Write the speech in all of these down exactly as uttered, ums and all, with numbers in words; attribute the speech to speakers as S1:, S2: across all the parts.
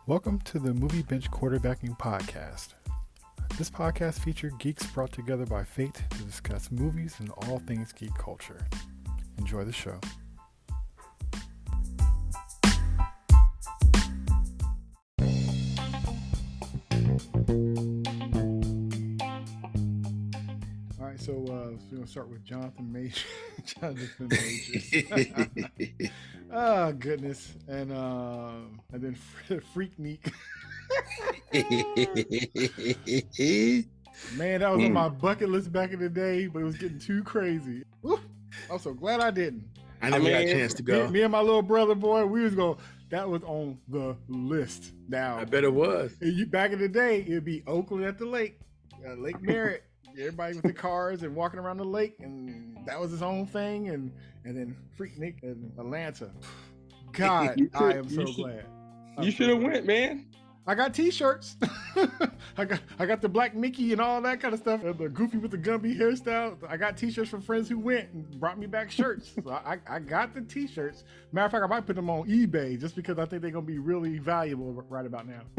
S1: Welcome to the Movie Bench Quarterbacking Podcast. This podcast features geeks brought together by fate to discuss movies and all things geek culture. Enjoy the show. All right, so uh, we're going to start with Jonathan Majors. Jonathan Majors. Oh, goodness. And, uh, and then Freaknik. Man, that was on my bucket list back in the day, but it was getting too crazy. Woo. I'm so glad I didn't.
S2: I never
S3: I mean,
S2: got a chance to go.
S1: Me, me and my little brother, boy, we was going, that was on the list. Now,
S2: I bet it was.
S1: you, back in the day, it'd be Oakland at the lake, uh, Lake Merritt. Everybody with the cars and walking around the lake, and that was his own thing. And and then Freaknik in Atlanta. God,
S3: You
S1: I
S3: should-
S1: am so
S3: you should-
S1: glad. I'm
S3: You
S1: so
S3: should have
S1: glad.
S3: went, man.
S1: I got T-shirts. I got I got the Black Mickey and all that kind of stuff. And the Goofy with the Gumby hairstyle. I got T-shirts from friends who went and brought me back shirts. So I, I got the T-shirts. Matter of fact, I might put them on eBay just because I think they're gonna be really valuable right about now.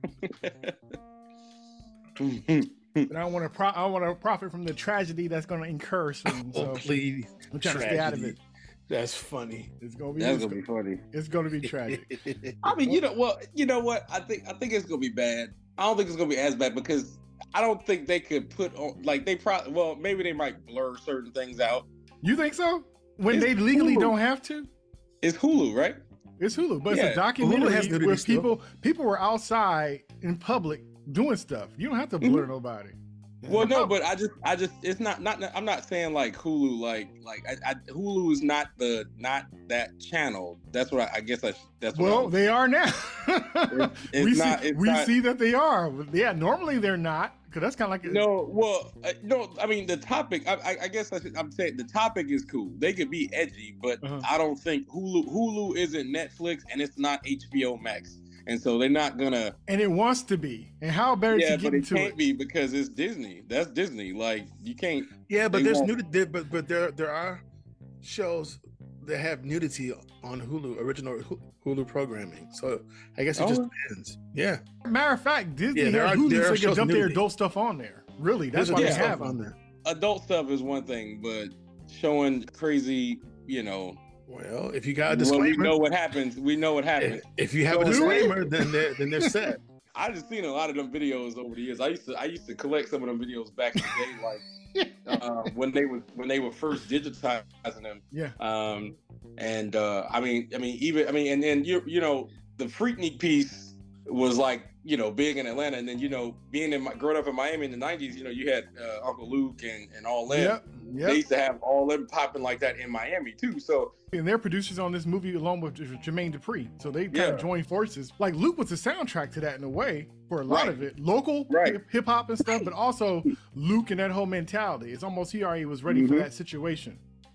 S1: And I want to pro- I want to profit from the tragedy that's gonna incur soon. So
S2: Oh, please.
S1: I'm trying to stay out of it.
S2: Tragedy. That's funny.
S1: It's gonna be
S3: That's
S1: it's,
S3: gonna be funny.
S1: it's gonna be tragic.
S3: I mean, you know, well, you know what? I think I think it's gonna be bad. I don't think it's gonna be as bad because I don't think they could put on like they probably well maybe they might blur certain things out.
S1: You think so? When
S3: It's
S1: they legally
S3: Hulu.
S1: don't have to?
S3: It's Hulu, right?
S1: It's Hulu, but
S3: Yeah,
S1: it's a documentary
S2: Hulu has nudity
S1: where
S2: still.
S1: people people were outside in public doing stuff. You don't have to blur nobody.
S3: Well, no, but I just, I just, it's not, not. I'm not saying like Hulu, like, like I, I, Hulu is not the, not that channel. That's what I, I guess I. That's what. I
S1: Well,
S3: was-
S1: they are now.
S3: It's- it's
S1: we
S3: not-
S1: see,
S3: it's
S1: we
S3: not-
S1: see that they are. Yeah, normally they're not, because that's kind of like a,
S3: No, well, uh, no. I mean, the topic. I, I, I guess I should, I'm saying the topic is cool. They could be edgy, but
S1: Uh-huh.
S3: I don't think Hulu. Hulu isn't Netflix, and it's not H B O Max, and so they're not gonna.
S1: and it wants to be. And how better
S3: Yeah,
S1: to get
S3: but it
S1: into
S3: can't
S1: it?
S3: be because it's Disney. That's Disney. Like you can't.
S2: Yeah, but
S3: They
S2: there's
S3: won't.
S2: nudity. there- But but there there are shows that have nudity on Hulu, original Hulu programming. So I guess it just
S3: Oh.
S2: depends. Yeah,
S1: Matter of fact, Disney
S2: Yeah, there
S1: has
S2: are-
S1: Hulu
S2: there
S1: so
S2: are
S1: they can
S2: shows
S1: dump their
S2: nudity.
S1: adult stuff on there. Really, that's
S2: there's
S1: why
S2: a
S1: they
S3: yeah.
S2: stuff
S1: have
S2: on
S1: them.
S2: there.
S3: Adult stuff is one thing, but showing crazy, you know.
S2: Well, if you got a
S3: Well,
S2: disclaimer,
S3: we know what happens. We know what happens.
S2: if, if you have a
S1: So do we?
S2: disclaimer, then they're then they're set.
S3: I just seen a lot of them videos over the years. I used to I used to collect some of them videos back in the day, like uh, when they were when they were first digitizing them.
S1: Yeah.
S3: Um, and uh, I mean, I mean, even I mean, and then you you know, the Freaknik piece was like you know big in Atlanta, and then you know being in my growing up in Miami in the nineties, you know, you had uh, Uncle Luke and and all them.
S1: Yep.
S3: They
S1: Yep.
S3: used to have all them popping like that in Miami too. So
S1: And they're producers on this movie along with Jermaine Dupri. So they kind
S3: Yeah.
S1: of joined forces. Like Luke was the soundtrack to that in a way for a lot
S3: Right.
S1: of it. Local
S3: Right.
S1: hip hop and stuff, but also Luke and that whole mentality. It's almost he already was ready for
S3: Mhm.
S1: that situation.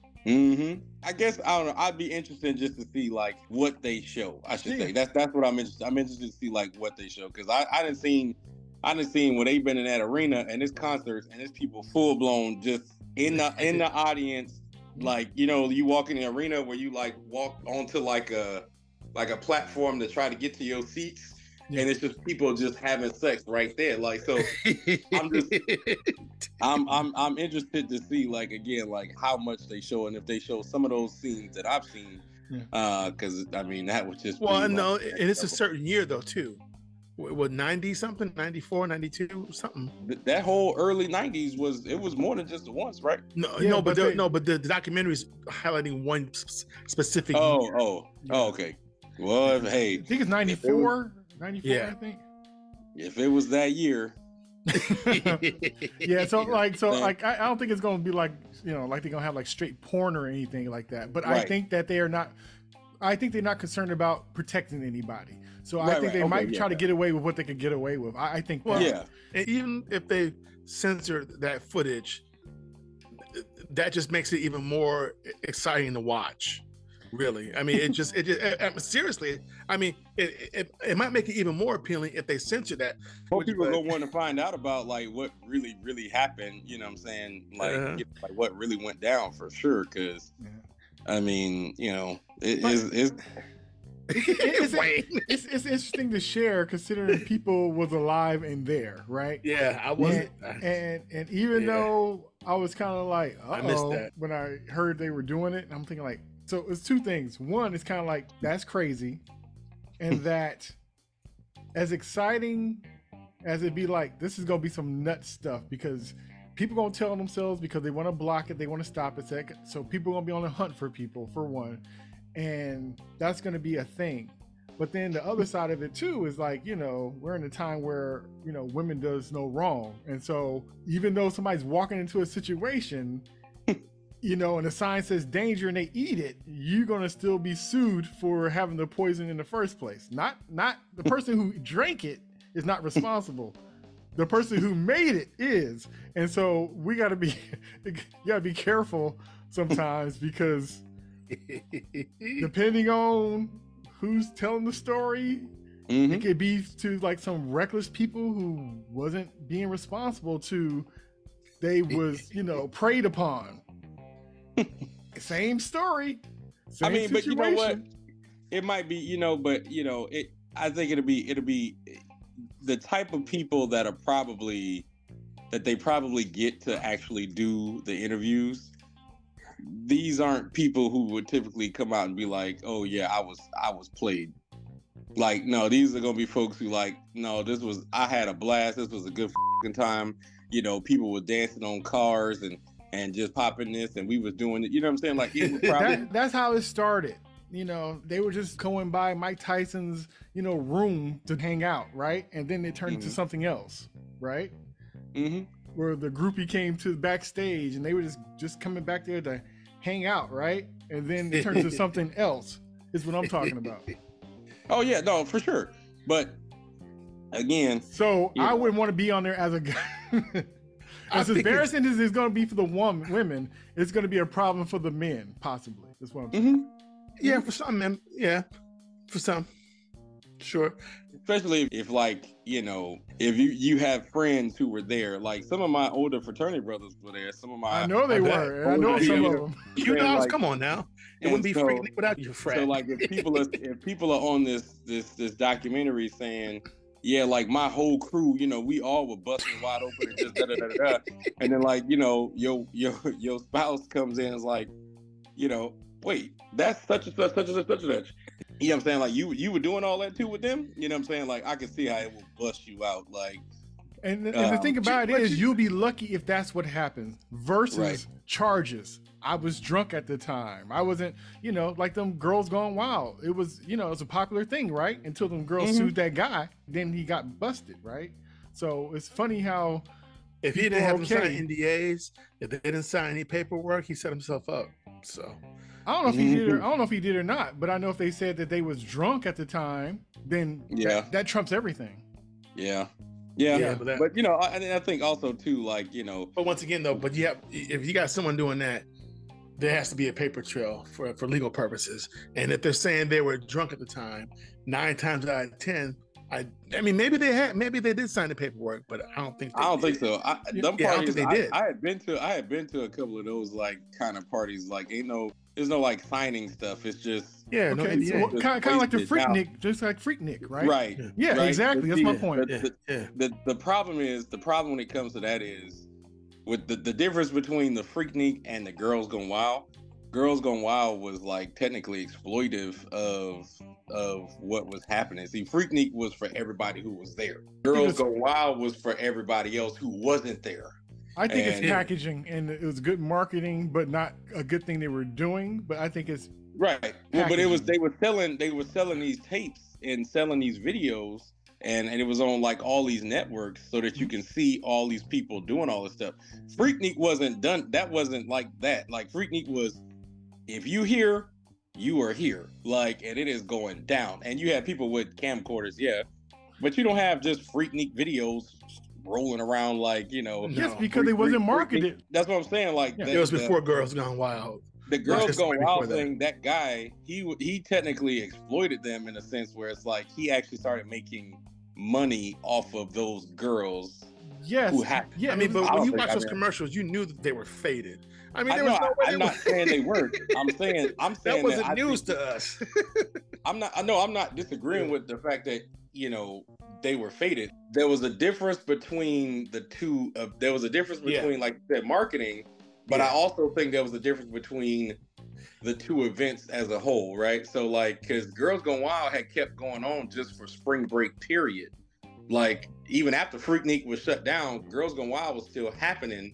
S3: hmm I guess I don't know. I'd be interested just to see like what they show. I should
S1: Yeah.
S3: say that's that's what I'm interested. I'm interested to see like what they show because I I didn't seen I didn't seen when they've been in that arena and it's concerts and it's people full blown just in the in the audience. Like you know you walk in the arena where you like walk onto like a like a platform to try to get to your seats.
S1: Yeah.
S3: And it's just people just having sex right there. Like so, I'm just- I'm I'm I'm interested to see like again like how much they show and if they show some of those scenes that I've seen,
S1: Yeah.
S3: uh, because I mean that was just
S2: Well,
S3: pretty
S2: no,
S3: much-
S2: and it's a certain year though too. What, what ninety something, ninety-four, ninety-two something.
S3: Th- that whole early nineties was it was more than just the once, right?
S2: No,
S1: Yeah,
S2: no,
S1: but
S2: but, the,
S1: they-
S2: no, but the, the documentary is highlighting one s- specific.
S3: Oh
S2: year.
S3: oh oh okay. Well, if, hey,
S1: I think it's ninety-four. ninety-four,
S2: Yeah.
S1: I think.
S3: if it was that year,
S1: Yeah, so like so
S3: Yeah.
S1: like I, I don't think it's gonna be like you know, like they're gonna have like straight porn or anything like that. But I
S3: Right.
S1: think that they are not I think they're not concerned about protecting anybody. So I
S3: Right,
S1: think
S3: right.
S1: they
S3: Okay,
S1: might
S3: yeah,
S1: try to
S3: yeah.
S1: get away with what they can get away with. I, I think
S2: Well,
S1: that,
S3: yeah,
S2: And even if they censor that footage, that just makes it even more exciting to watch. Really, I mean, it just, it just, I- I- seriously, I mean, it, it, it might make it even more appealing if they censor that.
S3: more
S2: Which-
S3: people
S2: but-
S3: gonna want to find out about like what really really happened. You know what I'm saying? Like,
S2: Uh-huh.
S3: you know, like what really went down for sure. Because
S1: Yeah.
S3: I mean, you know, it
S1: But-
S3: is is
S1: It's, it's,
S2: Wayne.
S1: it's, it's interesting to share considering people was alive and there, right?
S2: Yeah, I wasn't.
S1: And and, and even
S2: Yeah.
S1: though I was kind of like, uh
S2: I missed
S1: oh,
S2: that.
S1: when I heard they were doing it, I'm thinking like, so it's two things. One, it's kind of like that's crazy, and that as exciting as it'd be like, this is gonna be some nut stuff because people gonna tell themselves because they want to block it, they want to stop it. Second, so people gonna be on the hunt for people for one, and that's gonna be a thing. But then the other side of it too is like, you know, we're in a time where, you know, women does no wrong. And so even though somebody's walking into a situation, you know, and the sign says danger and they eat it, you're going to still be sued for having the poison in the first place. Not, not the person who drank it is not responsible. The person who made it is. And so we got to be, you got to be careful sometimes because depending on who's telling the story,
S3: Mhm.
S1: it could be to like some reckless people who wasn't being responsible to, they was, you know, preyed upon. Same story. Same
S3: I mean, but you know what?
S1: situation.
S3: It might be, you know, but you know, it. I think it'll be, it'll be the type of people that are probably that they probably get to actually do the interviews. These aren't people who would typically come out and be like, "Oh yeah, I was, I was played." Like, no, these are gonna be folks who like, no, this was, I had a blast. This was a good fucking time. You know, people were dancing on cars and and just popping this, and we was doing it. You know what I'm saying? Like, it was probably.
S1: That, that's how it started. You know, they were just going by Mike Tyson's, you know, room to hang out, right? And then it turned into
S3: Mhm.
S1: something else, right?
S3: hmm
S1: Where the groupie came to the backstage and they were just just coming back there to hang out, right? And then it turned into something else. Is what I'm talking about.
S3: Oh yeah, no, for sure. But again,
S1: So
S3: You
S1: I
S3: know.
S1: wouldn't want to be on there as a guy.
S2: I
S1: As
S2: think it's-
S1: embarrassing as it's going to be for the woman, women, it's going to be a problem for the men, possibly. That's what I'm saying.
S3: mhm,
S2: Yeah, for some men. Yeah, for some. Sure.
S3: especially if, if like, you know, if you you have friends who were there, like some of my older fraternity brothers were there. Some of my
S1: I know they
S2: I bet.
S1: were. and I know
S3: Yeah.
S1: some of them.
S2: You
S3: saying,
S2: know,
S3: like-
S2: come on now. It
S3: and
S2: wouldn't be
S3: so-
S2: freaking without your friend.
S3: So like if people are if people are on this this this documentary saying, yeah, like my whole crew, you know, we all were busting wide open and just da da da da, da. And then like, you know, your your your spouse comes in and is like, you know, wait, that's such and such, such and such, such and such. You know what I'm saying? Like you you were doing all that too with them. You know what I'm saying? Like I can see how it will bust you out. Like
S1: And, and the
S3: Um,
S1: thing about it
S2: but
S1: is,
S2: you-
S1: you'll be lucky if that's what happens versus
S3: Right.
S1: charges. I was drunk at the time. I wasn't, you know, like them girls going wild. It was, you know, it was a popular thing, right? Until them girls
S3: Mhm.
S1: sued that guy, then he got busted, right? So it's funny how
S2: if he
S1: people
S2: didn't
S1: are
S2: have to
S1: okay.
S2: sign N D As, if they didn't sign any paperwork, he set himself up. So
S1: I don't know if he did. Or,
S3: Mhm.
S1: I don't know if he did or not. But I know if they said that they was drunk at the time, then
S3: Yeah.
S1: that, that trumps everything.
S3: yeah. Yeah.
S2: Yeah, but that-
S3: But you know, I, and I think also too, like, you know,
S2: But once again, though, but you have, if you got someone doing that, there has to be a paper trail for, for legal purposes. And if they're saying they were drunk at the time, nine times out of ten, I I mean, maybe they had, maybe they did sign the paperwork, but I don't think. They
S3: I don't
S2: did.
S3: think so. I,
S1: Yeah,
S3: them
S2: yeah, I don't
S3: parties,
S2: think
S3: I,
S2: they did.
S3: I had been to, I had been to a couple of those like kind of parties. Like, ain't no, there's no like signing stuff. It's just
S2: Yeah, no
S1: Okay,
S2: N D A.
S1: so
S3: Just
S1: kind, kind of like the
S3: wasted. Now-
S1: Freaknik, just like Freaknik, right?
S3: right.
S2: Yeah.
S1: Yeah,
S3: Right.
S1: exactly. That's
S3: But
S1: my
S3: see,
S1: point.
S3: the-
S2: yeah,
S3: the-
S2: yeah.
S3: the the problem is the problem when it comes to that is with the, the difference between the Freaknik and the Girls Gone Wild. Girls Gone Wild was like technically exploitive of of what was happening. See, Freaknik was for everybody who was there. Girls
S1: it's-
S3: Gone Wild was for everybody else who wasn't there.
S1: I think
S3: And-
S1: it's packaging and it was good marketing, but not a good thing they were doing. But I think it's
S3: Right. Well, but it was
S1: Packaging.
S3: they were selling they were selling these tapes and selling these videos and, and it was on like all these networks so that you can see all these people doing all this stuff. Freaknik wasn't done that wasn't like that. Like Freaknik was if you here, you are here. Like and it is going down. And you have people with camcorders, yeah. But you don't have just Freaknik videos rolling around like, you know,
S2: No.
S1: yes, because they
S3: Freak-
S1: wasn't
S3: Freak-
S1: marketed.
S3: that's what I'm saying. Like
S1: Yeah.
S3: the-
S2: It was
S3: the-
S2: before Girls Gone Wild.
S3: the girls
S2: just
S3: going
S2: right
S3: wild
S2: before that.
S3: thing, that guy, he w- he technically exploited them in a sense where it's like he actually started making money off of those girls
S1: Yes,
S3: who had.
S1: yeah.
S2: I mean,
S1: it
S2: but
S1: was-
S3: I
S2: when
S3: don't
S2: you
S3: think
S2: watch
S3: I
S2: those
S3: mean-
S2: commercials, you knew that they were faded. I mean,
S3: I
S2: there
S3: know,
S2: was no way
S3: I,
S2: they
S3: I'm
S2: were.
S3: not saying they weren't. I'm saying I'm saying
S2: That wasn't
S3: I
S2: news
S3: think,
S2: to us.
S3: I'm not. I know I'm not disagreeing with the fact that you know they were faded. There was a difference between the two. Uh, there was a difference between, yeah. like you said, marketing, but yeah. I also think there was a difference between the two events as a whole, right? So, like, because Girls Gone Wild had kept going on just for spring break period. Like, even after Freaknik was shut down, Girls Gone Wild was still happening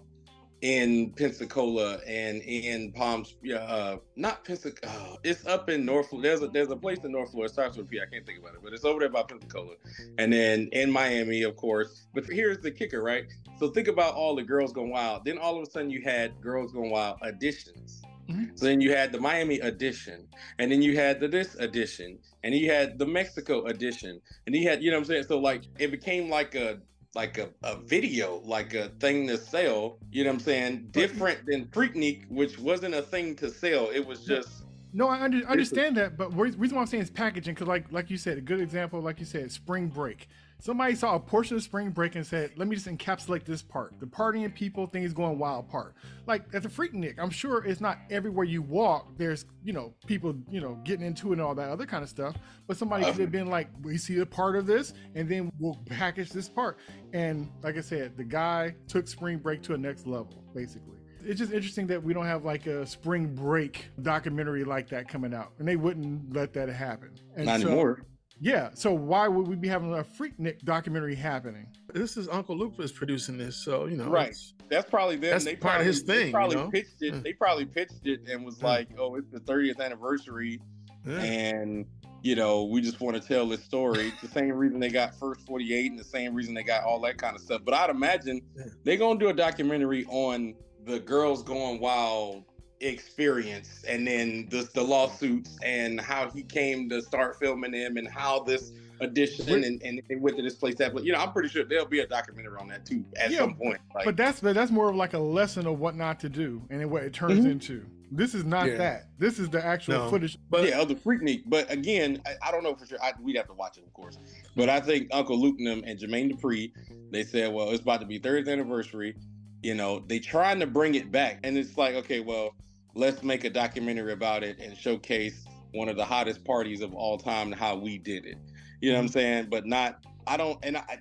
S3: in Pensacola and in Palm, uh, not Pensacola. Oh, it's up in North. There's a there's a place in North Florida. It starts with a P. I can't think about it, but it's over there by Pensacola, and then in Miami, of course. But here's the kicker, right? So think about all the Girls Gone Wild. Then all of a sudden you had Girls Gone Wild editions. Mm-hmm. So then you had the Miami edition, and then you had the this edition, and you had the Mexico edition, and you had, you know what I'm saying? So like it became like a like a, a video, like a thing to sell, you know what I'm saying? Different than Freaknik, which wasn't a thing to sell. It was just
S1: no, I under, understand that, but the reason why I'm saying is packaging, because like like you said, a good example, like you said, spring break. Somebody saw a portion of spring break and said, let me just encapsulate this part. The partying people, things going wild part. Like at the Freaknik, I'm sure it's not everywhere you walk, there's, you know, people, you know, getting into it and all that other kind of stuff. But somebody could have been like, we see a part of this and then we'll package this part. And like I said, the guy took spring break to a next level, basically. It's just interesting that we don't have like a spring break documentary like that coming out, and they wouldn't let that happen. And
S3: not
S1: so,
S3: anymore.
S1: Yeah, so why would we be having a Freaknik documentary happening?
S2: This is Uncle Luke was producing this, so you know,
S3: right? That's probably them.
S2: That's
S3: they
S2: part
S3: probably,
S2: of his thing.
S3: They probably
S2: you know?
S3: pitched it. Mm. They probably pitched it and was mm. like, "Oh, it's the thirtieth anniversary, yeah. and you know, we just want to tell this story." It's the same reason they got First forty-eight, and the same reason they got all that kind of stuff. But I'd imagine yeah. they're gonna do a documentary on the Girls Gone Wild experience, and then the, the lawsuits and how he came to start filming them and how this edition and, and they went to this place that, but you know, I'm pretty sure there'll be a documentary on that too at yeah, some point. Like,
S1: but that's but that's more of like a lesson of what not to do and what it turns mm-hmm. into. This is not yeah. that. This is the actual no. footage.
S3: But yeah, of the Freaknik. But again, I, I don't know for sure. I, we'd have to watch it, of course. But I think Uncle Luke and them and Jermaine Dupri, they said, well, it's about to be thirtieth anniversary. You know, they trying to bring it back, and it's like, okay, well, let's make a documentary about it and showcase one of the hottest parties of all time and how we did it. You know what I'm saying? But not, I don't, and I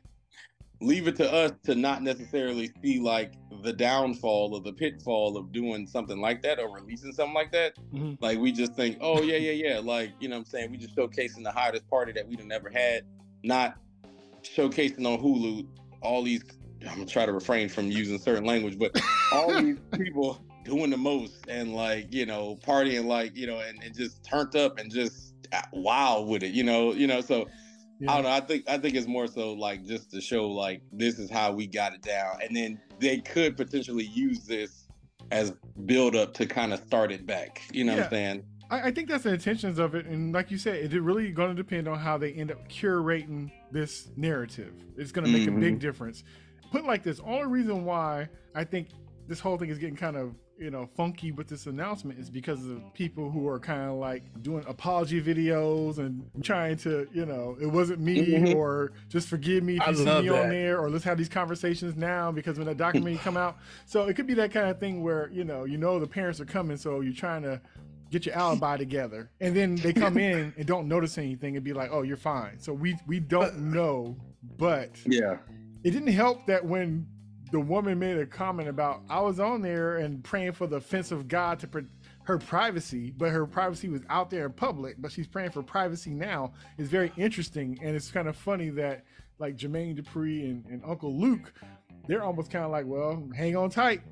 S3: leave it to us to not necessarily see like the downfall or the pitfall of doing something like that or releasing something like that. Mm-hmm. Like we just think, oh yeah, yeah, yeah. Like, you know what I'm saying? We just showcasing the hottest party that we'd have never had, not showcasing on Hulu all these, I'm gonna try to refrain from using certain language, but all these people doing the most and like, you know, partying like, you know, and, and just turned up and just wild with it, you know, you know, so yeah. I don't know. I think I think it's more so like just to show like this is how we got it down, and then they could potentially use this as build up to kind of start it back. You know yeah. what I'm saying?
S1: I, I think that's the intentions of it, and like you said, it's really going to depend on how they end up curating this narrative. It's going to make mm-hmm. a big difference. Put like this, only reason why I think this whole thing is getting kind of, you know, funky with this announcement is because of people who are kind of like doing apology videos and trying to, you know, it wasn't me mm-hmm. or just forgive me if you I see me that. on there, or let's have these conversations now because when that documentary come out. So it could be that kind of thing where, you know, you know the parents are coming, so you're trying to get your alibi together, and then they come in and don't notice anything and be like, oh, you're fine. So we we don't know, but
S3: yeah,
S1: it didn't help that when the woman made a comment about, I was on there and praying for the offense of God to pr- her privacy, but her privacy was out there in public, but she's praying for privacy now. It's very interesting. And it's kind of funny that like Jermaine Dupri and, and Uncle Luke, they're almost kind of like, well, hang on tight.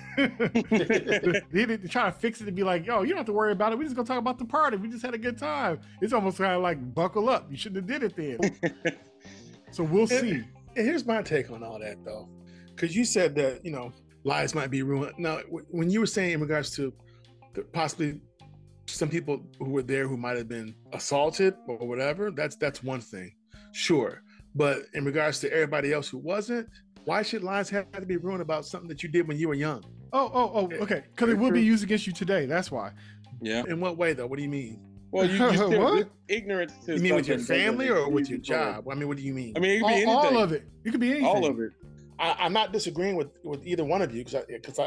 S1: they, they're trying to fix it to be like, yo, you don't have to worry about it. We're just gonna talk about the party. We just had a good time. It's almost kind of like, buckle up. You shouldn't have did it then. So we'll see.
S2: And, and here's my take on all that though. Because you said that, you know, lives might be ruined. Now, when you were saying in regards to possibly some people who were there who might have been assaulted or whatever, that's that's one thing, sure. But in regards to everybody else who wasn't, why should lives have to be ruined about something that you did when you were young?
S1: Oh, oh, oh, okay. Because it will be used against you today. That's why.
S3: Yeah.
S2: In what way, though? What do you mean?
S3: Well, you, you still what? ignorance to
S2: you mean with your family or with your job? I mean, what do you mean?
S3: I mean, it could
S1: all,
S3: be anything.
S1: All of it. It could be anything.
S3: All of it.
S2: I, I'm not disagreeing with, with either one of you because I, cause I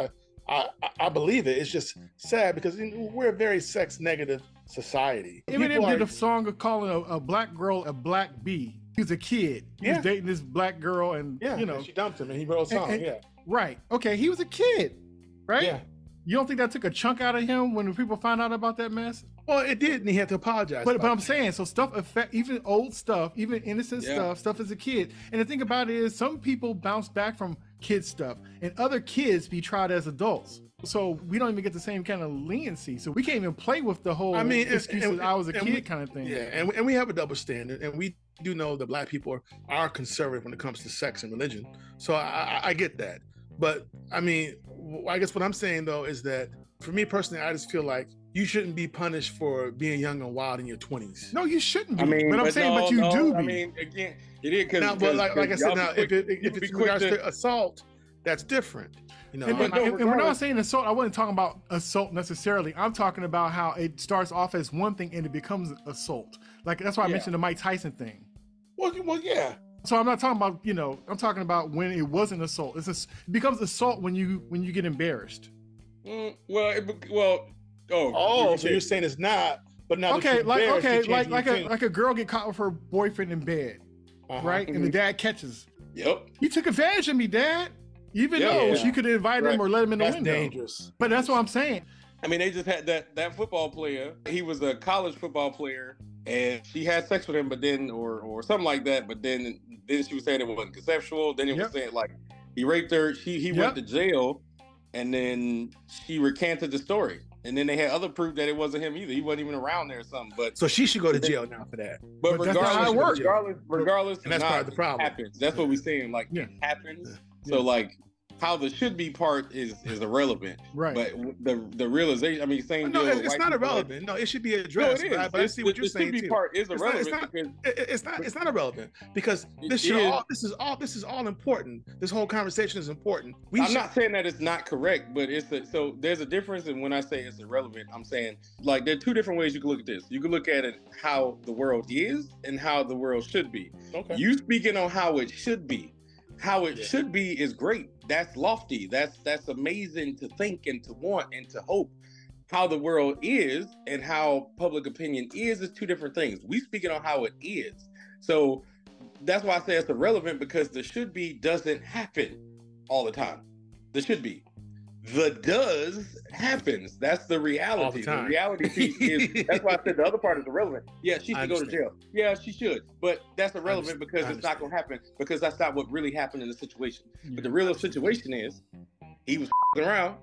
S2: I, I, I believe it. It's just sad because you know, we're a very sex negative society.
S1: Eminem
S2: People
S1: did
S2: are-
S1: a song of calling a, a black girl a black bee. He was a kid. He
S2: Yeah.
S1: was dating this black girl, and
S2: yeah,
S1: you know,
S2: and she dumped him, and he wrote a song.
S1: and-
S2: yeah,
S1: right? Okay, he was a kid, right?
S2: yeah.
S1: You don't think that took a chunk out of him when people found out about that mess?
S2: Well, it did, and he had to apologize.
S1: But, but
S2: about
S1: I'm
S2: that.
S1: saying, so stuff affect even old stuff, even innocent
S3: Yeah.
S1: stuff, stuff as a kid. And the thing about it is, some people bounce back from kid stuff, and other kids be tried as adults. So we don't even get the same kind of leniency. So we can't even play with the whole
S2: I mean, and-
S1: excuses
S2: and-
S1: I was a
S2: and
S1: kid
S2: we-
S1: kind of thing.
S2: Yeah, and, and we have a double standard, and we do know that black people are, are conservative when it comes to sex and religion. So I, I, I get that. But I mean, w- I guess what I'm saying though is that for me personally, I just feel like you shouldn't be punished for being young and wild in your twenties.
S1: No, you shouldn't be.
S3: I mean,
S1: but I'm saying,
S3: no,
S1: but you
S3: no,
S1: do be.
S3: I mean, again, it is because.
S2: Now, but like, like I said, now if, it, if it's in regards
S3: to,
S2: to assault, that's different. You know,
S1: and,
S2: I'm
S1: and-
S2: not-
S1: and- and we're not
S3: regardless-
S1: saying assault. I wasn't talking about assault necessarily. I'm talking about how it starts off as one thing and it becomes assault. Like that's why I
S2: Yeah.
S1: mentioned the Mike Tyson thing.
S2: well, well, yeah.
S1: So I'm not talking about, you know, I'm talking about when it wasn't assault. It's a, it becomes assault when you when you get embarrassed.
S3: Mm, well, it, be- well, oh,
S2: Oh,
S3: you
S2: so you're
S3: said-
S2: saying it's not, but now that
S1: Okay,
S2: you're
S1: like
S2: embarrassed,
S1: okay,
S2: you're
S1: like
S2: changing
S1: like
S2: your
S1: a
S2: tune.
S1: like a girl get caught with her boyfriend in bed,
S2: Uh-huh.
S1: right? And the dad catches.
S3: Yep.
S1: You took advantage of me, Dad. Even
S3: Yeah.
S1: though
S3: Yeah.
S1: she could invite
S3: Right.
S1: him or let him in the
S2: That's
S1: window.
S2: dangerous.
S1: But that's what I'm saying.
S3: I mean, they just had that that football player. He was a college football player, and she had sex with him, but then or or something like that. But then then she was saying it wasn't consensual. Then it
S1: Yep.
S3: was saying like he raped her. She he
S1: Yep.
S3: went to jail, and then she recanted the story. And then they had other proof that it wasn't him either. He wasn't even around there or something. But
S2: So she should go to jail now for that.
S3: but,
S1: But that's not how it
S3: regardless,
S1: works.
S3: regardless, regardless,
S2: And that's
S3: not,
S2: part of the problem.
S3: Happens. That's what we're saying. Like
S1: Yeah.
S3: it happens.
S1: Yeah.
S3: So like how the should be part is is irrelevant.
S1: Right.
S3: But the the realization. I mean, same
S2: No,
S3: deal.
S2: it's,
S3: with
S2: it's
S3: white
S2: not
S3: people.
S2: irrelevant. No, it should be
S3: No,
S2: addressed.
S3: it is.
S2: But I, but I
S3: It's-
S2: see what
S3: the-
S2: you're
S3: the
S2: saying
S3: should be
S2: too.
S3: part is
S2: It's not- it's
S3: irrelevant
S2: not-
S3: because
S2: It- it's not. It's not irrelevant because this
S3: It
S2: should
S3: is.
S2: all. This is all. This is all important. This whole conversation is important. We
S3: I'm
S2: should.
S3: not saying that it's not correct, but it's a, so there's a difference. And when I say it's irrelevant, I'm saying like there are two different ways you can look at this. You can look at it how the world is and how the world should be.
S2: Okay.
S3: You speaking on how it should be. How it
S2: Yeah.
S3: should be is great. That's lofty. That's that's amazing to think and to want and to hope. How the world is and how public opinion is is two different things. We speaking on how it is. So that's why I say it's irrelevant because the should be doesn't happen all the time. The should be. The does happens. That's the reality.
S2: All the time.
S3: reality piece is that's why I said the other part is irrelevant. Yeah, she
S2: I
S3: should go to
S2: understand.
S3: jail. Yeah, she should. But that's irrelevant
S2: understand.
S3: because
S2: I
S3: it's not gonna happen because that's not what really happened in the situation. But the real situation is he was around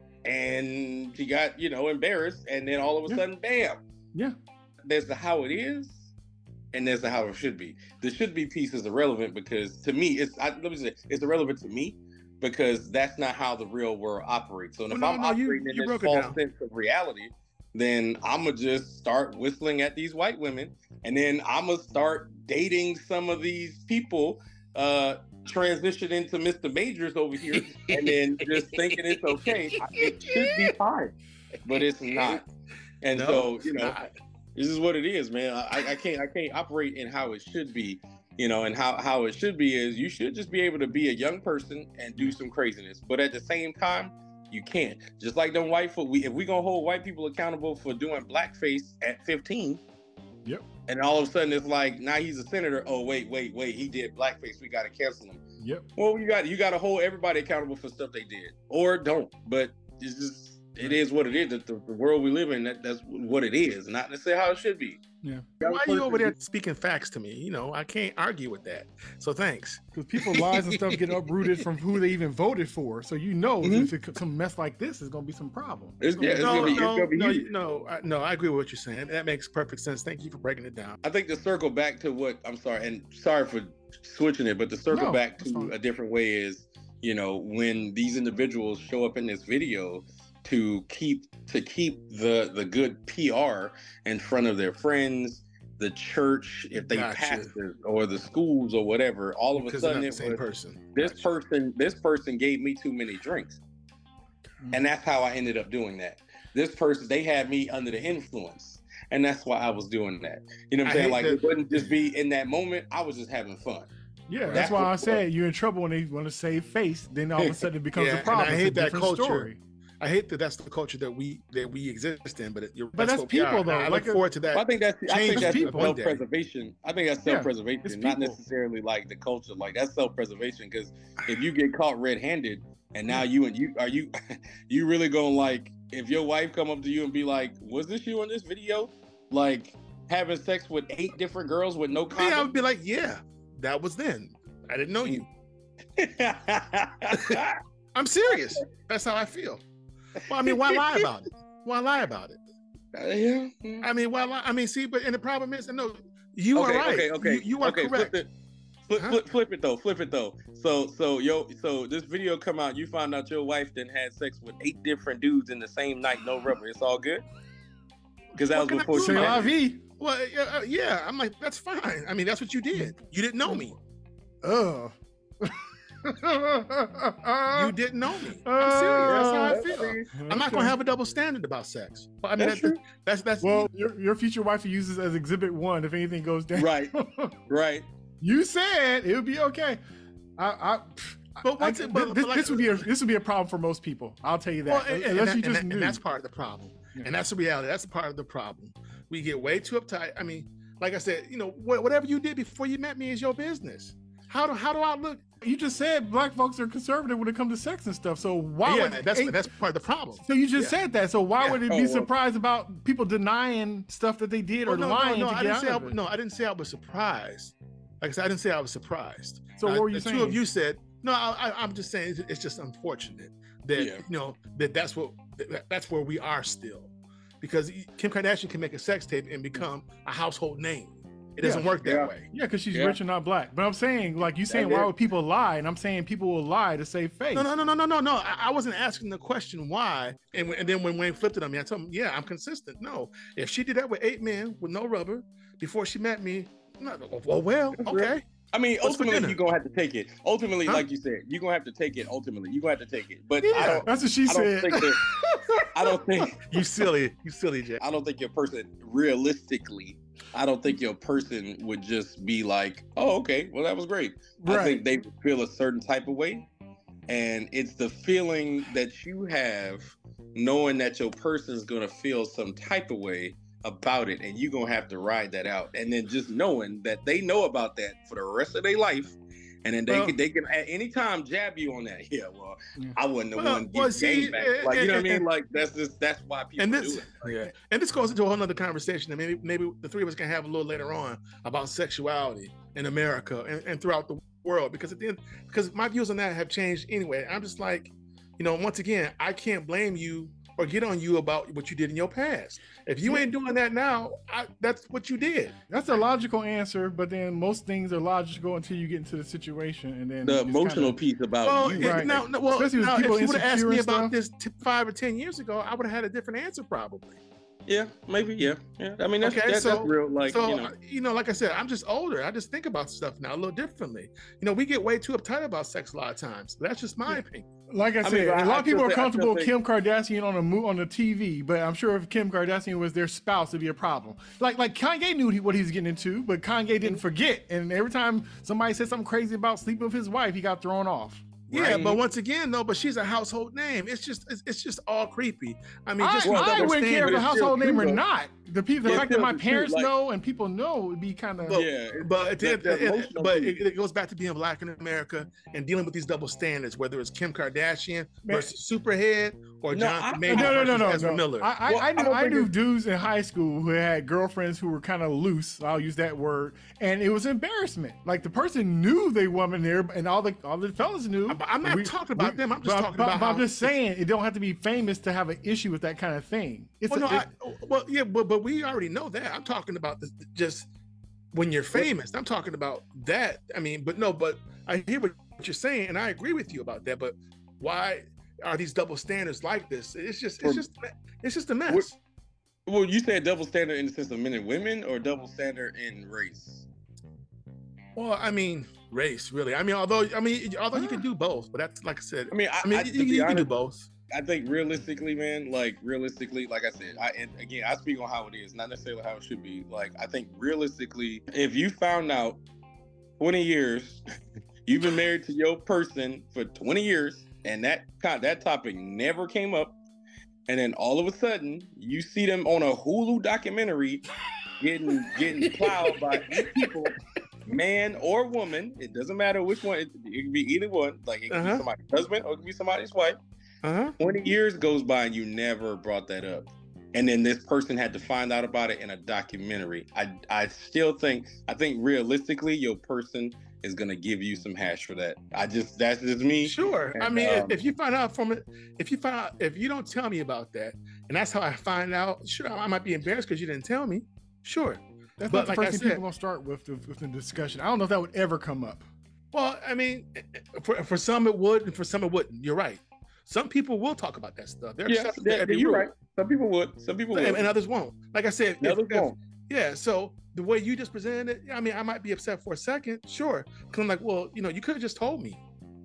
S3: and she got, you know, embarrassed, and then all of a
S1: Yeah.
S3: sudden, bam.
S1: Yeah.
S3: There's the how it is, and there's the how it should be. The should be piece is irrelevant because to me, it's I, let me say it's irrelevant to me because that's not how the real world operates. So if
S2: Well, no,
S3: I'm
S2: no, you-
S3: operating
S2: you
S3: in
S2: broke
S3: this
S2: it
S3: false
S2: down.
S3: sense of reality, then I'm gonna just start whistling at these white women, and then I'm gonna start dating some of these people. Uh, transition into Mister Majors over here, and then just thinking it's okay. I- It should be fine, but it's not. And
S2: No,
S3: so,
S2: it's
S3: you know,
S2: not.
S3: this is what it is, man. I, I can't I can't operate in how it should be, you know, and how, how it should be is you should just be able to be a young person and do some craziness. But at the same time, you can't. Just like them white folk, we if we gonna hold white people accountable for doing blackface at fifteen,
S1: Yep.
S3: and all of a sudden it's like now he's a senator. Oh wait, wait, wait, he did blackface. We gotta cancel him.
S1: Yep.
S3: Well, you got you got to hold everybody accountable for stuff they did, or don't. But it's just it is what it is. The, the, the world we live in, that, that's what it is, not necessarily how it should be.
S1: Yeah.
S2: Why are you over there speaking facts to me? You know, I can't argue with that. So thanks.
S1: Because people lies and stuff get uprooted from who they even voted for. So you know
S3: Mhm.
S1: if it, some mess like this is gonna be some problem.
S3: It's, yeah, it's
S2: no,
S3: gonna be, it's
S2: no,
S3: gonna be
S2: no,
S3: huge.
S2: no, I, no, I agree with what you're saying. That makes perfect sense. Thank you for breaking it down.
S3: I think to circle back to what I'm sorry, and sorry for switching it, but to circle
S1: No,
S3: back
S1: that's
S3: to
S1: fine.
S3: a different way is, you know, when these individuals show up in this video to keep to keep the the good P R in front of their friends, the church, if they
S2: Gotcha.
S3: pastors or the schools or whatever, all of a
S2: Because they're
S3: sudden
S2: not
S3: it
S2: the same
S3: was
S2: person.
S3: this
S2: Gotcha.
S3: person this person gave me too many drinks.
S1: Mm.
S3: And that's how I ended up doing that. This person, they had me under the influence. And that's why I was doing that. You know what I'm
S2: I
S3: saying?
S2: hate
S3: Like
S2: that-
S3: it wouldn't just be in that moment. I was just having fun.
S1: Yeah, that's,
S3: That's
S1: why
S3: what-
S1: I said you're in trouble when they want to save face. Then all of a sudden it becomes
S2: Yeah,
S1: a
S2: and
S1: problem.
S2: I
S1: It's a
S2: hate that
S1: different
S2: culture.
S1: story.
S2: I hate that that's the culture that we that we exist in, but it, you're,
S1: But that's
S2: what we are.
S1: people, though.
S2: And I
S1: Like
S2: look
S1: a-
S2: forward to that.
S3: I think that's I
S2: change
S3: think that's
S1: people
S2: one day.
S3: self-preservation. I think that's
S1: Yeah,
S3: self-preservation,
S1: it's
S3: not
S1: people.
S3: necessarily like the culture. Like that's self-preservation because if you get caught red-handed and now you and you are you you really gonna like if your wife come up to you and be like, "Was this you in this video?" Like having sex with eight different girls with no
S2: Yeah, I
S3: condom.
S2: would be like, yeah, that was then. I didn't know you. I'm serious. That's how I feel. Well, I mean, why lie about it? Why lie about it?
S3: yeah.
S2: I mean, why lie? I mean, see, but and the problem is, no, you
S3: okay,
S2: are right.
S3: Okay, okay,
S2: You, you are
S3: okay,
S2: correct.
S3: Flip it, flip,
S2: Huh?
S3: flip, flip it though. Flip it though. So, so yo, so this video come out. You found out your wife then had sex with eight different dudes in the same night, no rubber. It's all good. Because that
S2: What
S3: was
S2: can I
S3: before
S2: do
S1: C'est
S3: she
S2: about
S1: la
S3: met
S2: it?
S3: you.
S1: vie.
S2: Well, yeah, uh, yeah, I'm like, that's fine. I mean, that's what you did. You didn't know me.
S1: Ugh.
S2: You didn't know me. I'm serious. That's how I
S3: That's
S2: feel.
S3: true.
S2: I'm not gonna have a double standard about sex. Well, I mean,
S3: That's
S2: that's
S3: true.
S2: that's, that's
S1: Well, your, your future wife will use this as exhibit one if anything goes down.
S3: Right, right.
S1: You said it would be okay. I, I,
S2: But what's
S1: I-
S2: it- but-
S1: this,
S2: but like-
S1: this would be a this would be a problem for most people. I'll tell you that.
S2: Well, and, and
S1: Unless
S2: that-
S1: you
S2: and
S1: just
S2: that-
S1: knew.
S2: and that's part of the problem.
S1: Yeah.
S2: And that's the reality. That's part of the problem. We get way too uptight. I mean, like I said, you know, wh- whatever you did before you met me is your business. How do how do I look?
S1: You just said black folks are conservative when it comes to sex and stuff. So why
S2: yeah,
S1: would
S2: that's
S1: eight-
S2: that's part of the problem.
S1: so you just
S2: yeah.
S1: said that. So why
S2: Yeah.
S1: would it be
S3: Oh, well.
S1: surprised about people denying stuff that they did or
S2: Well, no, no,
S1: lying
S2: no,
S1: to
S2: I
S1: get
S2: didn't
S1: out
S2: say I,
S1: of it?
S2: no, I didn't say I was surprised. Like I said, I didn't say I was surprised.
S1: So
S2: Uh,
S1: what were you
S2: the
S1: saying?
S2: Two of you said no. I, I, I'm just saying it's, it's just unfortunate that
S3: Yeah.
S2: you know that that's what that, that's where we are still, because Kim Kardashian can make a sex tape and become a household name. It doesn't
S1: Yeah.
S2: work that
S3: Yeah.
S2: way.
S1: Yeah, because she's
S3: Yeah.
S1: rich and not black. But I'm saying, like you saying,
S3: That's
S1: why
S3: it.
S1: would people lie? And I'm saying people will lie to save face.
S2: No, no, no, no, no, no, no. I, I wasn't asking the question why. And, when- and then when Wayne flipped it on me, I told him, yeah, I'm consistent. No, if she did that with eight men with no rubber before she met me, no, well, well,
S3: That's real.
S2: okay.
S3: I mean,
S2: What's for
S3: ultimately,
S2: dinner?
S3: you're gonna have to take it. Ultimately,
S2: Huh?
S3: like you said, you're gonna have to take it. Ultimately, you're gonna have to take it. But I
S2: Yeah.
S3: don't.
S1: That's what she
S3: I don't
S1: said.
S3: think that. I don't think.
S2: You silly, you silly, Jay.
S3: I don't think your person realistically. I don't think your person would just be like, "Oh, okay, well, that was great." I
S1: Right.
S3: think they would feel a certain type of way, and it's the feeling that you have, knowing that your person's gonna feel some type of way about it, and you're gonna have to ride that out, and then just knowing that they know about that for the rest of their life. And then they
S2: Well-
S3: can they can at any time jab you on that. Yeah, well,
S1: Yeah.
S3: I wasn't the
S2: Well,
S3: one
S2: well,
S3: getting
S2: see,
S3: game back.
S2: uh,
S3: Like you know what I
S2: and-
S3: mean?
S2: and-
S3: Like that's just that's why people
S2: And
S3: do
S2: this,
S3: it. Like,
S2: yeah, and this goes into a whole nother conversation that maybe maybe the three of us can have a little later on about sexuality in America and, and throughout the world, because at the end, because my views on that have changed anyway. I'm just like, you know, once again, I can't blame you or get on you about what you did in your past. If you ain't doing that now, I, that's what you did.
S1: That's a logical answer, but then most things are logical until you get into the situation, and then
S3: the
S1: it's
S3: emotional
S1: kinda-
S3: piece about
S2: Well,
S3: you.
S2: it-
S1: right.
S2: now, no, well,
S1: Especially with
S2: now, if
S1: people
S2: you would have asked
S1: insecure
S2: me
S1: and
S2: about
S1: stuff.
S2: this t- five or ten years ago, I would have had a different answer probably.
S3: Yeah, maybe. Yeah, yeah. I mean, that's
S2: Okay,
S3: that's,
S2: so-
S3: that's real. Like
S2: so
S3: you know,
S2: uh, you know, like I said, I'm just older. I just think about stuff now a little differently. You know, we get way too uptight about sex a lot of times. But that's just my
S1: Yeah.
S2: opinion.
S1: Like I
S3: I
S1: said,
S3: mean,
S1: a
S3: I-
S1: lot
S3: I
S1: of people
S3: still
S1: are
S3: think- I
S1: comfortable with
S3: still
S1: Kim Kardashian on a mo- on the T V, but I'm sure if Kim Kardashian was their spouse, it'd be a problem. Like like Kanye knew he, what he was getting into, but Kanye didn't forget. And every time somebody said something crazy about sleeping with his wife, he got thrown off.
S2: Yeah,
S3: Right.
S2: but once again, though, but she's a household name. It's just, it's, it's just all creepy. I mean,
S1: I,
S2: just
S3: well,
S1: I
S2: double
S1: wouldn't care if
S2: standard.
S1: a
S3: it's still
S1: household name
S3: true,
S1: or
S3: though.
S1: not. The people, the
S3: It's
S1: fact that
S3: still
S1: my
S3: the truth,
S1: parents
S3: like-
S1: know and people know would be kind of.
S2: Well,
S3: yeah.
S2: But at the
S3: the-
S2: end-
S3: the
S2: it- it-
S3: emotional
S2: but
S3: piece.
S2: it, it goes back to being black in America and dealing with these double standards, whether it's Kim Kardashian
S1: Man.
S2: versus Superhead or
S3: No,
S2: John
S3: I-
S2: Major
S1: No, no, no,
S2: versus
S1: no,
S2: Ezra
S1: no.
S2: Miller.
S1: I, I,
S3: Well,
S1: I
S3: I
S1: knew,
S3: don't
S1: I
S3: think
S1: knew
S3: it's-
S1: dudes in high school who had girlfriends who were kind of loose. I'll use that word, and it was embarrassment. Like the person knew they woman there, and all the all the fellas knew.
S2: I'm- I'm not
S1: We-
S2: talking about
S1: we-
S2: them. I'm just
S1: but-
S2: talking
S1: but-
S2: about
S1: but
S2: how
S1: I'm just
S2: it's-
S1: saying it don't have to be famous to have an issue with that kind of thing. It's
S2: well,
S1: a,
S2: no,
S1: it-
S2: I, well, yeah, but but we already know that. I'm talking about the, just when you're famous. I'm talking about that. I mean, but no, but I hear what you're saying, and I agree with you about that. But why are these double standards like this? It's just, it's
S3: For-
S2: just, it's just a mess.
S3: Well, you said double standard in the sense of men and women, or double standard in race.
S2: Well, I mean, race, really. I mean, although, I mean, although you can do both, but that's like I said.
S3: I mean, I,
S2: I mean,
S3: I,
S2: you,
S3: to
S2: you,
S3: be
S2: you can do
S3: honest,
S2: both.
S3: I think realistically, man, like realistically, like I said, I and again, I speak on how it is, not necessarily how it should be. Like, I think realistically, if you found out twenty years, you've been married to your person for twenty years, and that con- that topic never came up, and then all of a sudden you see them on a Hulu documentary getting getting plowed by eight people, man or woman. It doesn't matter which one. It, it could be either one. Like it could
S2: Uh-huh.
S3: be somebody's husband or it could be somebody's wife.
S2: Uh-huh.
S3: twenty years goes by and you never brought that up. And then this person had to find out about it in a documentary. I I still think, I think realistically, your person is gonna give you some hash for that. I just, that's just me.
S2: Sure. I
S3: And,
S2: mean,
S3: um,
S2: if you find out from it, if you find out, if you don't tell me about that, and that's how I find out, sure, I might be embarrassed because you didn't tell me. Sure.
S1: That's
S2: But
S1: not the
S2: like
S1: first
S2: I
S1: thing
S2: said-
S1: people gonna start with the, with the discussion. I don't know if that would ever come up.
S2: Well, I mean, for for some it would, and for some it wouldn't. You're right. Some people will talk about that stuff. They're
S3: Yeah,
S2: accepting to
S3: yeah,
S2: every
S3: you're
S2: rule.
S3: right. Some people would. Some people would.
S2: And, and others won't. Like I said,
S3: And
S2: if-
S3: others
S2: if-
S3: won't.
S2: yeah. So the way you just presented it, I mean, I might be upset for a second, sure. Cause I'm like, well, you know, you could have just told me.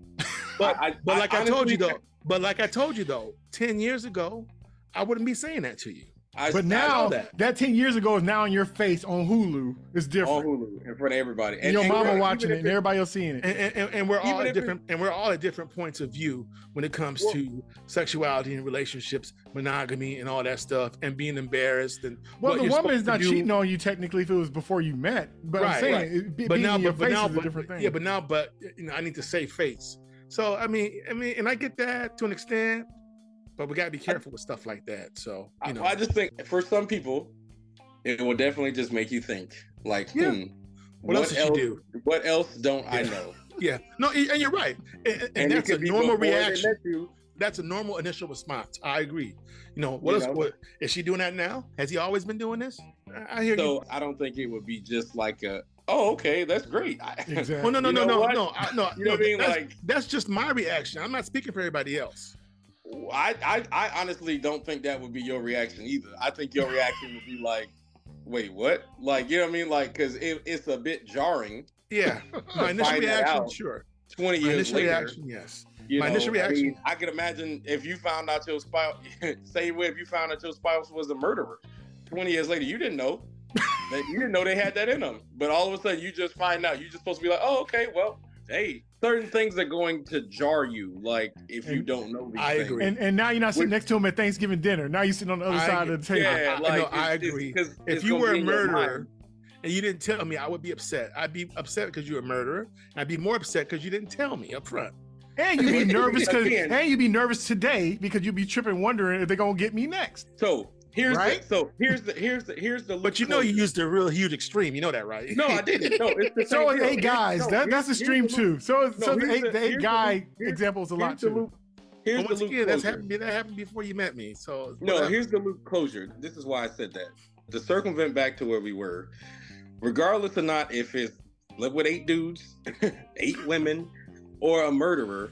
S2: But
S3: I-
S2: but
S3: I
S2: like I, told you
S3: honestly-
S2: though, but like I told you though, ten years ago, I wouldn't be saying that to you.
S3: I,
S1: But
S3: I
S1: now
S3: know
S1: that.
S2: that.
S1: ten years ago is now on your face on Hulu. It's
S3: on
S1: different.
S3: Hulu in front of everybody.
S1: And your
S3: and
S1: mama
S3: even
S1: watching
S3: if
S1: it and everybody else seeing it.
S2: And, and, and- and we're all
S3: Even
S2: at
S3: if it-
S2: different and we're all at different points of view when it comes
S3: Well-
S2: to sexuality and relationships, monogamy and all that stuff, and being embarrassed and
S1: Well,
S2: what
S1: the
S2: you're
S1: woman is
S2: supposed to
S1: not
S2: do.
S1: cheating on you technically if it was before you met. But I'm
S2: Right,
S1: saying,
S3: right.
S1: it, be-
S2: but
S1: being
S2: now,
S1: in your
S2: but, but
S1: face
S2: now,
S1: is a
S2: but,
S1: different thing.
S2: yeah, but now, but you know, I need to save face. So I mean, I mean, and I get that to an extent, but we gotta be careful with stuff like that. So you
S3: I,
S2: know,
S3: I just think for some people, it will definitely just make you think. Like,
S2: Yeah.
S3: hmm,
S2: What else did you do?
S3: What else don't I
S2: Yeah.
S3: know?
S2: yeah, no, and and you're right, and, and- and
S3: And it
S2: that's a
S3: could be
S2: normal
S3: before they
S2: reaction.
S3: met you.
S2: That's a normal initial response. I agree. You know, what
S3: You
S2: else?
S3: know?
S2: What is she doing that now? Has he always been doing this? I I hear you.
S3: So I don't think it would be just like a, oh, okay, that's great. I,
S1: Exactly.
S2: Oh no no
S3: You
S2: no
S3: know
S2: no
S3: what?
S2: no I, no
S3: You know
S2: no,
S3: what I mean?
S2: That's,
S3: Like-
S2: that's just my reaction. I'm not speaking for everybody else.
S3: I, I, I honestly don't think that would be your reaction either. I think your reaction would be like, wait, what? Like, you know what I mean? Like, because it, it's a bit jarring.
S2: Yeah, my initial
S3: Find that
S2: reaction,
S3: out.
S2: sure.
S3: twenty
S2: My
S3: years
S2: initial
S3: later.
S2: reaction, yes.
S3: You
S2: My
S3: know,
S2: initial
S3: I, mean,
S2: reaction-
S3: I could imagine if you found out your spouse, same way if you found out your spouse was a murderer. twenty years later, you didn't know. that you didn't know they had that in them. But all of a sudden, you just find out. You're just supposed to be like, oh, okay, well, hey, certain things are going to jar you, like if you
S1: And-
S3: don't know these
S2: I
S3: things.
S2: agree.
S1: And and now you're not sitting
S3: Which-
S1: next to him at Thanksgiving dinner. Now you're sitting on the other
S2: I
S1: side
S2: agree.
S1: of the table.
S3: Yeah,
S2: I-
S3: like
S2: no, I
S3: it's-
S2: agree.
S3: it's- 'cause
S2: If
S3: it's
S2: you
S3: gonna
S2: were
S3: be
S2: a
S3: in your
S2: murderer
S3: mind.
S2: and you didn't tell me, I would be upset. I'd be upset because you're a murderer. I'd be more upset because you didn't tell me up front.
S1: And you be nervous because
S3: Again.
S1: and you be nervous today because you be tripping, wondering if they're gonna get me next.
S3: So here's
S1: Right?
S3: the, so here's the here's the here's the.
S2: But you know, you used a real huge extreme. You know that, right?
S3: No, I didn't. No, it's the
S1: So
S3: same
S1: is
S3: deal.
S1: eight guys.
S3: No,
S1: that, that's a
S3: here's-
S1: stream
S3: here's the loop-
S1: too. So
S3: No,
S1: so the
S3: here's
S1: eight,
S3: the-
S1: the eight
S3: here's the
S1: guy
S3: loop- here's-
S1: example is a lot
S3: Here's the
S1: too.
S3: loop. Here's
S2: But
S3: the
S2: once
S3: loop
S2: again, that's
S3: closure.
S2: happened. That happened before you met me. So
S3: No,
S2: whatever.
S3: here's the loop closure. This is why I said that. To circumvent back to where we were, regardless or not if it's live with eight dudes, eight women, or a murderer,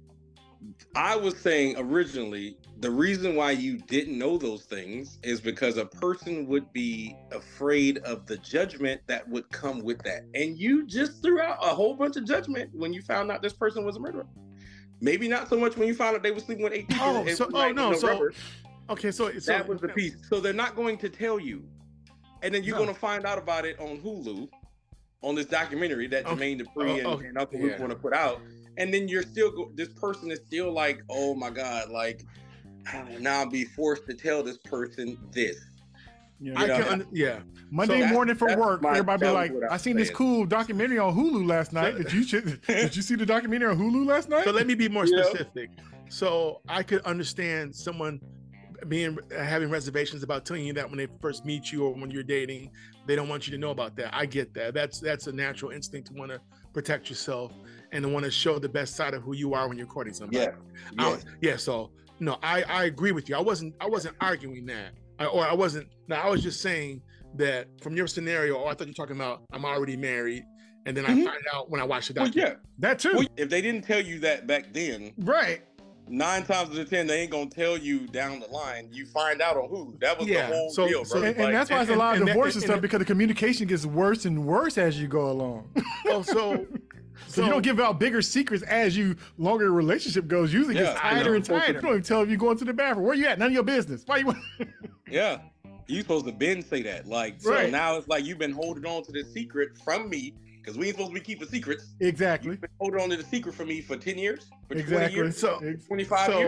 S3: I was saying originally the reason why you didn't know those things is because a person would be afraid of the judgment that would come with that. And you just threw out a whole bunch of judgment when you found out this person was a murderer. Maybe not so much when you found out they were sleeping with eight people.
S2: Oh,
S3: It
S2: so-
S3: was
S2: oh,
S3: like
S2: no, so-
S3: rubber.
S2: okay. So, so
S3: That was the piece. So they're not going to tell you. And then you're
S1: No.
S3: going to find out about it on Hulu, on this documentary that
S2: Okay.
S3: Jermaine Dupri and,
S2: Oh, okay.
S3: and Uncle Luke
S2: Yeah.
S3: want to put out. And then you're still, go- this person is still like, oh my God, like, now I'll be forced to tell this person this.
S1: You know,
S2: I
S3: know,
S2: can, under, yeah.
S1: Monday
S3: that's-
S1: morning for
S3: that's
S1: work,
S3: my-
S1: everybody be
S3: that was
S1: like,
S3: what I
S1: "I seen
S3: was
S1: this cool documentary on Hulu last night. Did you ch- did you see the documentary on Hulu last night?"
S2: So let me be more
S3: Yeah.
S2: specific. So I could understand someone being having reservations about telling you that when they first meet you or when you're dating, they don't want you to know about that. I get that. That's that's a natural instinct to want to protect yourself and to want to show the best side of who you are when you're courting somebody.
S3: Yeah.
S2: I
S3: Yeah.
S2: was- yeah. So no, I I agree with you. I wasn't I wasn't arguing that, I, or I wasn't. No, I was just saying that from your scenario. Oh, I thought you were talking about I'm already married, and then
S3: Mhm.
S2: I find out when I watch the
S3: Well,
S2: documentary.
S3: yeah.
S1: that too,
S3: Well, if they didn't tell you that back then,
S1: right?
S3: nine times out of ten, they ain't gonna tell you down the line. You find out on Hulu. That was
S2: Yeah,
S3: the whole
S2: so-
S3: deal,
S2: so-
S3: bro.
S1: And, and
S3: Like,
S1: that's why it's a
S2: and-
S1: lot of
S2: and that-
S1: divorce and,
S2: and-
S1: stuff
S2: and-
S1: because the communication gets worse and worse as you go along.
S2: Oh, so
S1: So, you don't give out bigger secrets as you longer the relationship goes. Usually it gets
S3: Yeah, I
S1: tighter
S3: know.
S1: and tighter. You don't even tell if you going to the bathroom. Where you at? None of your business. Why you?
S3: yeah. You supposed to been say that. Like, so
S1: Right.
S3: now it's like you've been holding on to this secret from me because we ain't supposed to be keeping secrets.
S1: Exactly.
S3: You've been holding on to the secret from me for ten years, for twenty
S1: Exactly.
S3: years,
S2: So
S1: Ex-
S3: twenty-five
S2: so
S3: years.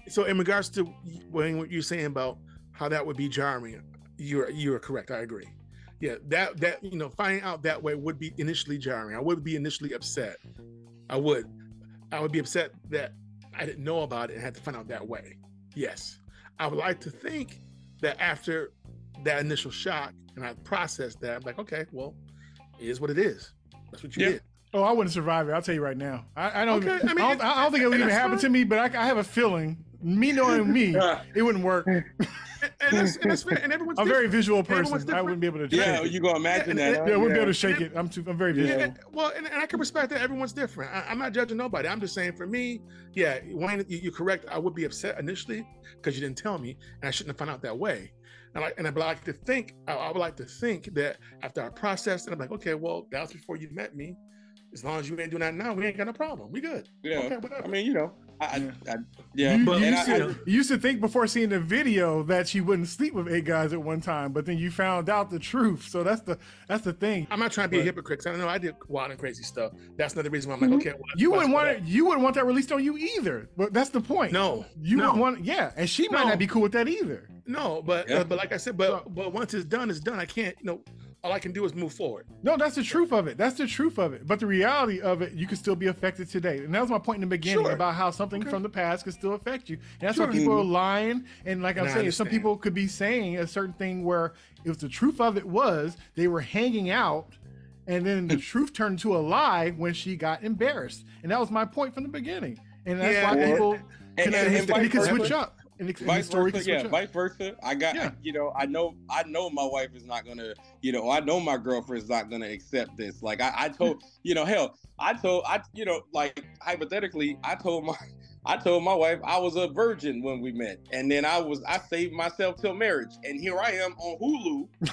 S2: So in regards to when what you're saying about how that would be jarring, you're you're correct. I agree. Yeah, that that you know, finding out that way would be initially jarring. I would be initially upset. I would. I would be upset that I didn't know about it and had to find out that way. Yes. I would like to think that after that initial shock and I processed that, I'm like, okay, well, it is what it is. That's what you
S3: Yeah.
S2: did.
S1: Oh, I wouldn't survive it. I'll tell you right now. I, I don't.
S2: Okay,
S1: Even,
S2: I mean,
S1: I, don't I don't think it would
S2: and
S1: even
S2: that's
S1: happen
S2: fine.
S1: to me. But I, I have a feeling, me knowing me, it wouldn't work.
S2: And, and, that's, and that's fair. And everyone's
S1: I'm a very
S2: different.
S1: visual
S2: Everyone's
S1: person. I
S2: different.
S1: wouldn't be able to.
S3: Yeah,
S1: shake it.
S3: you gonna imagine
S2: Yeah,
S3: that?
S2: and-
S3: huh?
S1: Yeah, I wouldn't be able to
S3: Yeah.
S1: shake it. I'm too. I'm very
S2: Yeah,
S1: visual.
S2: and- well, and, and I can respect that everyone's different. I, I'm not judging nobody. I'm just saying for me, yeah, Wayne, you, you're correct. I would be upset initially because you didn't tell me, and I shouldn't have found out that way. And I and I'd like to think, I, I would like to think that after I processed it, I'm like, okay, well, that was before you met me. As long as you ain't doing that now, we ain't got no problem. We good.
S3: Yeah.
S2: Okay, whatever.
S3: I mean, you know, I,
S1: Yeah.
S3: I, I yeah,
S1: You,
S3: but
S1: you
S3: and
S1: used
S3: I,
S1: to,
S3: I,
S1: you used to think before seeing the video that she wouldn't sleep with eight guys at one time, but then you found out the truth. So that's the that's the thing.
S2: I'm not trying to be a
S1: But-
S2: hypocrite. 'Cause I know I did wild and crazy stuff. That's another reason why I'm like, okay, well,
S1: You
S2: well,
S1: wouldn't want
S2: whatever.
S1: it. You wouldn't want that released on you either. But that's the point.
S2: No,
S1: you
S2: no.
S1: wouldn't want. Yeah, and she might
S2: No.
S1: not be cool with that either.
S2: No, but
S3: Yeah.
S2: uh, but like I said, but but once it's done, it's done. I can't. You know, all I can do is move forward.
S1: No, that's the truth of it. That's the truth of it. But the reality of it, you can still be affected today. And that was my point in the beginning
S2: Sure.
S1: about how something
S2: Okay.
S1: from the past could still affect you. And that's
S2: Sure.
S1: why people are lying. And like I'm
S2: And I
S1: saying, some
S2: understand.
S1: people could be saying a certain thing where it was the truth of it was they were hanging out, and then the truth turned into a lie when she got embarrassed. And that was my point from the beginning. And that's
S2: Yeah,
S1: why
S2: and-
S1: people
S3: and-
S1: can,
S3: and- and
S1: and
S3: vice
S1: it can
S3: versa.
S1: switch up. And, it, and the
S3: vice
S1: story can
S3: versa,
S1: switch
S3: yeah,
S1: up.
S3: vice versa. I got,
S1: Yeah.
S3: you know, I know, I know my wife is not gonna, you know, I know my girlfriend's not gonna accept this. Like I, I told, you know, hell, I told, I, you know, like hypothetically, I told my, I told my wife I was a virgin when we met, and then I was, I saved myself till marriage, and here I am on Hulu,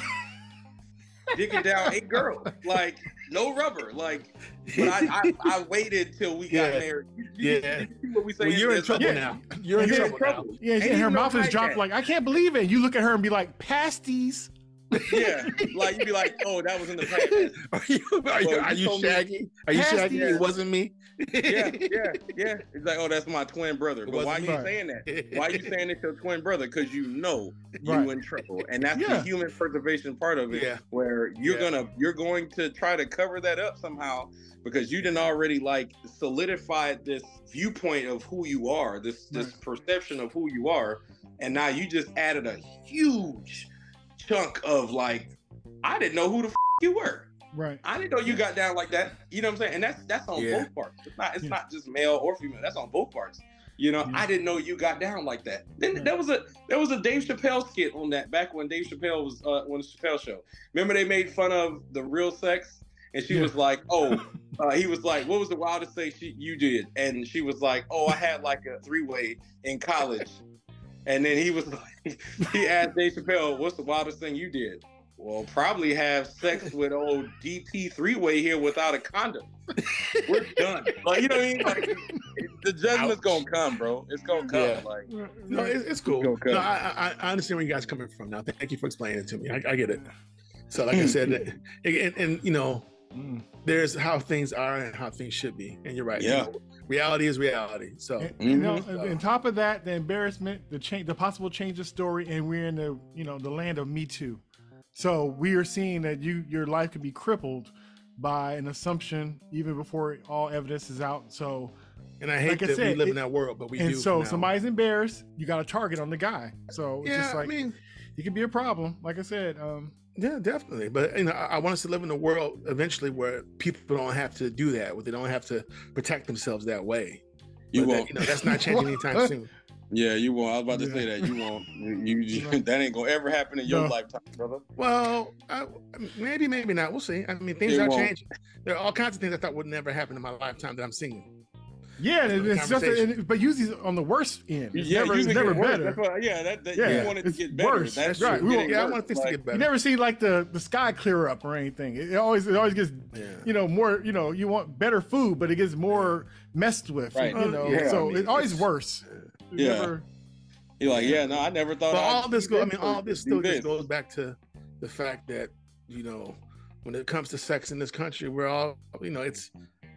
S3: digging down a girl, like no rubber, like. But I, I, I waited till we got
S2: Yeah.
S3: married. You, you,
S2: Yeah.
S3: you see what we
S2: Well,
S3: saying?
S2: you're in
S3: There's
S2: trouble
S3: like-
S1: Yeah.
S2: now. You're in
S3: You're
S2: trouble,
S3: in trouble.
S1: Yeah,
S3: And
S1: and
S3: you
S1: her
S3: know
S1: mouth is
S3: hide
S1: dropped
S3: that.
S1: like, I can't believe it. You look at her and be like, pasties.
S3: Yeah, like you'd be like, oh, that was in the past.
S2: Are you are you,
S3: Well,
S2: are
S3: you
S2: you
S3: told me-
S2: Shaggy? Are you
S1: Pasty.
S2: Shaggy? It wasn't me.
S3: Yeah, yeah, yeah. It's like, oh, that's my twin brother. But why are
S2: wasn't
S3: you
S1: me.
S3: saying that? Why are you saying it's your twin brother? Because you know you
S1: Right.
S3: in trouble, and that's
S1: Yeah.
S3: the human preservation part of it,
S2: Yeah.
S3: where you're
S2: Yeah.
S3: gonna you're going to try to cover that up somehow because you didn't already like solidified this viewpoint of who you are, this this
S1: Right.
S3: perception of who you are, and now you just added a huge chunk of like, I didn't know who the f- you were.
S1: Right.
S3: I didn't know you got down like that. You know what I'm saying? And that's that's on
S2: Yeah.
S3: both parts. It's not it's
S1: Yeah.
S3: not just male or female. That's on both parts. You know,
S1: Yeah.
S3: I didn't know you got down like that. Then
S1: Yeah.
S3: there was a there was a Dave Chappelle skit on that back when Dave Chappelle was uh, on the Chappelle show. Remember they made fun of the real sex, and she
S1: Yeah.
S3: was like, "Oh," uh, he was like, "What was the wildest thing she you did?" And she was like, "Oh, I had like a three way in college." And then he was like, he asked Dave Chappelle, "What's the wildest thing you did?" Well, probably have sex with old D P three way here without a condom. We're done. Like, you know what I mean? Like, it, the judgment's
S2: Ouch.
S3: gonna come, bro. It's gonna come.
S2: Yeah.
S3: Like,
S2: No, it's, it's cool.
S3: Go, go.
S2: No, I, I I understand where you guys are coming from now. Thank you for explaining it to me. I, I get it. So, like I said, and, and, and you know,
S1: Mm.
S2: there's how things are and how things should be. And you're right. you
S3: Yeah.
S2: know, reality is reality. So,
S1: And, you know,
S3: Mhm.
S1: and on top of that, the embarrassment, the change, the possible change of story, and we're in the you know the land of Me Too. So we are seeing that you your life could be crippled by an assumption even before all evidence is out. So
S2: and I hate
S1: Like I
S2: that
S1: said,
S2: we live
S1: it-
S2: in that world, but we
S1: and
S2: do.
S1: so
S2: now.
S1: somebody's embarrassed, you got a target on the guy. So it's
S2: Yeah,
S1: just like
S2: I mean,
S1: it could be a problem. Like I said, um,
S2: yeah, definitely. But you know, I, I want us to live in a world eventually where people don't have to do that, where they don't have to protect themselves that way.
S3: you
S2: But that-
S3: won't.
S2: you know, that's not changing anytime
S1: What?
S2: soon.
S3: Yeah, you won't. I was about to
S1: Yeah.
S3: say that. You won't. You, you,
S1: Right.
S3: that ain't gonna ever happen in your
S1: No.
S3: lifetime, brother.
S2: Well, I, maybe, maybe not. We'll see. I mean, things
S3: It
S2: are
S3: won't.
S2: changing. There are all kinds of things I thought would never happen in my lifetime that I'm seeing.
S1: yeah,
S2: That's
S1: and
S2: the
S1: it's just,
S2: conversation.
S1: and, but usually on the worst end. It's
S3: yeah,
S1: never, it's
S3: usually
S1: never
S3: get worse.
S1: better.
S3: That's why, yeah, that, that
S1: Yeah,
S3: you want it to
S1: it's
S3: get better.
S1: worse.
S3: That's
S1: That's right.
S3: true.
S1: We
S3: It
S1: want-
S3: ain't
S2: Yeah, I
S3: worse.
S2: want things
S3: Like,
S2: to get better.
S1: You never see like the the sky clear up or anything. It always it always gets
S2: Yeah.
S1: you know more you know you want better food, but it gets more messed with.
S3: Right.
S1: You know,
S2: Yeah,
S1: so
S2: I mean,
S1: it's always
S2: it's-
S1: worse. It's
S3: Yeah.
S1: never-
S3: You're like, yeah, no, I never thought.
S2: But
S3: I'd
S2: all this
S3: do
S2: go. I mean,
S3: or
S2: all this
S3: do
S2: still
S3: this.
S2: just goes back to the fact that you know, when it comes to sex in this country, we're all you know, it's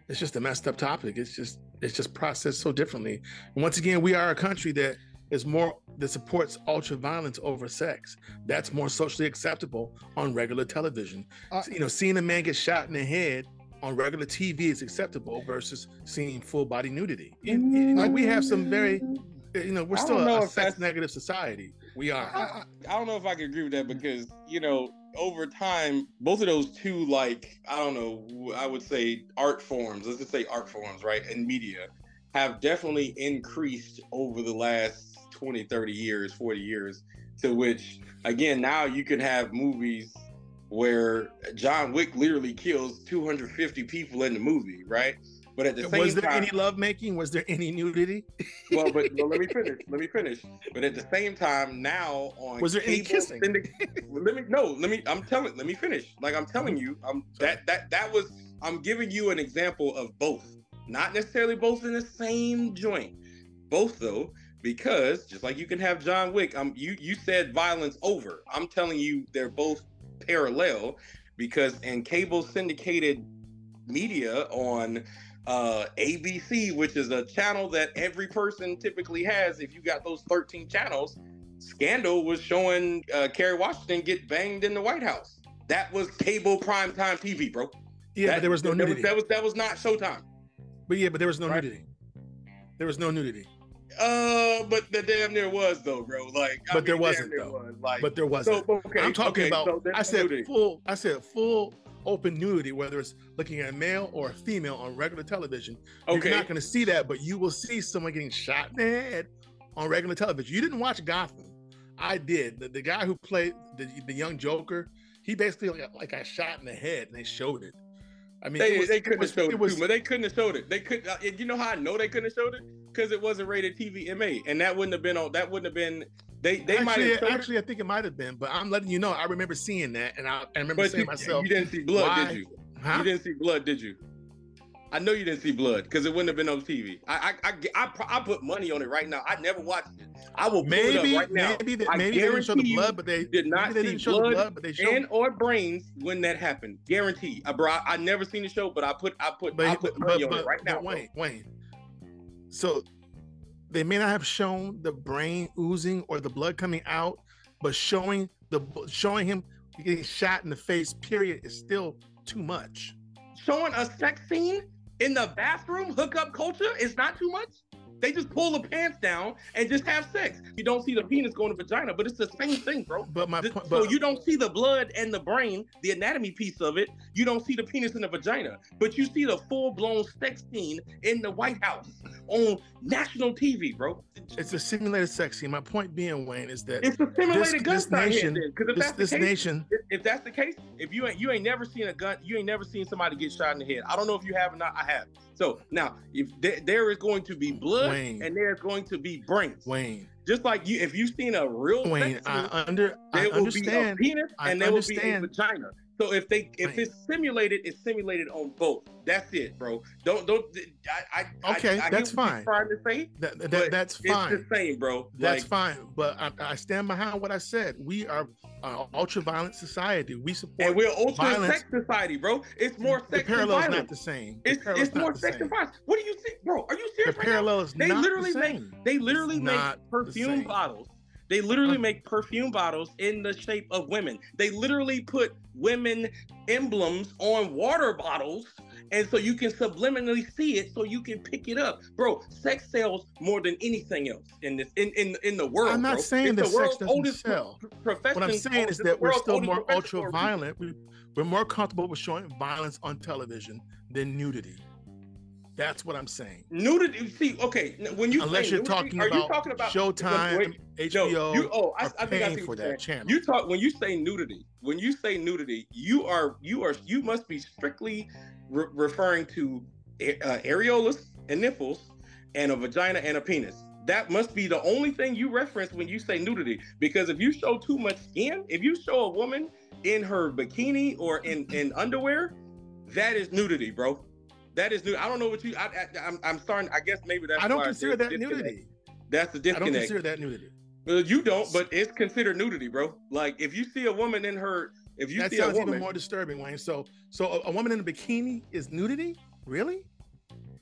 S2: It's just a messed up topic. It's just it's just processed so differently. And once again, we are a country that is more that supports ultra violence over sex. That's more socially acceptable on regular television. Uh, you know, seeing a man get shot in the head on regular T V is acceptable versus seeing full body nudity. You, you know, we have some very, you know, we're still a, a sex negative society. We are.
S3: I, I don't know if I can agree with that because, you know, over time, both of those two, like, I don't know, I would say art forms, let's just say art forms, right, and media have definitely increased over the last twenty, thirty years, forty years, to which, again, now you can have movies where John Wick literally kills two hundred fifty people in the movie, right? But at the same
S2: was there
S3: time,
S2: any love making? Was there any nudity?
S3: well, but well, let me finish. Let me finish. But at the same time, now on
S2: was there
S3: cable,
S2: any kissing?
S3: Syndic- let me no. Let me. I'm telling. Let me finish. Like I'm telling you, I'm that that that was. I'm giving you an example of both. Not necessarily both in the same joint. Both though, because just like you can have John Wick. Um, you you said violence over. I'm telling you, they're both parallel because in cable syndicated media on uh A B C, which is a channel that every person typically has if you got those thirteen channels, Scandal was showing uh Kerry Washington get banged in the White House. That was cable primetime T V, bro.
S2: Yeah,
S3: that,
S2: but there was no
S3: that
S2: nudity.
S3: Was, that was that was not Showtime.
S2: But yeah, but there was no
S3: right?
S2: nudity. There was no nudity.
S3: Uh, but the damn near was though, bro. Like, I
S2: but
S3: mean,
S2: there wasn't though.
S3: Was. Like,
S2: but there wasn't.
S3: So, okay,
S2: I'm talking
S3: okay,
S2: about.
S3: So
S2: I said
S3: nudity.
S2: full. I said full open nudity, whether it's looking at a male or a female on regular television.
S3: Okay.
S2: You're not going to see that, but you will see someone getting shot in the head on regular television. You didn't watch Gotham. I did. The, the guy who played the, the young Joker, he basically like, like got shot in the head, and they showed it. I mean,
S3: they,
S2: it was,
S3: they couldn't
S2: it was,
S3: have showed it,
S2: it was,
S3: too, but they couldn't have showed it. They could. Uh, you know how I know they couldn't have showed it? Because it wasn't rated T V M A, and that wouldn't have been on. That wouldn't have been. They they might
S2: actually,
S3: have showed
S2: actually,
S3: it.
S2: I think it might have been, but I'm letting you know. I remember seeing that, and I, I remember
S3: But
S2: saying
S3: you,
S2: myself,
S3: you didn't see blood,
S2: why?
S3: did you?
S2: Huh?
S3: You didn't see blood, did you? I know you didn't see blood because it wouldn't have been on T V. I I, I I I put money on it right now. I never watched it. I will pull
S2: maybe
S3: it up right now.
S2: maybe they,
S3: I
S2: maybe they didn't show the
S3: guarantee
S2: blood, but they
S3: did not
S2: maybe they
S3: see
S2: didn't show
S3: blood
S2: the blood, but they showed
S3: and or brains when that happened. Guarantee. I bro, I, I never seen the show, but I put I put
S2: but,
S3: I put
S2: but,
S3: money
S2: but,
S3: on it right
S2: but
S3: now.
S2: Wayne, Wayne. So they may not have shown the brain oozing or the blood coming out, but showing the showing him getting shot in the face, period, is still too much.
S3: Showing a sex scene in the bathroom, hookup culture is not too much. They just pull the pants down and just have sex. You don't see the penis going to vagina, but it's the same thing, bro.
S2: But my
S3: the,
S2: point,
S3: so
S2: but,
S3: you don't see the blood and the brain, the anatomy piece of it. You don't see the penis and the vagina, but you see the full-blown sex scene in the White House on national T V, bro.
S2: it's a simulated sex scene. My point being, Wayne, is that
S3: It's a simulated
S2: this,
S3: gun
S2: this nation,
S3: Because if
S2: this,
S3: that's
S2: this
S3: the case,
S2: nation,
S3: if, if that's the case, if you ain't you ain't never seen a gun, you ain't never seen somebody get shot in the head. I don't know if you have or not. I have. So now, if there, there is going to be blood
S2: Wayne,
S3: and there's going to be brains,
S2: Wayne,
S3: just like you, if you've seen a real
S2: Wayne,
S3: sex
S2: I
S3: scene,
S2: under, I
S3: there will
S2: understand.
S3: be a penis
S2: I
S3: and there will be a
S2: understand.
S3: vagina. So if they if
S2: Wayne.
S3: it's simulated, it's simulated on both. That's it, bro. Don't don't. I I
S2: Okay,
S3: I, I
S2: that's
S3: get what
S2: fine.
S3: you're trying to say,
S2: That, that,
S3: but
S2: that's fine.
S3: It's the same, bro.
S2: That's
S3: like,
S2: fine, but I, I stand behind what I said. We are an ultra-violent society. We support
S3: and we're ultra
S2: violence.
S3: sex society, bro. It's more
S2: The
S3: sex than
S2: parallel is
S3: violence.
S2: not the same. The
S3: It's,
S2: parallel is
S3: it's
S2: not
S3: more
S2: the
S3: sex
S2: same.
S3: than violence. What do you think, bro? Are you
S2: The
S3: serious right now?
S2: parallel is
S3: They
S2: not
S3: literally
S2: the
S3: make
S2: same.
S3: they literally
S2: It's
S3: make
S2: not the
S3: perfume
S2: same.
S3: bottles. They literally
S2: Uh,
S3: make perfume bottles in the shape of women. They literally put women emblems on water bottles, and so you can subliminally see it, so you can pick it up, bro. Sex sells more than anything else in this in in, in the world.
S2: I'm not
S3: bro.
S2: saying
S3: It's
S2: that
S3: the
S2: sex
S3: world's
S2: doesn't
S3: oldest
S2: sell.
S3: pro- profession.
S2: What I'm saying
S3: It's
S2: is
S3: the
S2: that we're
S3: world's
S2: still
S3: oldest
S2: more
S3: profession for a reason.
S2: ultra-violent. We, we're more comfortable with showing violence on television than nudity. That's what I'm saying.
S3: Nudity. See, okay, n- when you
S2: Unless
S3: say
S2: you're
S3: nudity,
S2: talking
S3: are
S2: about,
S3: you talking about
S2: Showtime,
S3: wait,
S2: H
S3: no,
S2: B O,
S3: you, oh, I,
S2: are
S3: I think I
S2: paying
S3: see what
S2: for
S3: you're
S2: that
S3: saying.
S2: channel.
S3: You talk when you say nudity. When you say nudity, you are you are you must be strictly re- referring to uh, areolas and nipples and a vagina and a penis. That must be the only thing you reference when you say nudity. Because if you show too much skin, if you show a woman in her bikini or in in underwear, that is nudity, bro. That is new. I don't know what you. I, I, I'm. I'm starting. I guess maybe that's.
S2: I don't
S3: why
S2: consider
S3: there's
S2: that
S3: a disconnect.
S2: nudity.
S3: That's the
S2: I
S3: disconnect.
S2: don't consider that nudity.
S3: Well, you don't, but it's considered nudity, bro. Like if you see a woman in her, if you
S2: That
S3: see a
S2: sounds
S3: woman,
S2: even more disturbing, Wayne. So, so a, a woman in a bikini is nudity? Really?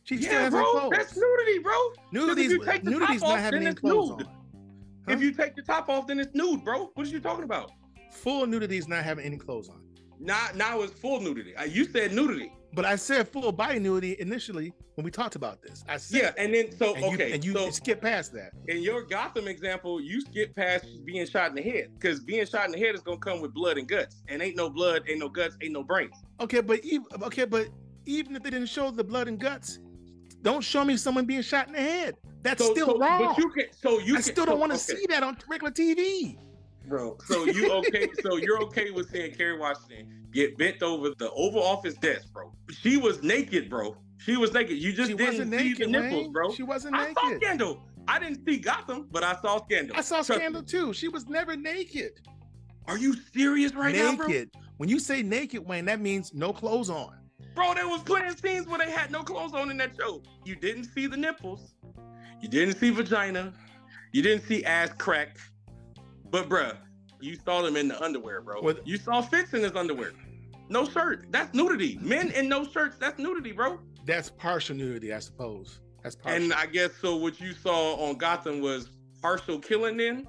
S2: She still
S3: Yeah,
S2: has her
S3: bro,
S2: clothes.
S3: that's nudity, bro. 'Cause
S2: Nudity's,
S3: if you take the
S2: nudity's
S3: top
S2: not
S3: off,
S2: having
S3: then
S2: any
S3: it's
S2: clothes
S3: nude.
S2: on. Huh?
S3: If you take the top off, then it's nude, bro. What are you talking about?
S2: Full nudity is not having any clothes on.
S3: Now, now it's full nudity. Uh, You said nudity.
S2: But I said full body nudity initially when we talked about this. I said,
S3: Yeah, and then so
S2: and
S3: okay,
S2: you, and you
S3: so
S2: skip past that.
S3: in your Gotham example, you skip past being shot in the head because being shot in the head is gonna come with blood and guts, and ain't no blood, ain't no guts, ain't no brains.
S2: Okay, but even okay, but even if they didn't show the blood and guts, don't show me someone being shot in the head. That's
S3: So,
S2: still
S3: so
S2: wrong.
S3: but you can, so you
S2: I
S3: can,
S2: still don't
S3: so,
S2: want to
S3: okay,
S2: see that on regular T V.
S3: bro. So you okay? So you're okay with seeing Kerry Washington get bent over the Oval Office desk, bro? She was naked, bro. She was naked. You just
S2: She
S3: didn't
S2: wasn't
S3: see
S2: naked,
S3: the nipples,
S2: Wayne.
S3: bro.
S2: She wasn't
S3: I saw
S2: naked.
S3: Scandal. I didn't see Gotham, but I saw Scandal.
S2: I saw
S3: Trust me.
S2: Scandal too. She was never naked.
S3: Are you serious right now, bro?
S2: naked. When you say naked, Wayne, that means no clothes on.
S3: Bro, there was plenty of scenes where they had no clothes on in that show. You didn't see the nipples. You didn't see vagina. You didn't see ass crack. But bruh, you saw them in the underwear, bro.
S2: With-
S3: you saw Fitz in his underwear. No shirt. That's nudity. Men in no shirts, that's nudity, bro.
S2: That's partial nudity, I suppose. That's partial.
S3: And I guess so what you saw on Gotham was partial killing then?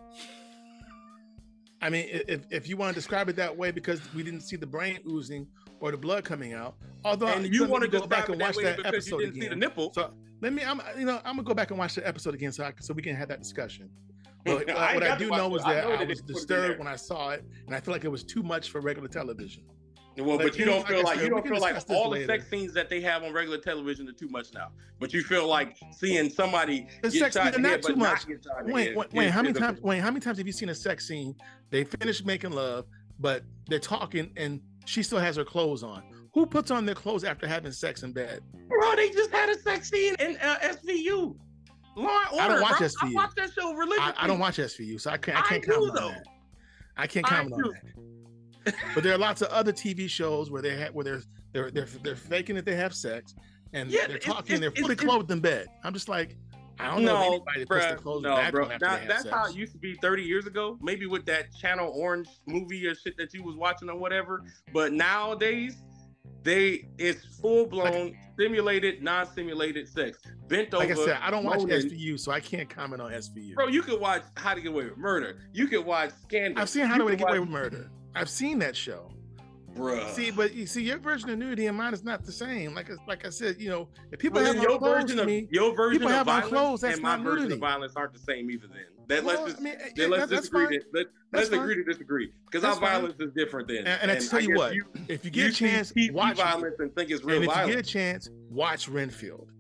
S2: I mean, i- if, if you want to describe it that way, because we didn't see the brain oozing or the blood coming out. Although
S3: And
S2: let
S3: you
S2: me
S3: want to
S2: go
S3: go
S2: back
S3: back
S2: and watch
S3: that,
S2: that
S3: because you
S2: episode
S3: didn't see the
S2: again.
S3: nipple.
S2: So let me, I'm, you know, I'm gonna go back and watch the episode again, so I, so we can have that discussion. But uh,
S3: I ain't
S2: what I
S3: got to
S2: do
S3: watch
S2: know
S3: it.
S2: is
S3: I
S2: that
S3: know
S2: I
S3: that
S2: was
S3: they put it in
S2: disturbed
S3: there.
S2: when I saw it, and I feel like it was too much for regular television.
S3: Well,
S2: But
S3: but you
S2: you know,
S3: don't
S2: like
S3: feel
S2: I
S3: like
S2: said,
S3: you
S2: we
S3: don't
S2: can
S3: feel like
S2: discuss this
S3: all the
S2: later.
S3: sex scenes that they have on regular television are too much now. But you feel like seeing somebody
S2: The
S3: get
S2: sex
S3: shot
S2: scenes
S3: in
S2: are
S3: the
S2: not
S3: head,
S2: too
S3: but
S2: much.
S3: not get shot in the
S2: Wayne,
S3: head
S2: Wayne, Wayne,
S3: is-
S2: how many
S3: is a-
S2: times? Wayne, how many times have you seen a sex scene? They finish making love, but they're talking, and she still has her clothes on. Who puts on their clothes after having sex in bed?
S3: Bro, they just had a sex scene in uh, S V U. Law and Order,
S2: I don't watch
S3: bro.
S2: S V U.
S3: I watch that show religiously.
S2: I, I don't watch S V U, so I can't. I
S3: I
S2: can't
S3: do,
S2: comment
S3: though.
S2: on that. I can't
S3: I
S2: comment on
S3: do.
S2: that. But there are lots of other T V shows where they have where they're they're they're, they're faking that they have sex, and
S3: Yeah,
S2: they're
S3: it's-
S2: talking.
S3: it's-
S2: they're fully
S3: it's-
S2: clothed in bed. I'm just like, I don't know if
S3: No,
S2: anybody puts their
S3: bro.
S2: clothes
S3: No,
S2: back
S3: bro.
S2: on after
S3: Now,
S2: they have
S3: that's
S2: sex.
S3: how it used to be thirty years ago. Maybe with that Channel Orange movie or shit that you was watching or whatever. But nowadays, they it's full blown simulated, non-simulated sex. Bent over.
S2: Like I said, I don't watch
S3: moaning.
S2: S V U, so I can't comment on S V U.
S3: Bro, you could watch How to Get Away with Murder. You could watch Scandal.
S2: I've seen How
S3: You
S2: to
S3: could
S2: Get Away
S3: watch-
S2: with Murder. I've seen that show.
S3: Bruh.
S2: See, but you see, your version of nudity and mine is not the same. Like, like I said, you know, if people
S3: But
S2: have
S3: then
S2: on
S3: your
S2: clothes
S3: version
S2: to
S3: of
S2: me,
S3: your version
S2: people
S3: of
S2: have on
S3: violence
S2: clothes, that's
S3: and my
S2: not
S3: version
S2: nudity.
S3: of violence aren't the same either. Then that
S2: Well,
S3: let's just
S2: I mean,
S3: then
S2: yeah,
S3: let's
S2: that- that's
S3: disagree.
S2: fine.
S3: Then. Let,
S2: That's
S3: let's agree
S2: fine.
S3: to disagree because
S2: That's
S3: our
S2: fine.
S3: violence is different. Then
S2: And, and I tell you
S3: guess
S2: what,
S3: you,
S2: if you get
S3: you
S2: a chance,
S3: see T V
S2: watch
S3: violence and think it's real
S2: and if
S3: violence.
S2: you get a chance, watch Renfield.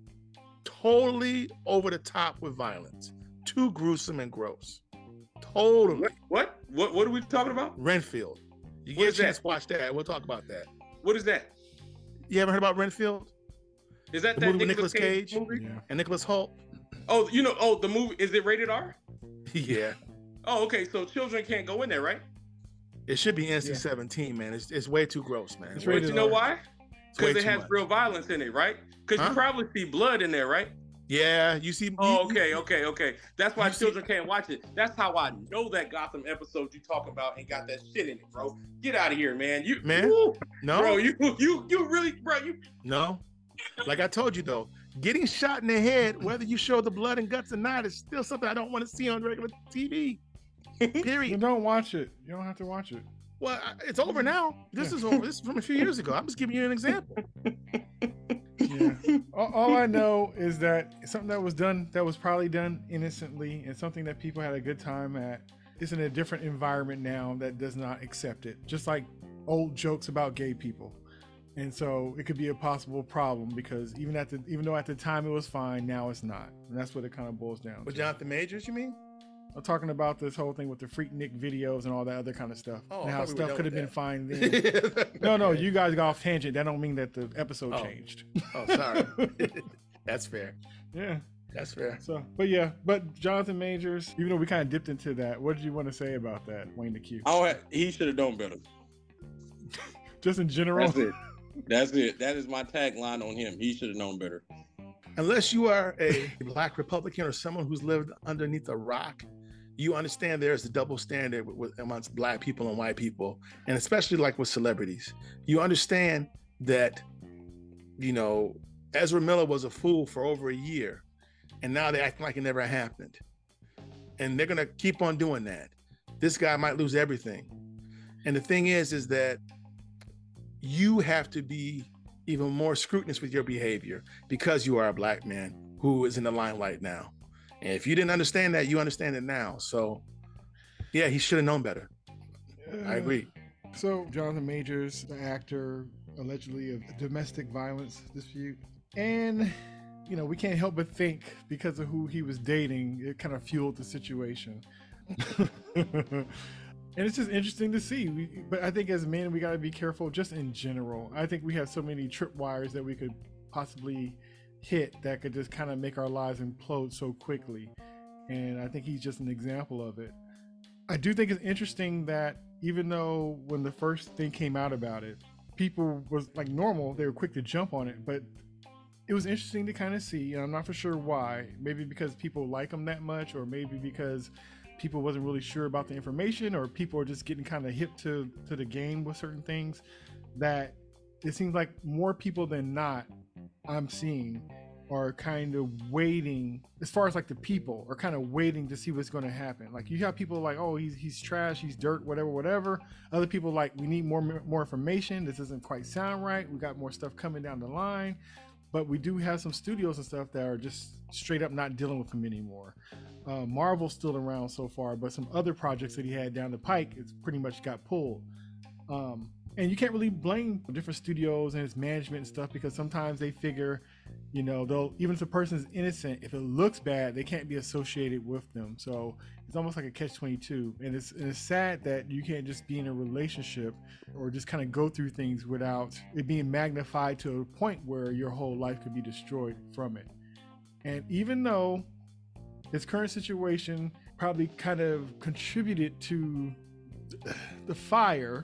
S2: Totally over the top with violence. Too gruesome and gross. Totally.
S3: What, what what what are we talking about?
S2: Renfield. You
S3: What
S2: get a
S3: is that?
S2: chance, watch that. We'll talk about that.
S3: What is that?
S2: You haven't heard about Renfield?
S3: Is that
S2: The
S3: that
S2: movie with
S3: Nicolas
S2: Nicolas
S3: Cage,
S2: Cage?
S3: movie?
S1: Yeah.
S2: And Nicholas Holt?
S3: Oh, you know, oh the movie is it rated R?
S2: Yeah.
S3: Oh, okay, so children can't go in there, right?
S2: It should be N C seventeen, man. It's, it's way too gross, man.
S1: It's
S3: But
S1: rated
S3: you know
S1: R.
S3: why?
S2: It's way
S3: Because it
S2: too
S3: has
S2: much.
S3: real violence in it, right? Because
S2: Huh?
S3: you probably see blood in there, right?
S2: Yeah, you see.
S3: Oh,
S2: you-
S3: okay,
S2: you-
S3: okay, okay. That's why
S2: you see-
S3: children can't watch it. That's how I know that Gotham episode you talk about ain't got that shit in it, bro. Get out of here, man. You
S2: Man?
S3: woo,
S2: No,
S3: bro, you you you really, bro, you
S2: no. Like I told you though, getting shot in the head, whether you show the blood and guts or not, is still something I don't want to see on regular T V.
S1: You
S2: Period.
S1: don't watch it. You don't have to watch it.
S2: Well, I- it's over now. This is over. This is from a few years ago. I'm just giving you an example.
S1: Yeah. all, all I know is that it's something that was done that was probably done innocently and something that people had a good time at. It's in a different environment now that does not accept it. Just like old jokes about gay people. And so it could be a possible problem because even at the even though at the time it was fine, now it's not. And that's what it kind of boils down
S2: With
S1: to.
S2: Jonathan Majors, you mean?
S1: I'm talking about this whole thing with the Freaknik videos and all that other kind of stuff.
S2: Oh, I
S1: and how
S2: thought we were
S1: stuff
S2: done
S1: could have
S2: with
S1: been
S2: that.
S1: fine then. No, no, you guys got off tangent. That don't mean that the episode
S2: Oh.
S1: changed.
S2: Oh, sorry. That's fair.
S1: Yeah.
S2: That's fair.
S1: So, but yeah, but Jonathan Majors, even though we kind of dipped into that, what did you want to say about that, Wayne the Q?
S3: I don't have, he should have known better.
S1: Just in general.
S3: That's it. That's it. That is my tagline on him. He should have known better.
S2: Unless you are a black Republican or someone who's lived underneath a rock, you understand there's a double standard with, with, amongst black people and white people, and especially like with celebrities. You understand that, you know, Ezra Miller was a fool for over a year, and now they're acting like it never happened. And they're gonna keep on doing that. This guy might lose everything. And the thing is, is that you have to be even more scrutinous with your behavior because you are a black man who is in the limelight now. And if you didn't understand that, you understand it now. So yeah, he should have known better. Uh, I agree.
S1: So Jonathan Majors, the actor, allegedly of domestic violence dispute. And, you know, we can't help but think because of who he was dating, it kind of fueled the situation. And it's just interesting to see. We, but I think as men, we got to be careful just in general. I think we have so many tripwires that we could possibly hit that could just kind of make our lives implode so quickly. And I think he's just an example of it. I do think it's interesting that even though when the first thing came out about it, people was like normal, they were quick to jump on it, but it was interesting to kind of see, and I'm not for sure why. Maybe because people like him that much, or maybe because people wasn't really sure about the information, or people are just getting kind of hip to, to the game with certain things, that it seems like more people than not I'm seeing are kind of waiting, as far as like the people are kind of waiting to see what's going to happen. Like you have people like, oh, he's he's trash, he's dirt, whatever, whatever. Other people like, we need more more information. This doesn't quite sound right. We got more stuff coming down the line. But we do have some studios and stuff that are just straight up not dealing with him anymore. Uh, Marvel's still around so far, but some other projects that he had down the pike, it's pretty much got pulled. Um, and you can't really blame different studios and its management and stuff, because sometimes they figure, you know, they'll, even if a person is innocent, if it looks bad, they can't be associated with them. So it's almost like a catch twenty-two. And it's, and it's sad that you can't just be in a relationship or just kind of go through things without it being magnified to a point where your whole life could be destroyed from it. And even though his current situation probably kind of contributed to the fire,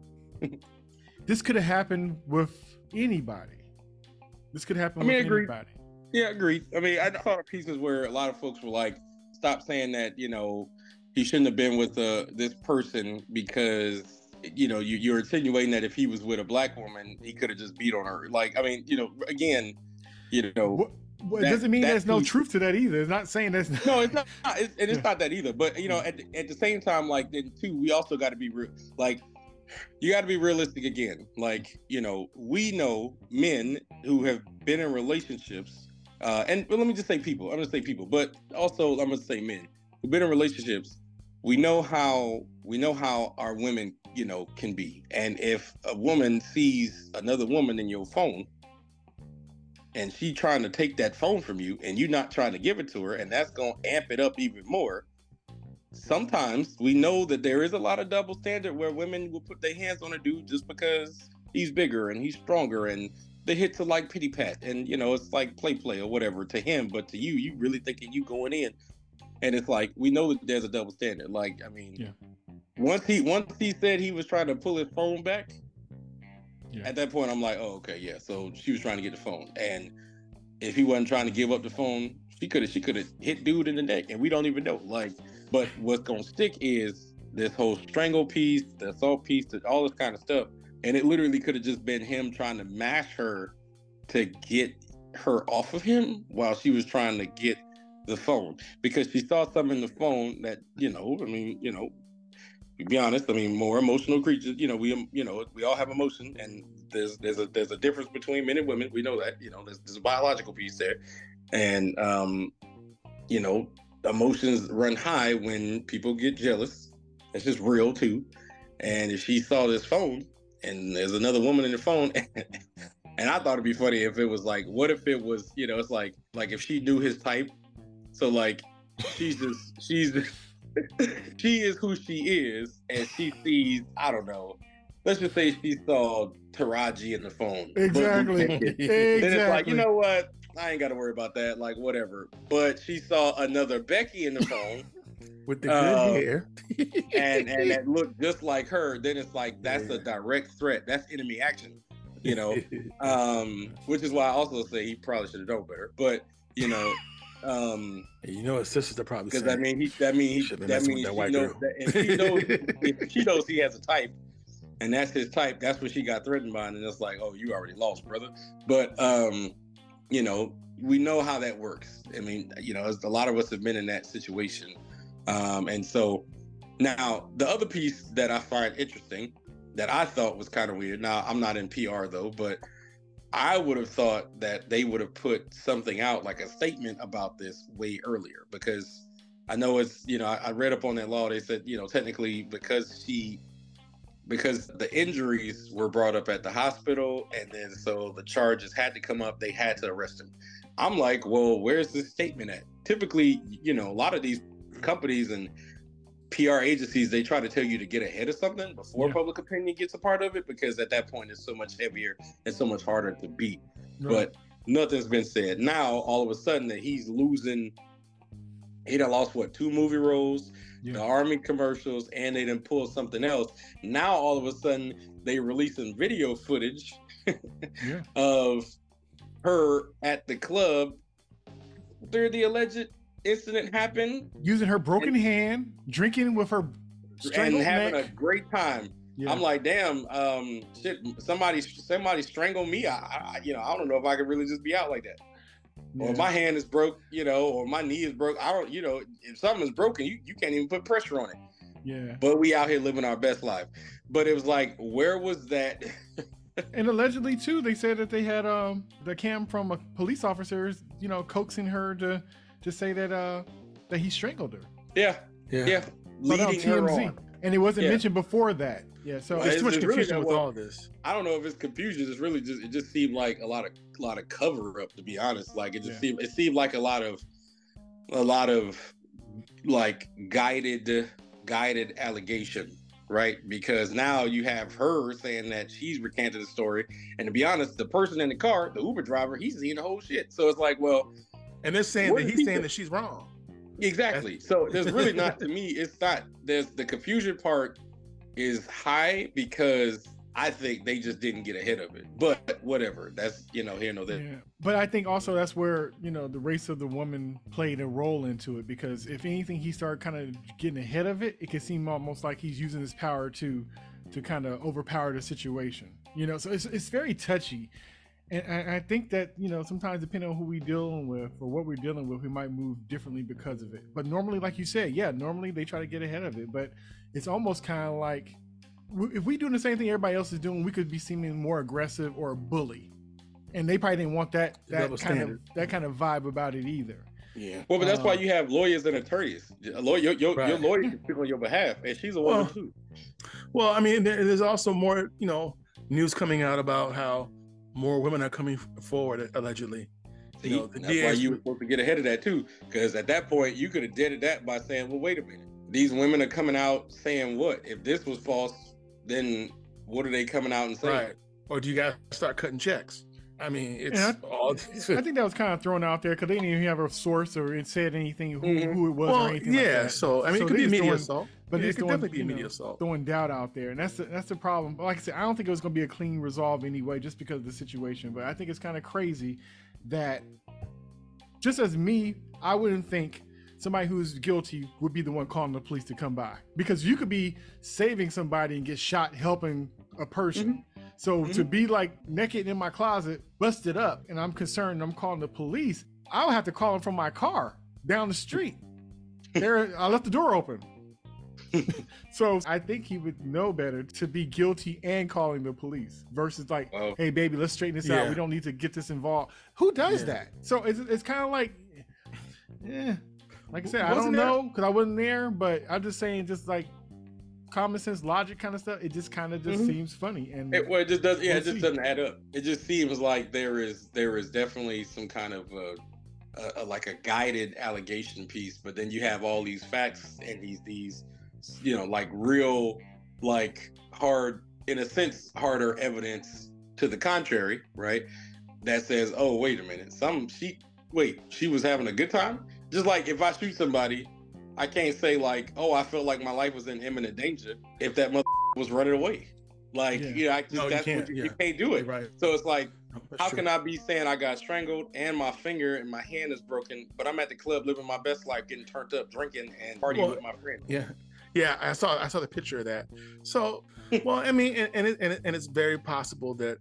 S1: this could have happened with anybody. This could happen
S3: I mean,
S1: with
S3: agreed.
S1: anybody.
S3: Yeah, agreed. I mean, I saw the pieces where a lot of folks were like, stop saying that, you know, he shouldn't have been with uh, this person because, you know, you, you're insinuating that if he was with a black woman, he could have just beat on her. Like, I mean, you know, again, you know.
S1: What? Well, it
S3: that,
S1: doesn't mean there's no
S3: piece,
S1: truth to that either. It's not saying that's
S3: no, it's not, it's, and it's not that either. But you know, at, at the same time, like then too, we also got to be real. Like, you got to be realistic again. Like, you know, we know men who have been in relationships, uh, and but let me just say people. I'm gonna say people, but also I'm gonna say men who've been in relationships. We know how we know how our women, you know, can be, and if a woman sees another woman in your phone, and she trying to take that phone from you and you not trying to give it to her, and that's going to amp it up even more. Sometimes we know that there is a lot of double standard where women will put their hands on a dude just because he's bigger and he's stronger, and the hits are like pity pat, and you know, it's like play play or whatever to him, but to you, you really thinking you going in. And it's like, we know that there's a double standard. Like, I mean, yeah. once he once he said he was trying to pull his phone back, yeah. At that point, I'm like, oh, okay, yeah. So she was trying to get the phone, and if he wasn't trying to give up the phone, she could have, she could have hit dude in the neck, and we don't even know. Like, but what's gonna stick is this whole strangle piece, the assault piece, all this kind of stuff, and it literally could have just been him trying to mash her to get her off of him while she was trying to get the phone, because she saw something in the phone that, you know, I mean, you know. To be honest, I mean, more emotional creatures. You know, we, you know, we all have emotion, and there's there's a there's a difference between men and women. We know that. You know, there's, there's a biological piece there, and um, you know, emotions run high when people get jealous. It's just real too. And if she saw this phone, and there's another woman in the phone, and I thought it'd be funny if it was like, what if it was, you know, it's like like if she knew his type, so like she's just she's. she is who she is, and she sees, I don't know, let's just say she saw Taraji in the phone.
S1: Exactly. exactly.
S3: Then it's like, you know what? I ain't got to worry about that. Like, whatever. But she saw another Becky in the phone.
S2: With the good uh, hair.
S3: and and that looked just like her. Then it's like, that's yeah. a direct threat. That's enemy action, you know? um, which is why I also say he probably should have known better. But, you know... Um,
S2: you know, his sisters are probably
S3: because I mean, he that mean he that means that white girl. That, and she knows if she knows he has a type, and that's his type. That's what she got threatened by, and it's like, oh, you already lost, brother. But um, you know, we know how that works. I mean, you know, a lot of us have been in that situation. Um, and so now the other piece that I find interesting that I thought was kind of weird. Now, I'm not in P R though, but I would have thought that they would have put something out, like a statement about this way earlier, because I know it's, you know, I, I read up on that law. They said, you know, technically because she, because the injuries were brought up at the hospital, and then so the charges had to come up, they had to arrest him. I'm like, well, where's this statement at? Typically, you know, a lot of these companies and P R agencies, they try to tell you to get ahead of something before yeah. public opinion gets a part of it, because at that point it's so much heavier and so much harder to beat. Right. But nothing's been said. Now, all of a sudden, that he's losing, he done lost, what, two movie roles, yeah. the Army commercials, and they done pulled something else. Now, all of a sudden, they releasing video footage yeah. of her at the club where the alleged incident happened,
S1: using her broken and, hand, drinking with her
S3: and having
S1: neck.
S3: a great time. Yeah. I'm like, damn, um, shit, somebody, somebody strangled me. I, I, you know, I don't know if I could really just be out like that. Yeah. Or my hand is broke, you know, or my knee is broke. I don't, you know, if something is broken, you, you can't even put pressure on it.
S1: Yeah.
S3: But we out here living our best life. But it was like, where was that?
S1: And allegedly too, they said that they had um the cam from a police officers, you know, coaxing her to. to say that uh that he strangled her.
S3: Yeah, yeah, yeah.
S1: Leading her on. And it wasn't yeah. mentioned before that. Yeah, so
S2: well, there's too much confusion really, with
S3: well,
S2: all this.
S3: I don't know if it's confusion. It's really just it just seemed like a lot of a lot of cover up, to be honest. Like it just yeah. seemed it seemed like a lot of a lot of like guided guided allegation, right? Because now you have her saying that she's recanted the story, and to be honest, the person in the car, the Uber driver, he's seeing the whole shit. So it's like, well.
S2: And they're saying that he's saying that she's wrong.
S3: Exactly. So there's really not, to me, it's not, there's the confusion part is high because I think they just didn't get ahead of it. But whatever, that's, you know, here, no, there.
S1: Yeah. But I think also that's where, you know, the race of the woman played a role into it, because if anything, he started kind of getting ahead of it, it could seem almost like he's using his power to, to kind of overpower the situation, you know? So it's, it's very touchy. And I think that, you know, sometimes depending on who we're dealing with or what we're dealing with, we might move differently because of it. But normally, like you said, yeah, normally they try to get ahead of it. But it's almost kind of like, if we doing the same thing everybody else is doing, we could be seeming more aggressive or a bully. And they probably didn't want that that kind standard. of that kind of vibe about it either.
S3: Yeah. Well, but that's um, why you have lawyers and attorneys. A lawyer, your, your, right. your lawyer can speak on your behalf, and she's a woman
S2: well,
S3: too.
S2: Well, I mean, there's also more, you know, news coming out about how more women are coming forward, allegedly.
S3: See, you know, that's D As why you were supposed to get ahead of that too, because at that point you could have deaded that by saying, "Well, wait a minute, these women are coming out saying what? If this was false, then what are they coming out and saying?"
S2: Right. Or do you guys start cutting checks? I mean, it's
S1: I,
S2: all.
S1: I think that was kind of thrown out there because they didn't even have a source or it said anything who,
S3: mm-hmm.
S1: who it was
S2: well,
S1: or anything
S2: yeah,
S1: like that.
S2: So I mean, so it could be media throwing, assault.
S1: But
S2: yeah,
S1: it could
S2: definitely be
S1: you know,
S2: media assault.
S1: Throwing doubt out there, and that's the, that's the problem. But like I said, I don't think it was going to be a clean resolve anyway, just because of the situation. But I think it's kind of crazy that, just as me, I wouldn't think somebody who's guilty would be the one calling the police to come by, because you could be saving somebody and get shot helping a person. Mm-hmm. So mm-hmm. to be like naked in my closet, busted up, and I'm concerned, I'm calling the police, I would have to call them from my car down the street. There, I left the door open. So I think he would know better to be guilty and calling the police versus like, oh. hey, baby, let's straighten this yeah. out. We don't need to get this involved. Who does yeah. that? So it's, it's kind of like, yeah, like I said, wasn't I don't there? know because I wasn't there, but I'm just saying, just like common sense, logic kind of stuff. It just kind of just mm-hmm. seems funny, and
S3: it, well, it just does. Yeah, we'll it just see. doesn't add up. It just seems like there is there is definitely some kind of uh, a, a, like a guided allegation piece, but then you have all these facts and these these you know like real like hard in a sense harder evidence to the contrary, right? That says, oh wait a minute, some she wait she was having a good time. Just like if I shoot somebody, I can't say like, oh, I felt like my life was in imminent danger if that mother was running away. Like, yeah. you know, I just, no, that's you what you, yeah. you can't do it. Right. So it's like, no, how true. can I be saying I got strangled and my finger and my hand is broken, but I'm at the club living my best life, getting turned up, drinking and partying well, with my friends?
S2: Yeah. Yeah, I saw I saw the picture of that. So, well, I mean, and and, it, and, it, and it's very possible that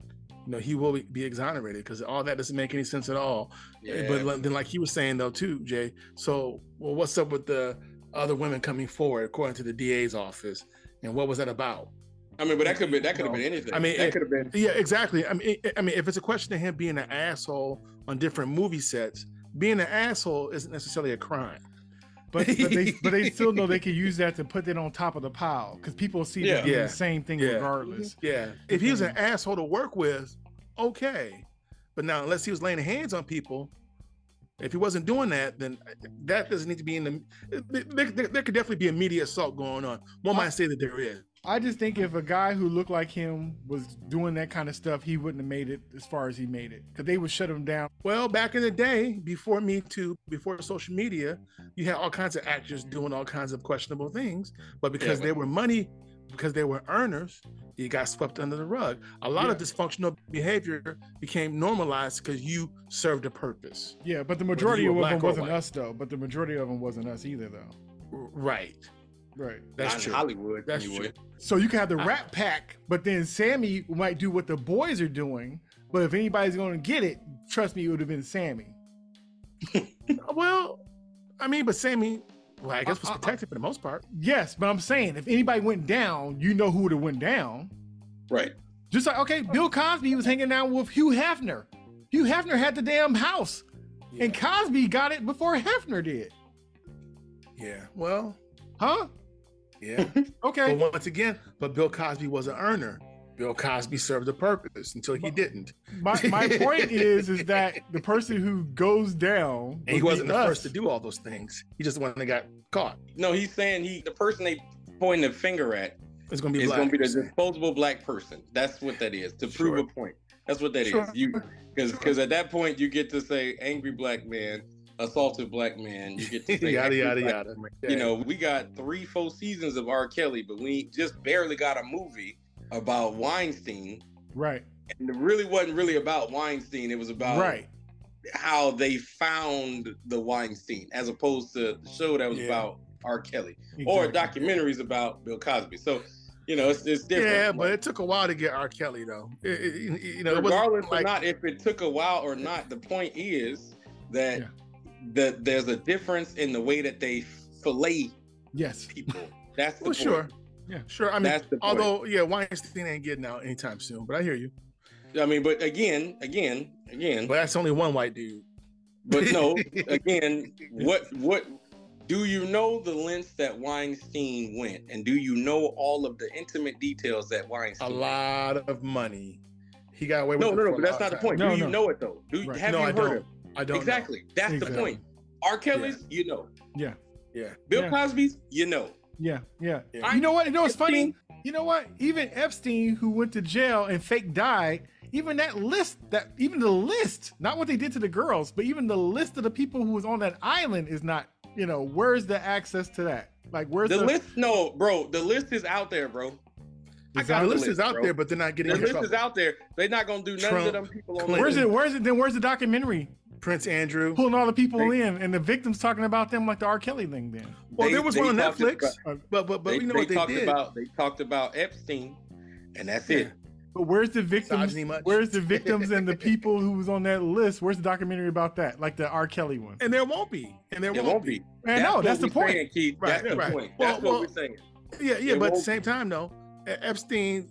S2: you know, he will be exonerated because all that doesn't make any sense at all.
S3: Yeah.
S2: But then, like he was saying though, too, Jay. So, well, what's up with the other women coming forward, according to the D A's office, and what was that about?
S3: I mean, but that could be that could have been anything.
S2: I mean,
S3: that
S2: it-
S3: could have been.
S2: Yeah, exactly. I mean, it, I mean, if it's a question of him being an asshole on different movie sets, being an asshole isn't necessarily a crime.
S1: But but they but they still know they can use that to put it on top of the pile because people see
S3: Yeah.
S1: that doing
S2: Yeah.
S1: the same thing
S2: Yeah.
S1: regardless.
S2: Yeah, if he was an asshole to work with, okay. But now, unless he was laying hands on people, if he wasn't doing that, then that doesn't need to be in the. There, there, there could definitely be a media assault going on. One might say that there is.
S1: I just think if a guy who looked like him was doing that kind of stuff, he wouldn't have made it as far as he made it because they would shut him down.
S2: Well, back in the day, before Me Too, before social media, you had all kinds of actors doing all kinds of questionable things, but because
S3: Yeah,
S2: they
S3: but-
S2: were money, because they were earners, you got swept under the rug. A lot of dysfunctional behavior became normalized because you served a purpose.
S1: Yeah, but the majority
S2: you
S1: of
S2: were
S1: them
S2: black or
S1: wasn't
S2: white.
S1: us though. But the majority of them wasn't us either though.
S2: R- Right.
S1: Right.
S2: That's
S3: not
S2: true.
S3: in Hollywood.
S2: That's
S3: anyway.
S2: true.
S1: So you can have the
S2: I-
S1: Rat Pack, but then Sammy might do what the boys are doing. But if anybody's going to get it, trust me, it would have been Sammy.
S2: Well, I mean, but Sammy, well, I guess was
S1: Uh, uh,
S2: protected for the most part.
S1: Yes, but I'm saying if anybody went down, you know who would have went down.
S3: Right.
S1: Just like okay, Bill Cosby was hanging out with Hugh Hefner. Hugh Hefner had the damn house, and Cosby got it before Hefner did.
S2: Yeah. Well,
S1: Huh?
S2: yeah.
S1: Okay.
S2: But once again, but Bill Cosby was an earner. Bill Cosby served a purpose until he didn't.
S1: My my point is is that the person who goes down,
S2: And he
S1: would
S2: wasn't
S1: be
S2: the
S1: us.
S2: first to do all those things. He just the one that got caught.
S3: No, he's saying he the person they pointing the finger at
S2: It's gonna be
S3: is
S2: black.
S3: going to be the
S2: you're saying.
S3: disposable black person. That's what that is to prove
S2: Sure.
S3: a point. That's what that is.
S1: Sure.
S3: You because because at that point you get to say angry black man, assaulted black man. You get to say
S2: yada
S3: angry
S2: yada
S3: black
S2: yada.
S3: You know, we got three, four seasons of R. Kelly, but we just barely got a movie about Weinstein.
S1: Right.
S3: And it really wasn't really about Weinstein. It was about
S1: Right.
S3: how they found the Weinstein, as opposed to the show that was
S2: Yeah.
S3: about R. Kelly or
S1: Exactly.
S3: documentaries about Bill Cosby. So, you know, it's, it's different.
S2: Yeah, but it took a while to get R. Kelly though. It- it- you know, it
S3: regardless
S2: wasn't
S3: or
S2: like
S3: not, if it took a while or not, the point is that
S1: Yeah.
S3: that there's a difference in the way that they fillet
S1: Yes.
S3: people. That's the
S2: well,
S3: point.
S2: sure.
S1: Yeah.
S2: Sure. I mean,
S3: That's the point.
S2: although yeah, Weinstein ain't getting out anytime soon, but I hear you.
S3: I mean, but again, again, again,
S2: But that's only one white dude.
S3: but no, again, what what do you know the lengths that Weinstein went, and do you know all of the intimate details that
S2: A
S3: Weinstein?
S2: lot of money. He got away with
S3: No,
S2: it
S3: no,
S2: for
S3: no,
S2: a
S3: but that's
S2: long
S3: not the
S2: time.
S3: point.
S1: No,
S3: do you
S1: no.
S3: know it though? Do
S1: Right.
S3: have
S2: no,
S3: you
S2: I
S3: heard
S2: don't.
S3: it?
S2: I don't.
S3: Exactly. That's
S1: Exactly.
S3: the point. R. Kelly's, you know.
S1: Yeah.
S2: Know. Yeah.
S3: Bill
S1: Yeah.
S3: Cosby's, you know.
S1: Yeah. Yeah.
S2: Yeah.
S1: You know what? You know what's funny?
S3: Epstein?
S1: You know what? Even Epstein, who went to jail and fake died, even that list, that even the list, not what they did to the girls, but even the list of the people who was on that island is not. You know, where's the access to that? Like, where's
S3: The
S1: the,
S3: list, no, bro. The list is out there, bro. I
S1: Is
S3: got
S2: The
S3: the
S2: list is out
S3: bro.
S2: there, but they're not getting
S3: The
S2: in
S3: list
S2: trouble.
S3: is out there. They're not gonna do none
S2: Trump,
S3: of them people on
S2: Clinton.
S1: Where's
S3: the
S1: it?
S3: list.
S1: Where's it? Then where's the documentary
S2: Prince Andrew.
S1: pulling all the people
S3: They-
S1: in and the victims talking about them like the R. Kelly thing? Then
S2: Well,
S3: They-
S2: there was
S3: they
S2: one on
S3: talked
S2: Netflix,
S3: about-
S2: but but but
S3: they,
S2: we know
S3: they
S2: what they
S3: talked
S2: did.
S3: about. They talked about Epstein, and that's
S2: Yeah.
S3: it.
S1: but where's the victims?
S2: Misogyny much?
S1: Where's the victims and the people who was on that list? Where's the documentary about that? Like the R. Kelly one?
S2: And there won't be. And there
S3: It
S2: won't,
S3: won't
S2: be.
S3: be.
S1: Man, no,
S3: what
S1: that's the
S3: we're
S1: point.
S3: saying, Keith.
S2: Right,
S3: That's the
S2: right.
S3: point.
S2: Well,
S3: That's what
S2: well,
S3: we're saying.
S2: Yeah, yeah,
S3: It
S2: but at the
S3: won't-
S2: same time, though, E- Epstein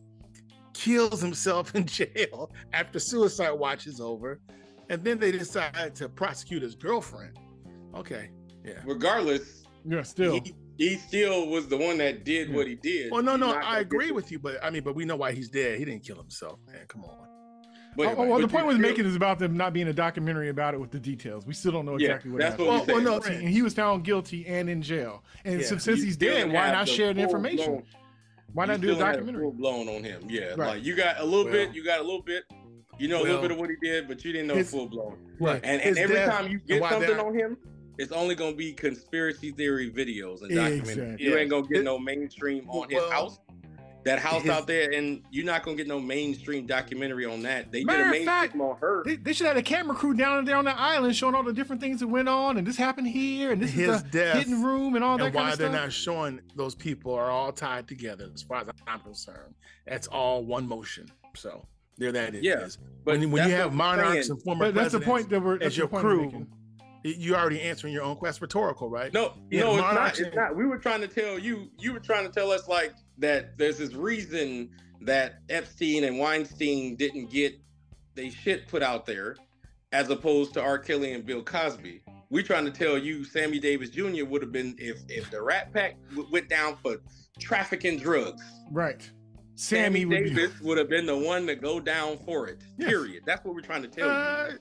S2: kills himself in jail after Suicide Watch is over, and then they decide to prosecute his girlfriend. Okay, yeah.
S3: Regardless,
S1: Yeah, still.
S3: he, he still was the one that did
S1: Yeah.
S3: what he did.
S2: Well, no, no,
S3: He's not
S2: I
S3: gonna
S2: agree
S3: get
S2: with you, but I mean, but we know why he's dead. He didn't kill himself, man. Come on.
S3: But,
S1: Oh, well, the
S3: but
S1: point
S3: you
S1: was
S3: still-
S1: making is about them not being a documentary about it with the details. We still don't know
S3: Yeah,
S1: exactly what
S3: that's
S1: happened.
S3: what
S2: Well,
S3: we
S2: well,
S3: saying.
S2: no,
S1: and he was found guilty and in jail. And
S2: Yeah.
S1: since, since
S3: You
S1: he's
S3: still
S1: dead, why
S3: have
S1: not
S3: the
S1: share the information?
S3: full-blown-
S1: Why
S3: you
S1: not do a
S3: still had
S1: documentary?
S3: Full blown on him, yeah.
S1: Right.
S3: Like you got a little
S2: Well-
S3: bit, you got a little bit. You know a little
S2: Well,
S3: bit of what he did, but you didn't know
S2: his-
S3: full blown.
S2: Right.
S3: And, and
S2: His
S3: every
S2: death
S3: time you
S2: and
S3: get
S2: why
S3: something
S2: they're-
S3: on him, it's only gonna be conspiracy theory videos and documentaries.
S1: Exactly.
S3: You
S2: Yeah.
S3: ain't gonna get
S2: It-
S3: no mainstream on his
S2: well,
S3: house. That house
S2: his-
S3: out there, and you're not gonna get no mainstream documentary on that. They
S1: Matter
S3: did a
S1: of
S3: mainstream
S1: fact,
S3: on her.
S1: They, they should have a camera crew down there on the island showing all the different things that went on, and this happened here, and this
S2: His
S1: is the
S2: death
S1: hidden room, and all that
S2: And
S1: kind
S2: why
S1: of
S2: they're
S1: stuff.
S2: not showing those people are all tied together, as far as I'm concerned. That's all one motion. So There that is.
S3: Yeah, but
S2: when, when you
S3: that's
S2: have
S3: what I'm
S2: monarchs
S3: saying.
S2: and former
S1: But that's the
S2: presidents
S1: point that we're that's
S2: as your
S1: the point we're
S2: crew,
S1: making.
S2: you already answering your own question. Rhetorical, right?
S3: No,
S2: Yeah,
S3: no, it's not.
S2: monarchs
S3: It's
S2: and-
S3: not. We were trying to tell you. You were trying to tell us like that. There's this reason that Epstein and Weinstein didn't get they shit put out there, as opposed to R. Kelly and Bill Cosby. We're trying to tell you, Sammy Davis Junior would have been if if the Rat Pack w- went down for trafficking drugs.
S1: Right.
S3: Sammy,
S1: Sammy would be-
S3: Davis would have been the one to go down for it.
S1: Yes.
S3: Period. That's what we're trying to tell you.
S2: Uh,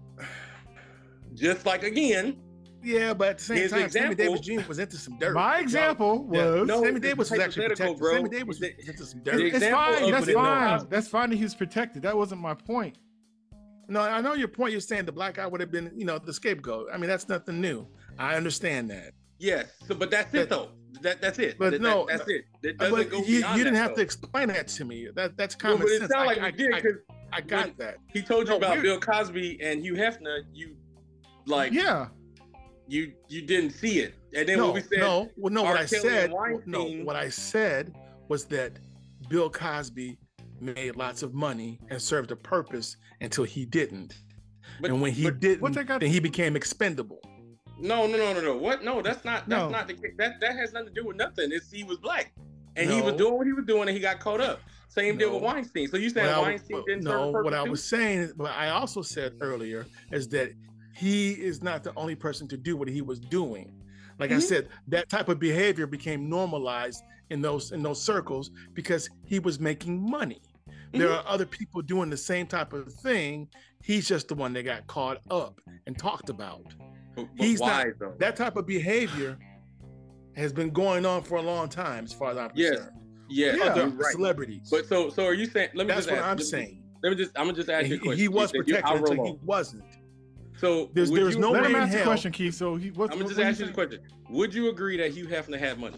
S3: Just like again,
S2: yeah, but at the same
S3: His
S2: time,
S3: example-
S2: Sammy Davis Junior was into some dirt.
S1: My example
S2: Yeah.
S1: was
S3: No,
S2: Sammy
S3: it's
S2: Davis was actually
S3: hypothetical,
S2: protected.
S3: bro.
S2: Sammy Davis was
S3: It's-
S2: into some
S3: the
S2: dirt.
S1: it's
S3: example
S1: fine.
S3: of
S1: That's
S3: Bill
S1: fine.
S3: Cosby.
S1: That's fine that he was protected. That wasn't my point.
S2: No, I know your point. You're saying the black guy would have been, you know, the scapegoat. I mean, that's nothing new. I understand that.
S3: yes. So, but that's it
S2: But-
S3: though. That that's it.
S2: but
S3: That-
S2: no,
S3: that- that's it. It
S2: But
S3: doesn't go
S2: you,
S3: beyond
S2: you didn't
S3: that,
S2: have
S3: though.
S2: to explain that to me. That that's
S3: Well,
S2: common
S3: but it
S2: sense.
S3: sounded
S2: I,
S3: like
S2: I,
S3: you did
S2: I,
S3: because
S2: I got
S3: when-
S2: that.
S3: he told you
S2: No,
S3: about
S2: we're-
S3: Bill Cosby and Hugh Hefner. You like
S1: Yeah.
S3: you you didn't see it, and then
S2: No,
S3: when we said
S2: no, well, no.
S3: R.
S2: What I
S3: Kelly
S2: said,
S3: and Weinstein-
S2: no, what I said was that Bill Cosby made lots of money and served a purpose until he didn't.
S3: but,
S2: and when he
S3: but-
S2: didn't,
S1: what they got-
S2: then he became expendable.
S3: no no no no no what no that's not that's
S1: No.
S3: not the case. that that has nothing to do with nothing. It's he was black and he
S2: No.
S3: was doing what he was doing and he got caught up. Same deal
S2: No.
S3: with Weinstein. So you saying
S2: What I-
S3: Weinstein
S2: what-
S3: didn't serve
S2: no,
S3: a purpose
S2: what I
S3: too?
S2: was saying, what I also said earlier is that he is not the only person to do what he was doing. Like I
S3: Mhm.
S2: said, that type of behavior became normalized in those in those circles because he was making money. There
S3: Mhm.
S2: are other people doing the same type of thing. He's just the one that got caught up and talked about.
S3: But, but
S2: He's
S3: why
S2: not
S3: though?
S2: that type of behavior has been going on for a long time, as far as I'm
S3: Yes.
S2: concerned.
S3: Yeah,
S1: Yeah.
S3: you're
S2: Other
S3: right.
S2: celebrities.
S3: But so so are you saying? Let me
S2: That's
S3: just
S2: what
S3: ask,
S2: I'm
S3: let me-
S2: saying.
S3: Let me just I'm gonna just ask you a
S2: And
S3: question.
S2: he was
S3: You said you-
S2: protected
S3: I'll roll
S2: until he
S3: off.
S2: wasn't.
S3: So
S2: There's-
S3: would
S2: there's
S3: you-
S2: no
S1: Let
S2: way
S1: him
S2: in
S1: ask the
S2: hell-
S1: question, Keith. So he what's
S3: I'm gonna
S1: what-
S3: just
S1: what
S3: ask
S1: you
S3: you this
S1: saying?
S3: question. Would you agree that Hugh Hefner had money?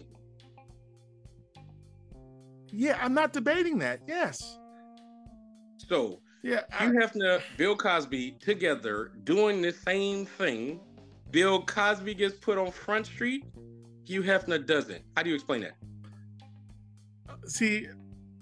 S2: Yeah, I'm not debating that. Yes.
S3: So
S2: Yeah. I-
S3: Hugh Hefner, Bill Cosby together doing the same thing. Bill Cosby gets put on Front Street. Hugh Hefner doesn't. How do you explain that?
S2: see,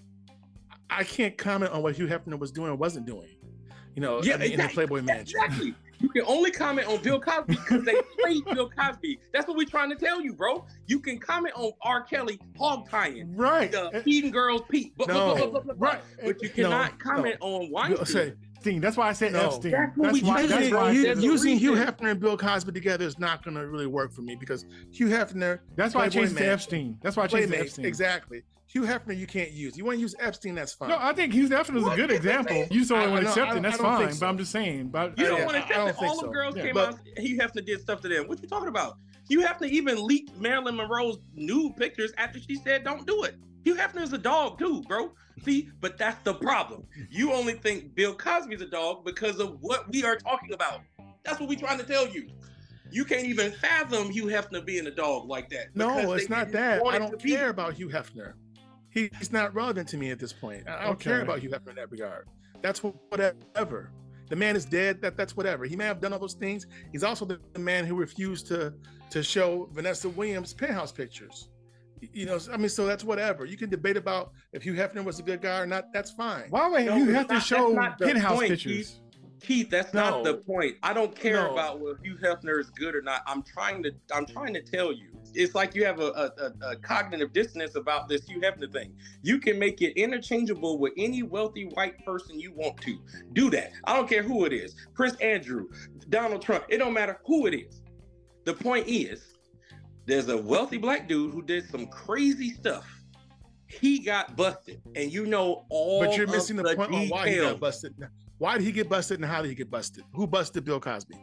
S2: I can't comment on what Hugh Hefner was doing or wasn't doing. You know,
S3: Yeah,
S2: I mean, in the
S3: exactly.
S2: Playboy Mansion.
S3: Exactly. You can only comment on Bill Cosby because they played Bill Cosby. That's what we're trying to tell you, bro. You can comment on R. Kelly hog tying,
S1: Right.
S3: uh,
S1: Uh,
S3: eating girls' pee, but,
S2: No.
S3: but, but, but, but,
S1: Right.
S3: but you
S1: No,
S3: cannot comment on
S2: Bill-
S3: Weinstein.
S2: say,
S1: Epstein. That's why I said
S2: No.
S1: Epstein.
S3: That's what
S1: That's
S3: we
S1: why.
S3: just
S1: That's
S3: said.
S1: why. I
S2: you-
S1: said-
S3: There's a
S2: using Hugh
S3: reason.
S2: Hefner and Bill Cosby together is not going to really work for me because Hugh Hefner,
S1: That's why I
S2: Playboy
S1: changed it to
S2: Mansion,
S1: Epstein. That's why I changed it to
S2: Playmates,
S1: Epstein.
S2: exactly. Hugh Hefner, you can't use. You want to use Epstein, that's fine.
S1: No, I think Hugh Hefner is a
S3: What?
S1: good example. You just don't
S2: I-
S1: want to
S2: no,
S1: accept
S2: I-
S1: it. That's
S2: I don't think
S1: fine.
S2: so.
S1: But I'm just saying. But
S3: You don't
S2: Yeah,
S3: want to
S2: I- I
S3: accept
S2: don't
S3: it.
S2: think
S3: All
S2: so.
S3: the girls
S1: Yeah.
S3: came
S2: But-
S3: out. Hugh Hefner did stuff to them. What you talking about? Hugh Hefner even leaked Marilyn Monroe's nude pictures after she said don't do it. Hugh Hefner is a dog too, bro. See, but that's the problem. You only think Bill Cosby's a dog because of what we are talking about. That's what we're trying to tell you. You can't even fathom Hugh Hefner being a dog like that.
S2: No,
S3: because
S2: it's
S3: they
S2: not
S3: didn't
S2: that.
S3: want
S2: I
S3: it
S2: don't
S3: to be.
S2: care about Hugh Hefner. He, he's not relevant to me at this point. I I don't care
S1: Okay.
S2: about Hugh Hefner in that regard. That's wh- whatever. The man is dead. That that's whatever. He may have done all those things. He's also the, the man who refused to to show Vanessa Williams' penthouse pictures. Y- You know, I mean, so that's whatever. You can debate about if Hugh Hefner was a good guy or not. That's fine.
S1: why would
S3: No,
S1: you
S3: it's
S1: have to
S3: not-
S1: show
S3: that's not the
S1: penthouse
S3: point,
S1: pictures?
S3: Keith, that's not
S2: No.
S3: the point. I don't care
S2: No.
S3: about whether Hugh Hefner is good or not. I'm trying to I'm trying to tell you. It's like you have a, a, a, a cognitive dissonance about this Hugh Hefner thing. You can make it interchangeable with any wealthy white person you want to. Do that. I don't care who it is. Prince Andrew, Donald Trump. It don't matter who it is. The point is, there's a wealthy black dude who did some crazy stuff. He got busted, and you know all.
S2: But you're
S3: of
S2: missing the,
S3: the
S2: point on why he
S3: details.
S2: got busted. Why did he get busted and how did he get busted? Who busted Bill Cosby?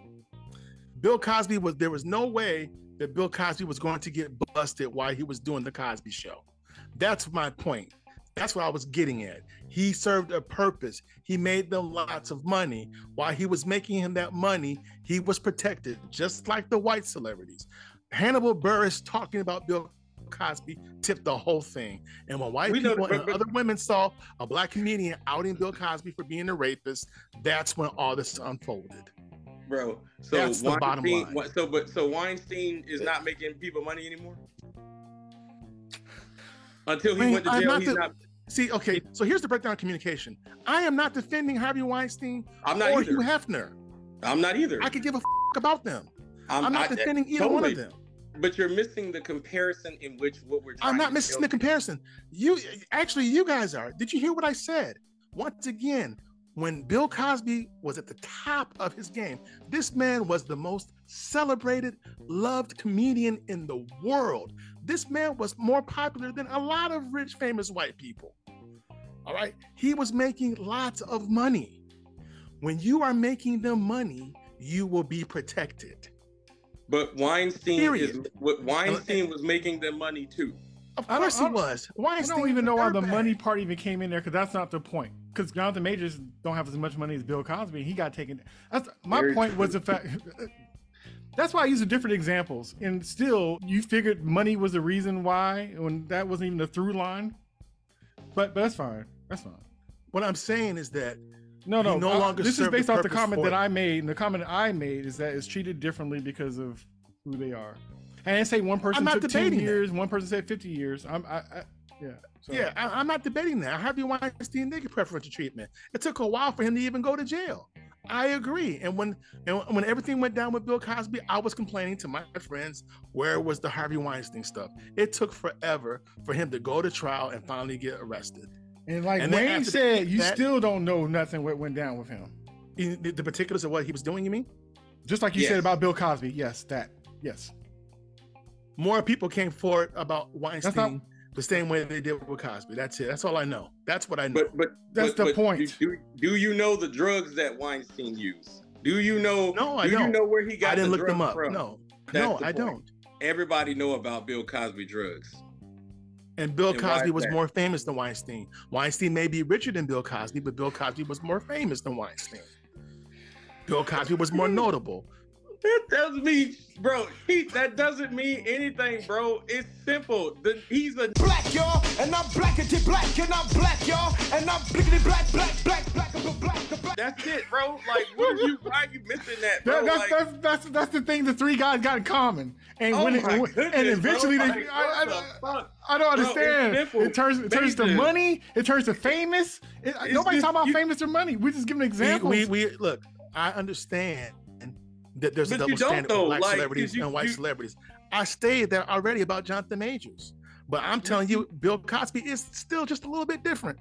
S2: Bill Cosby was, there was no way that Bill Cosby was going to get busted while he was doing the Cosby Show. That's my point. That's what I was getting at. He served a purpose. He made them lots of money. While he was making him that money, he was protected, just like the white celebrities. Hannibal Buress talking about Bill Cosby tipped the whole thing. And when white
S3: We know
S2: people
S3: that,
S2: and
S3: but-
S2: other women saw a black comedian outing Bill Cosby for being a rapist, that's when all this unfolded.
S3: Bro, so
S2: That's the bottom
S3: Weinstein-
S2: line.
S3: So, but so Weinstein is not making people money anymore. Until he
S2: I mean,
S3: went to
S2: I'm
S3: jail,
S2: not
S3: he's
S2: the-
S3: not.
S2: See, okay, so here's the breakdown of communication. I am not defending Harvey Weinstein
S3: I'm not
S2: or
S3: either.
S2: Hugh Hefner.
S3: I'm not either.
S2: I could give a f- about them.
S3: I'm,
S2: I'm not
S3: I-
S2: defending either
S3: totally.
S2: one of them.
S3: But you're missing the comparison in which what we're trying
S2: I'm not
S3: to
S2: missing
S3: tell
S2: the comparison. You actually, you guys are. Did you hear what I said? Once again, when Bill Cosby was at the top of his game, this man was the most celebrated, loved comedian in the world. This man was more popular than a lot of rich, famous white people. All right. He was making lots of money. When you are making them money, you will be protected.
S3: But Weinstein
S2: Period.
S3: is what Weinstein was making them money too.
S2: Of
S1: I don't-
S2: course
S1: I
S2: he
S1: don't-
S2: was.
S1: I
S2: Weinstein
S1: don't even
S2: was a
S1: know why the
S2: dirtbag.
S1: money part even came in there because that's not the point. Because Jonathan Majors don't have as much money as Bill Cosby. He got taken. That's my
S3: Very
S1: point.
S3: true.
S1: Was the fact. That's why I use different examples, and still, you figured money was the reason why when that wasn't even the through line. But but that's fine. That's fine.
S2: What I'm saying is that
S1: No, no.
S2: You no
S1: I-
S2: longer
S1: this is
S2: serve the
S1: based off the
S2: purpose
S1: comment
S2: for
S1: that
S2: it.
S1: I made, and the comment I made is that it's treated differently because of who they are. And I didn't say one person
S2: not
S1: took ten
S2: debating that.
S1: years, one person said fifty years. I'm, I, I yeah. So.
S2: Yeah, I, I'm not debating that. Harvey Weinstein did get preferential treatment. It took a while for him to even go to jail. I agree. And when and when everything went down with Bill Cosby, I was complaining to my friends, where was the Harvey Weinstein stuff? It took forever for him to go to trial and finally get arrested.
S1: And like
S2: And then
S1: Wayne
S2: after
S1: said, you
S2: that-
S1: still don't know nothing what went down with him.
S2: In the, the particulars of what he was doing, you mean?
S1: Just like you
S3: Yes.
S1: said about Bill Cosby. Yes, that. Yes.
S2: More people came forward about Weinstein
S1: not-
S2: the same way they did with Cosby. That's it. That's all I know. That's what I know.
S3: But but
S1: That's
S3: but-
S1: the
S3: but
S1: point.
S3: Do, do you know the drugs that Weinstein used? Do you know?
S2: No, I
S3: do you
S2: don't.
S3: know where he got
S2: I didn't
S3: the
S2: look them
S3: drugs
S2: up.
S3: from?
S2: No,
S3: That's
S2: no,
S3: the
S2: I
S3: point.
S2: don't.
S3: Everybody know about Bill Cosby drugs.
S2: And Bill
S3: And why
S2: Cosby
S3: is
S2: was
S3: that?
S2: more famous than Weinstein. Weinstein may be richer than Bill Cosby, but Bill Cosby was more famous than Weinstein. Bill Cosby was more notable.
S3: That doesn't mean, bro. He, that doesn't mean anything, bro. It's simple. The, he's a
S4: Black, y'all, and I'm blackity black, and I'm black, y'all, and I'm blickety black, black, black, black, black, black, black.
S3: That's it, bro. Like, what are you? Why are you missing that, bro?
S1: That, that's,
S3: like,
S1: that's that's that's the thing the three guys got in common. And
S3: oh
S1: when it,
S3: my
S1: when-
S3: goodness,
S1: and eventually
S3: bro.
S1: they,
S3: Like,
S1: I,
S3: what
S1: I,
S3: the fuck?
S1: I don't
S3: Bro, it's
S1: understand.
S3: simple.
S1: It turns it turns to
S3: Basis.
S1: money. It turns to famous. It,
S3: It's
S1: nobody
S3: just-
S1: talking about
S3: you-
S1: famous or money. We're just giving
S2: We,
S1: examples.
S2: we, we look. I understand that there's a
S3: But you
S2: double
S3: don't,
S2: standard
S3: though,
S2: for black
S3: like,
S2: celebrities
S3: 'cause you-
S2: and white
S3: you-
S2: celebrities. I stated that already about Jonathan Majors, but I'm telling you, Bill Cosby is still just a little bit different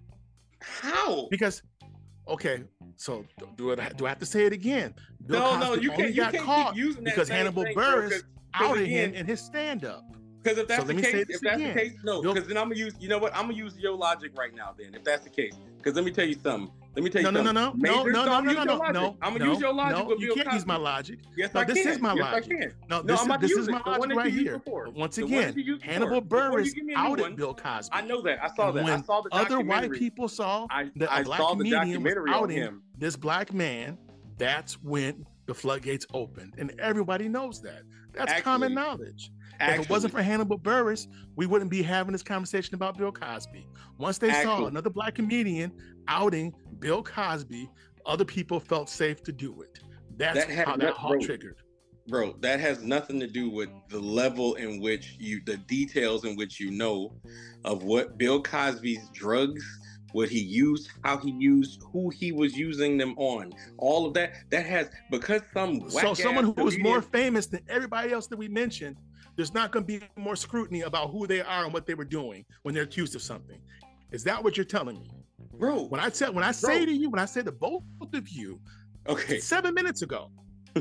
S3: How?
S2: because, okay, so do I do I have to say it again? Bill
S3: No,
S2: Cosby
S3: no, you
S2: only
S3: can't. You
S2: got
S3: can't
S2: caught
S3: keep using that
S2: because
S3: same
S2: Hannibal
S3: thing, bro,
S2: Buress
S3: 'cause- 'cause
S2: outed
S3: again-
S2: him in his stand-up.
S3: Because if that's
S2: So
S3: the
S2: let me say
S3: case,
S2: this
S3: if that's
S2: again.
S3: the case, no.
S2: Bill-
S3: Because then I'm gonna use. You know what? I'm gonna use your logic right now. Then, if that's the case, because let me tell you something. Let me tell you
S2: No, no, no,
S3: something.
S2: no, no,
S3: Majors
S2: no, no,
S3: don't
S2: no,
S3: use
S2: no,
S3: your
S2: no,
S3: logic.
S2: no.
S3: I'm gonna
S2: no,
S3: use your logic
S2: no,
S3: with
S2: you
S3: Bill
S2: can't
S3: Cosby.
S2: use my logic.
S3: Yes,
S2: No,
S3: I
S2: this
S3: can.
S2: is my
S3: yes,
S2: logic.
S3: I can.
S2: No,
S3: No,
S2: this
S3: I'm
S2: is
S3: about to
S2: this
S3: use
S2: is
S3: it.
S2: my
S3: The one
S2: logic
S3: that
S2: right
S3: you used
S2: here.
S3: before.
S2: Once
S3: The one that
S2: again,
S3: you used
S2: Hannibal
S3: before. Before you
S2: Buress
S3: give me a new
S2: outed
S3: one,
S2: Bill Cosby.
S3: I know that. I saw
S2: And
S3: that. I
S2: when
S3: saw the
S2: other white
S3: documentary.
S2: people saw
S3: I,
S2: that a
S3: I
S2: black
S3: saw the
S2: comedian was
S3: documentary on
S2: outing
S3: him.
S2: this black man, that's when the floodgates opened, and everybody knows that. That's
S3: Actually-
S2: common knowledge.
S3: Actually,
S2: If it wasn't for Hannibal Buress, we wouldn't be having this conversation about Bill Cosby. Once they saw
S3: Actually-
S2: another black comedian outing Bill Cosby, other people felt safe to do it. That's
S3: That had
S2: how
S3: no-
S2: that all
S3: bro.
S2: triggered.
S3: bro, that has nothing to do with the level in which you, the details in which you know of what Bill Cosby's drugs, what he used, how he used, who he was using them on. All of that, that has, because some
S2: So someone who
S3: whack-ass
S2: was more
S3: comedian-
S2: famous than everybody else that we mentioned, there's not going to be more scrutiny about who they are and what they were doing when they're accused of something. Is that what you're telling me?
S3: bro.
S2: When I said, when I say
S3: Bro.
S2: to you, when I said to both of you,
S3: Okay,
S2: seven minutes ago,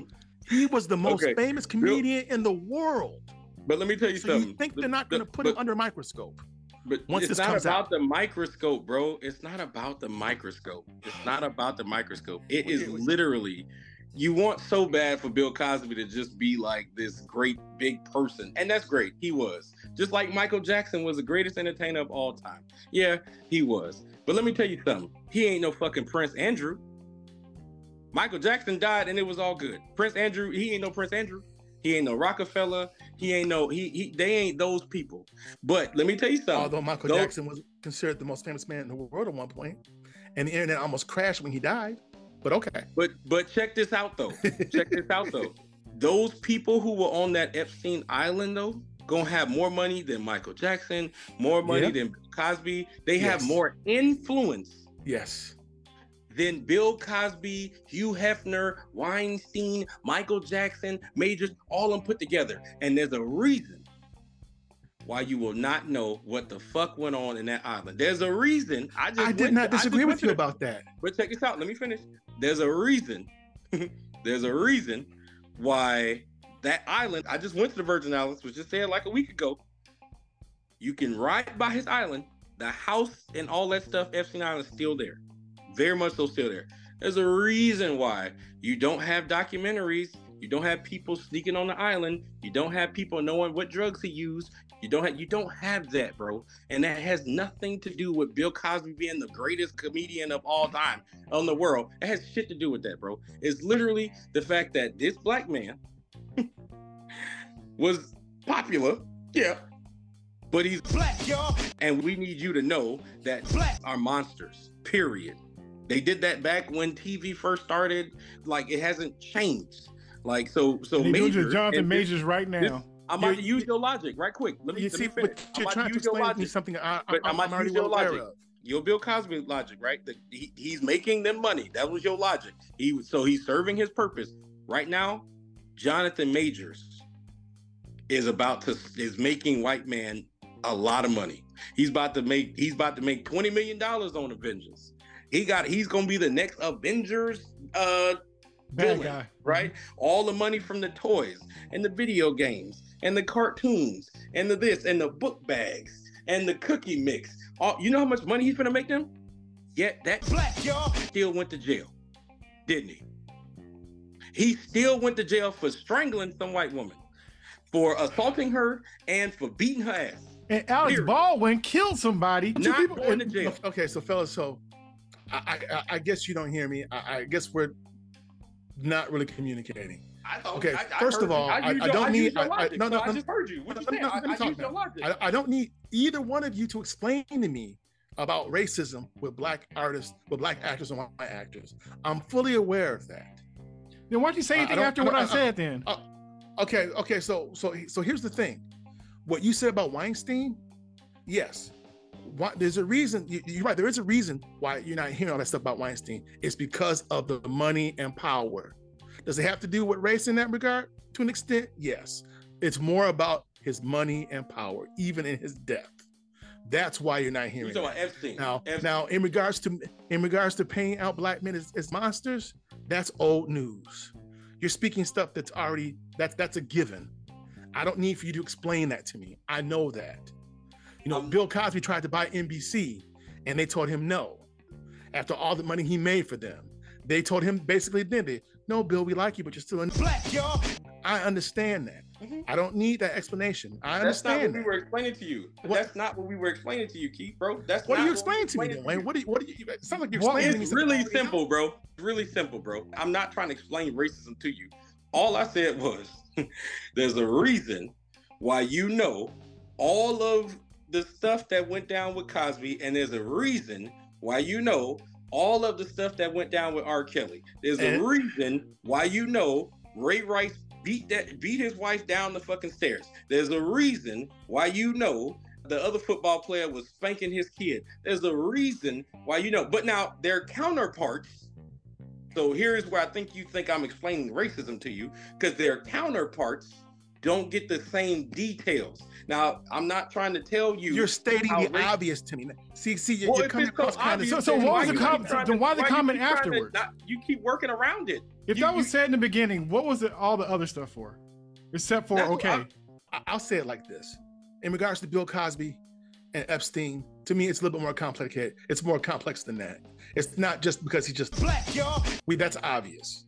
S2: he was the most
S3: Okay.
S2: famous comedian in the world.
S3: but let me tell you
S2: So
S3: something.
S2: you think
S3: The-
S2: they're not
S3: the-
S2: going to put
S3: but-
S2: him under a microscope?
S3: But
S2: once
S3: it's
S2: this
S3: not
S2: comes
S3: about
S2: out.
S3: the microscope, bro. It's not about the microscope. It's not about the microscope. It is
S2: It was-
S3: literally, you want so bad for Bill Cosby to just be like this great big person. And that's great. He was. Just like Michael Jackson was the greatest entertainer of all time. Yeah, he was. But let me tell you something. He ain't no fucking Prince Andrew. Michael Jackson died and it was all good. Prince Andrew, he ain't no Prince Andrew. He ain't no Rockefeller. He ain't no, he, he they ain't those people. But let me tell you something.
S2: Although Michael
S3: Those-
S2: Jackson was considered the most famous man in the world at one point, and the internet almost crashed when he died. But okay.
S3: But but check this out though. Check this out though. Those people who were on that Epstein Island though, gonna have more money than Michael Jackson, more money
S2: Yeah.
S3: than Bill Cosby. They have
S2: Yes.
S3: more influence
S2: Yes.
S3: than Bill Cosby, Hugh Hefner, Weinstein, Michael Jackson, Majors, all of them put together. And there's a reason why you will not know what the fuck went on in that island. There's a reason. I just
S2: I did
S3: went-
S2: not
S3: I just
S2: disagree
S3: went
S2: with
S3: to
S2: you
S3: the-
S2: about that.
S3: But check this out. Let me finish. There's a reason. There's a reason why that island. I just went to the Virgin Islands, was just there like a week ago. You can ride by his island. The house and all that stuff, Epstein Island, is still there. Very much so still there. There's a reason why you don't have documentaries. You don't have people sneaking on the island. You don't have people knowing what drugs he used. You don't have you don't have that, bro. And that has nothing to do with Bill Cosby being the greatest comedian of all time on the world. It has shit to do with that, bro. It's literally the fact that this black man was popular, yeah, but he's
S4: Black, y'all.
S3: and we need you to know that
S4: Black.
S3: are monsters, period. They did that back when T V first started. Like, it hasn't changed. Like, so, so
S1: And he doing
S3: Major,
S1: Jonathan
S3: and this-
S1: Majors right
S3: this-
S1: now.
S3: I'm about to
S2: You-
S3: use your logic right quick. Let me,
S2: You
S3: let
S2: see,
S3: me finish.
S2: but
S3: I'm
S2: you're
S3: about
S2: trying
S3: to
S2: to
S3: use your
S2: explain to me
S3: logic.
S2: something I,
S3: But
S2: I,
S3: I'm
S2: I'm
S3: about to
S2: already
S3: use your
S2: well aware
S3: logic.
S2: of.
S3: Your Bill Cosby logic, right? The, he, he's making them money. That was your logic. He so he's serving his purpose right now. Jonathan Majors is about to is making white man a lot of money. He's about to make he's about to make twenty million dollars on Avengers. He got he's gonna be the next Avengers uh
S1: Bad
S3: villain,
S1: guy.
S3: right? All the money from the toys and the video games and the cartoons and the this and the book bags and the cookie mix. All, you know how much money he's gonna make them? Yet that
S4: Black, y'all.
S3: still went to jail, didn't he? He still went to jail for strangling some white woman, for assaulting her, and for beating her ass.
S1: And Alex
S3: Period.
S1: Baldwin killed somebody. Two
S3: Not
S1: people-
S3: going to
S1: and-
S3: jail.
S2: Okay, so fellas, so I, I, I guess you don't hear me. I, I guess we're not really communicating.
S3: I thought,
S2: Okay,
S3: I, I
S2: first
S3: heard
S2: of all,
S3: you. I,
S2: I-
S3: used
S2: I
S3: your-
S2: don't
S3: I
S2: need-
S3: used your
S2: I- I-
S3: logic,
S2: no,
S3: so
S2: no,
S3: I
S2: no,
S3: just heard you. What
S2: no,
S3: you
S2: no,
S3: saying?
S2: no,
S3: I,
S2: let me
S3: I
S2: talk
S3: used your
S2: now.
S3: logic.
S2: I, I don't need either one of you to explain to me about racism with black artists, with black actors and white actors. I'm fully aware of that.
S1: Then why'd you say
S2: I- I
S1: anything
S2: don't-
S1: after
S2: I
S1: what
S2: don't-
S1: I
S2: I-
S1: said then?
S2: Okay, okay, so so so here's the thing. What you said about Weinstein, yes. Why, there's a reason, you, you're right, there is a reason why you're not hearing all that stuff about Weinstein. It's because of the money and power. Does it have to do with race in that regard? To an extent, yes. It's more about his money and power, even in his death. That's why you're not
S3: You
S2: hearing
S3: talking
S2: that.
S3: about Epstein?
S2: Now,
S3: Epstein.
S2: now, in regards to in regards to paying out black men as, as monsters, that's old news. You're speaking stuff that's already that's that's a given. I don't need for you to explain that to me. I know that. You know,
S3: Um,
S2: Bill Cosby tried to buy N B C, and they told him no. After all the money he made for them, they told him basically, didn't they? No, Bill, we like you, but you're still in.
S4: Black, y'all.
S2: I understand that.
S3: Mhm.
S2: I don't need that explanation. I
S3: That's not what
S2: understand
S3: we
S2: that.
S3: were explaining to you.
S2: What-
S3: That's not what we were explaining to you, Keith, bro. That's
S2: What are
S3: not
S2: you
S3: we
S2: explaining to me,
S3: explained
S2: then, Wayne? What do you? What do you? It sounds like you're
S1: What-
S2: explaining to me.
S3: It's
S2: something
S3: really
S2: I already know.
S3: simple, bro. It's really simple, bro. I'm not trying to explain racism to you. All I said was there's a reason why you know all of the stuff that went down with Cosby, and there's a reason why you know all of the stuff that went down with R. Kelly. There's
S2: And-
S3: a reason why you know Ray Rice beat that beat his wife down the fucking stairs. There's a reason why you know the other football player was spanking his kid. There's a reason why you know. But now their counterparts. So here's where I think you think I'm explaining racism to you, because their counterparts don't get the same details. Now, I'm not trying to tell you.
S2: You're stating
S3: how
S2: the
S3: rac-
S2: obvious to me. See, see, you're,
S3: Well,
S2: you're
S3: if
S2: coming
S3: it's so
S2: across kind of.
S3: obvious,
S1: So- so
S3: then
S1: what
S3: why
S1: was the
S3: you
S1: com-
S3: keep trying
S1: then
S3: to-
S1: why the
S3: you
S1: comment
S3: keep trying to
S1: afterwards?
S3: not- you keep working around it.
S1: If
S3: You-
S1: that was
S3: you-
S1: said in the beginning, what was it, all the other stuff for? Except for,
S3: That's what
S1: okay,
S3: I'm-
S2: I- I'll say it like this: in regards to Bill Cosby and Epstein, to me, it's a little bit more complicated. It's more complex than that. It's not just because he just
S4: Black, y'all.
S2: we. That's obvious.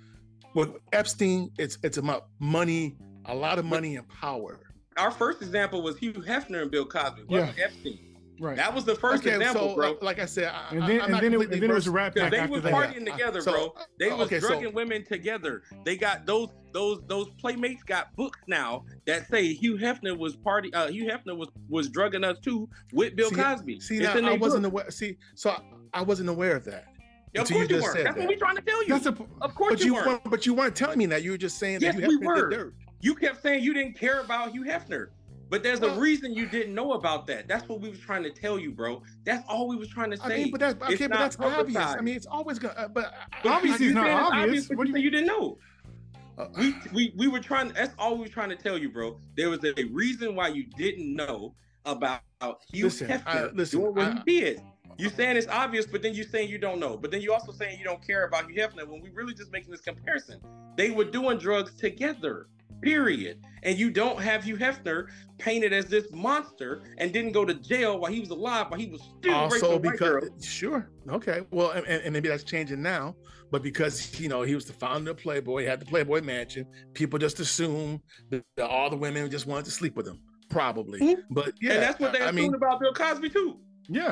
S2: With Epstein, it's it's about money, a lot of money and power.
S3: Our first example was Hugh Hefner and Bill Cosby. It wasn't Epstein.
S1: right.
S3: That was the first
S2: okay,
S3: example,
S2: so
S3: bro.
S2: uh, like I said, I,
S1: and
S2: I-
S1: then,
S2: I'm
S1: and
S2: not
S1: then, it,
S2: completely
S1: and then it was a
S2: versed-
S1: rat
S3: Because
S1: pack
S3: they
S1: after
S3: was
S1: that.
S3: partying
S2: Yeah.
S3: together,
S2: So,
S3: bro. They
S2: uh,
S3: was
S2: okay, so-
S3: drugging women together. They got those those those playmates got books now that say Hugh Hefner was party. Uh, Hugh Hefner was was drugging us too with Bill
S2: See,
S3: Cosby.
S2: See,
S3: It's
S2: now,
S3: in
S2: I
S3: their
S2: wasn't
S3: book.
S2: aware. See, so I, I wasn't aware of that.
S3: Of
S2: until
S3: course
S2: you
S3: you,
S2: just
S3: weren't.
S2: said
S3: That's
S2: that.
S3: what we trying to tell you.
S1: That's a,
S3: Of course
S2: But
S3: you
S2: you
S3: weren't.
S2: weren't. But you weren't telling me that. You were just saying
S3: Yes,
S2: that you
S3: we
S2: have to
S3: were.
S2: the dirt.
S3: You kept saying you didn't care about Hugh Hefner. But there's
S2: Well-
S3: a reason you didn't know about that. That's what we was trying to tell you, bro. That's all we was trying to say.
S2: I mean, but that's
S3: It's
S2: okay, but
S3: not
S2: that's obvious.
S3: publicized.
S2: I mean, it's always gonna. Uh, but
S3: But
S1: obviously
S3: you
S1: it's not
S3: saying
S1: obvious.
S3: but
S1: What
S3: you
S1: do
S3: say you didn't know.
S2: uh,
S3: We, we we were trying. That's all we were trying to tell you, bro. There was a reason why you didn't know about Hugh
S2: Listen,
S3: Hefner
S2: I- listen,
S3: doing what
S2: I-
S3: he did. You saying it's obvious, but then you saying you don't know. But then you also saying you don't care about Hugh Hefner when we really just making this comparison. They were doing drugs together, period. And you don't have Hugh Hefner painted as this monster and didn't go to jail while he was alive, while he was still raping
S2: also
S3: a white girl.
S2: because sure, okay, well, and, and maybe that's changing now. But because you know he was the founder of Playboy, he had the Playboy Mansion, people just assume that all the women just wanted to sleep with him, probably.
S3: Mhm.
S2: But yeah,
S3: and that's what they
S2: I, I
S3: assumed
S2: mean,
S3: about Bill Cosby too.
S1: Yeah.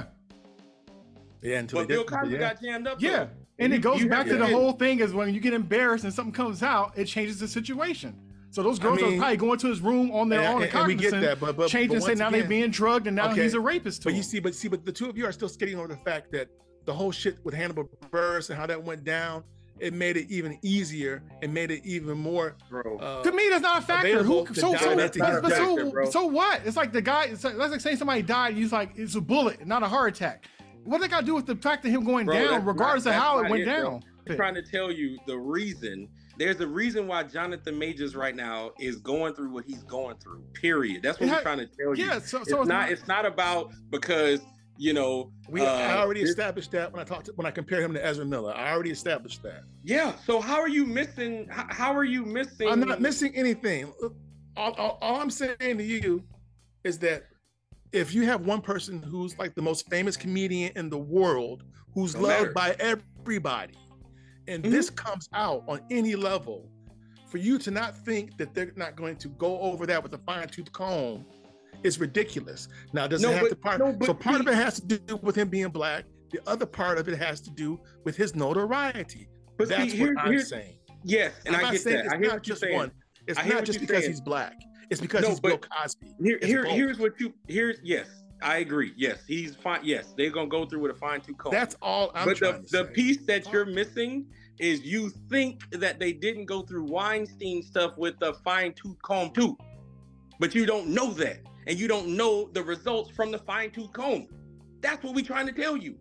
S2: yeah, until
S3: But
S2: they
S3: Bill
S2: didn't, but
S3: Cosby
S2: yeah.
S3: got jammed up.
S1: Yeah.
S3: though.
S1: And it
S3: You-
S1: goes
S3: you
S1: back
S3: have
S1: to the
S3: to-
S1: whole thing is when you get embarrassed and something comes out, it changes the situation. So those girls
S2: mean-
S1: are probably going to his room on their
S2: and,
S1: own
S2: and- and we get
S1: cognizant,
S2: that, but but,
S1: change
S2: but
S1: and say
S2: once
S1: now
S2: again,
S1: they're being drugged and now
S2: okay,
S1: he's a rapist to
S2: But you
S1: them.
S2: see, but see, but the two of you are still skating over the fact that the whole shit with Hannibal Buress and how that went down, it made it even easier and made it even more.
S3: Bro.
S2: Uh,
S1: To me, that's not a factor.
S2: available
S1: Who,
S2: to
S1: so, so,
S2: document
S1: but,
S2: together.
S1: but so,
S3: Factor, bro.
S1: so what? It's like the guy, it's like, that's like saying somebody died, he's like, it's a bullet, not a heart attack. What they got to do with the fact of him going
S3: Bro, that's
S1: down,
S3: not-
S1: regardless of
S3: that's
S1: how it
S3: not
S1: went
S3: bro.
S1: down?
S3: I'm trying to tell you the reason. There's a reason why Jonathan Majors right now is going through what he's going through. Period. That's what
S1: It
S3: we're
S1: ha-
S3: trying to tell you.
S1: Yeah, so,
S3: it's
S1: so it's
S3: not. It's not about because you know.
S2: we
S3: uh,
S2: I already
S3: this-
S2: established that when I talked to, when I compare him to Ezra Miller. I already established that.
S3: Yeah. So how are you missing? How, how are you missing?
S2: I'm not missing anything. All, all, all I'm saying to you is that if you have one person who's like the most famous comedian in the world, who's
S3: Don't
S2: loved
S3: matter.
S2: by everybody, and
S3: Mhm.
S2: this comes out on any level, for you to not think that they're not going to go over that with a fine tooth comb is ridiculous. Now, does
S3: No,
S2: it have
S3: but-
S2: to part?
S3: no, but
S2: so part of
S3: he-
S2: it has to do with him being black. The other part of it has to do with his notoriety.
S3: But see,
S2: That's
S3: here-
S2: what I'm
S3: here-
S2: saying.
S3: Yes, and
S2: I'm
S3: I
S2: not
S3: get
S2: saying
S3: that.
S2: it's
S3: I hear
S2: not
S3: what you're
S2: just
S3: saying.
S2: one. It's
S3: I hear
S2: not
S3: what
S2: just
S3: you're
S2: because
S3: saying.
S2: he's black. It's because
S3: No,
S2: he's Bill
S3: but
S2: Cosby.
S3: Here,
S2: It's
S3: here,
S2: both.
S3: here's what you. Here's yes, I agree. Yes, he's fine. Yes, they're gonna go through with a fine tooth comb.
S2: That's all I'm
S3: but
S2: trying
S3: the,
S2: to
S3: the
S2: say.
S3: piece that you're missing is you think that they didn't go through Weinstein stuff with a fine tooth comb too, but you don't know that, and you don't know the results from the fine tooth comb. That's what we're trying to tell you.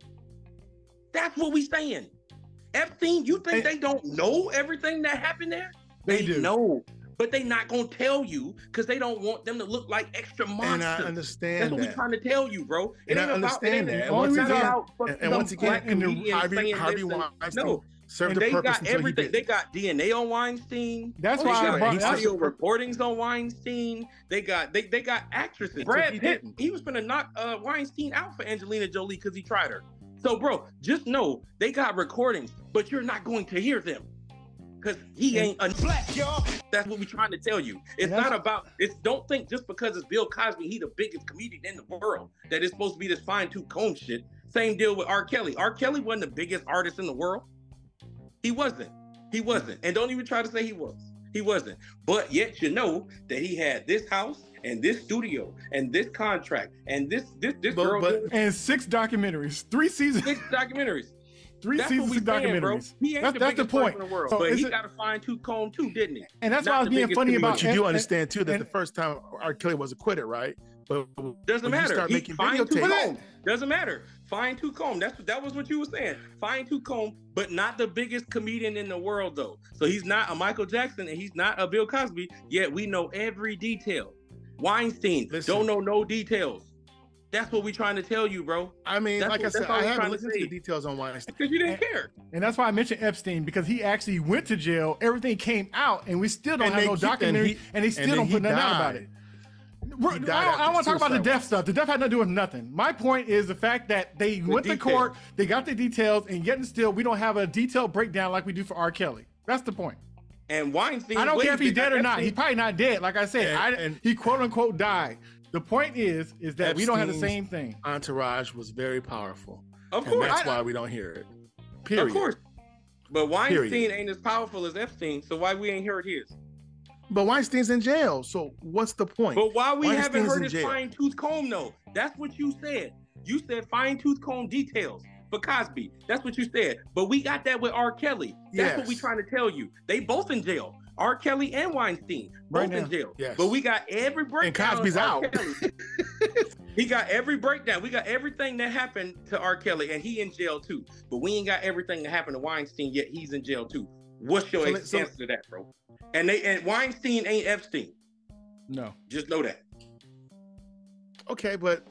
S3: That's what we saying. Epstein, you think
S1: And-
S3: they don't know everything that happened there?
S1: They do.
S3: know, but they not gonna tell you because they don't want them to look like extra monsters.
S2: and I
S3: That's
S2: understand
S3: what we're
S2: that.
S3: trying to tell you, bro.
S2: And I
S3: ain't about-
S2: understand
S3: it ain't-
S2: that.
S3: it
S2: And
S3: ain't
S1: once
S3: about
S1: again-
S3: fucking
S2: And, and once
S3: some
S2: again,
S3: black
S1: and the
S3: comedians
S2: Harvey,
S3: saying
S2: Harvey
S3: this and-
S2: Weinstein
S3: No,
S2: served
S3: and
S2: a
S3: they
S2: purpose
S3: got
S2: until he
S3: everything.
S2: didn't.
S3: They got D N A on Weinstein.
S1: That's
S3: They
S1: why I
S3: got
S1: brought-
S2: that's-
S3: audio recordings on Weinstein. They got they they got actresses.
S2: Until
S3: Brad
S2: he
S3: Pitt,
S2: didn't.
S3: he was gonna knock uh, Weinstein out for Angelina Jolie because he tried her. So, bro, just know they got recordings, but you're not going to hear them because he ain't a
S4: Black, y'all.
S3: that's what we're trying to tell you. It's
S1: That's-
S3: not about. It's don't think just because it's Bill Cosby, he the biggest comedian in the world, that it's supposed to be this fine tooth comb shit. Same deal with R. Kelly. R. Kelly wasn't the biggest artist in the world. He wasn't. He wasn't. And don't even try to say he was. He wasn't. But yet you know that he had this house and this studio and this contract and this this this
S2: But-
S3: girl
S2: but-
S3: doing
S1: And six documentaries, three seasons,
S3: six documentaries.
S1: three
S3: That's
S1: seasons
S3: what
S1: of
S3: we saying, bro.
S1: documentaries.
S3: He ain't
S1: That's-
S3: the
S1: that's the
S3: biggest person
S1: point.
S3: in the world,
S1: So
S3: but
S1: is
S3: he
S1: it-
S3: got a fine tooth comb too, didn't he?
S1: And that's
S3: Not
S1: why I was
S3: the
S1: being
S3: biggest
S1: funny
S3: comedian.
S1: about.
S2: But you
S1: and-
S2: do
S1: and-
S2: understand too that
S1: and-
S2: the first time R. Kelly was acquitted, right? But
S3: Doesn't
S2: when you
S3: matter.
S2: start
S3: He
S2: making
S3: fine tooth
S2: videotapes,
S3: comb. Doesn't matter. Fine tooth comb. That's that was what you were saying. Fine tooth comb, but not the biggest comedian in the world though. So he's not a Michael Jackson and he's not a Bill Cosby. Yet we know every detail. Weinstein
S2: Listen.
S3: don't know no details. That's what we're trying to tell you, bro.
S2: I mean,
S3: That's
S2: like
S3: what-
S2: I said,
S3: that's all
S2: I
S3: I'm
S2: haven't
S3: trying to
S2: listened to the
S3: say.
S2: details on Weinstein.
S3: Because you didn't care.
S1: And that's why I mentioned Epstein, because he actually went to jail. Everything came out, and we still don't
S2: And
S1: have
S2: they
S1: no
S2: keep- and
S1: documentary,
S2: he-
S1: and, they still
S2: and then
S1: don't
S2: he
S1: put nothing out about
S2: died.
S1: it. We're-
S2: died
S1: I don't, I
S2: after
S1: don't want to talk about the
S2: suicide
S1: death
S2: watch.
S1: stuff. The death had nothing to do with nothing. My point is the fact that they went to
S3: details.
S1: court, they got the details, and yet and still we don't have a detailed breakdown like we do for R. Kelly. That's the point.
S3: And Weinstein.
S1: I don't care if he's
S3: wasted-
S1: dead or not. He's
S3: Epstein-
S1: probably not dead. Like I said,
S2: And-
S1: I,
S2: and-
S1: he quote unquote died. The point is, is that we don't have the
S2: Epstein's
S1: same thing.
S2: Entourage was very powerful,
S3: Of
S2: and
S3: course.
S2: that's
S1: I-
S2: why we don't hear it. Period.
S3: Of course. But Weinstein
S2: Period.
S3: ain't as powerful as Epstein, so why we ain't heard his?
S2: But Weinstein's in jail, so what's the point?
S3: But why we haven't
S2: Weinstein's
S3: heard
S2: in
S3: his
S2: jail.
S3: fine tooth comb though? That's what you said. You said fine tooth comb details for Cosby. That's what you said. But we got that with R. Kelly. That's what we
S2: Yes.
S3: trying to tell you. They both in jail. R. Kelly and Weinstein, both
S1: Right now.
S3: in jail.
S2: Yes.
S3: But we got every breakdown.
S2: And Cosby's
S3: of R.
S2: out.
S3: Kelly. He got every breakdown. We got everything that happened to R. Kelly, and he in jail too. But we ain't got everything that happened to Weinstein yet. He's in jail too. What's your
S2: So,
S3: answer
S2: so,
S3: to that, bro? And they and Weinstein ain't Epstein.
S1: No.
S3: Just know that.
S2: okay, but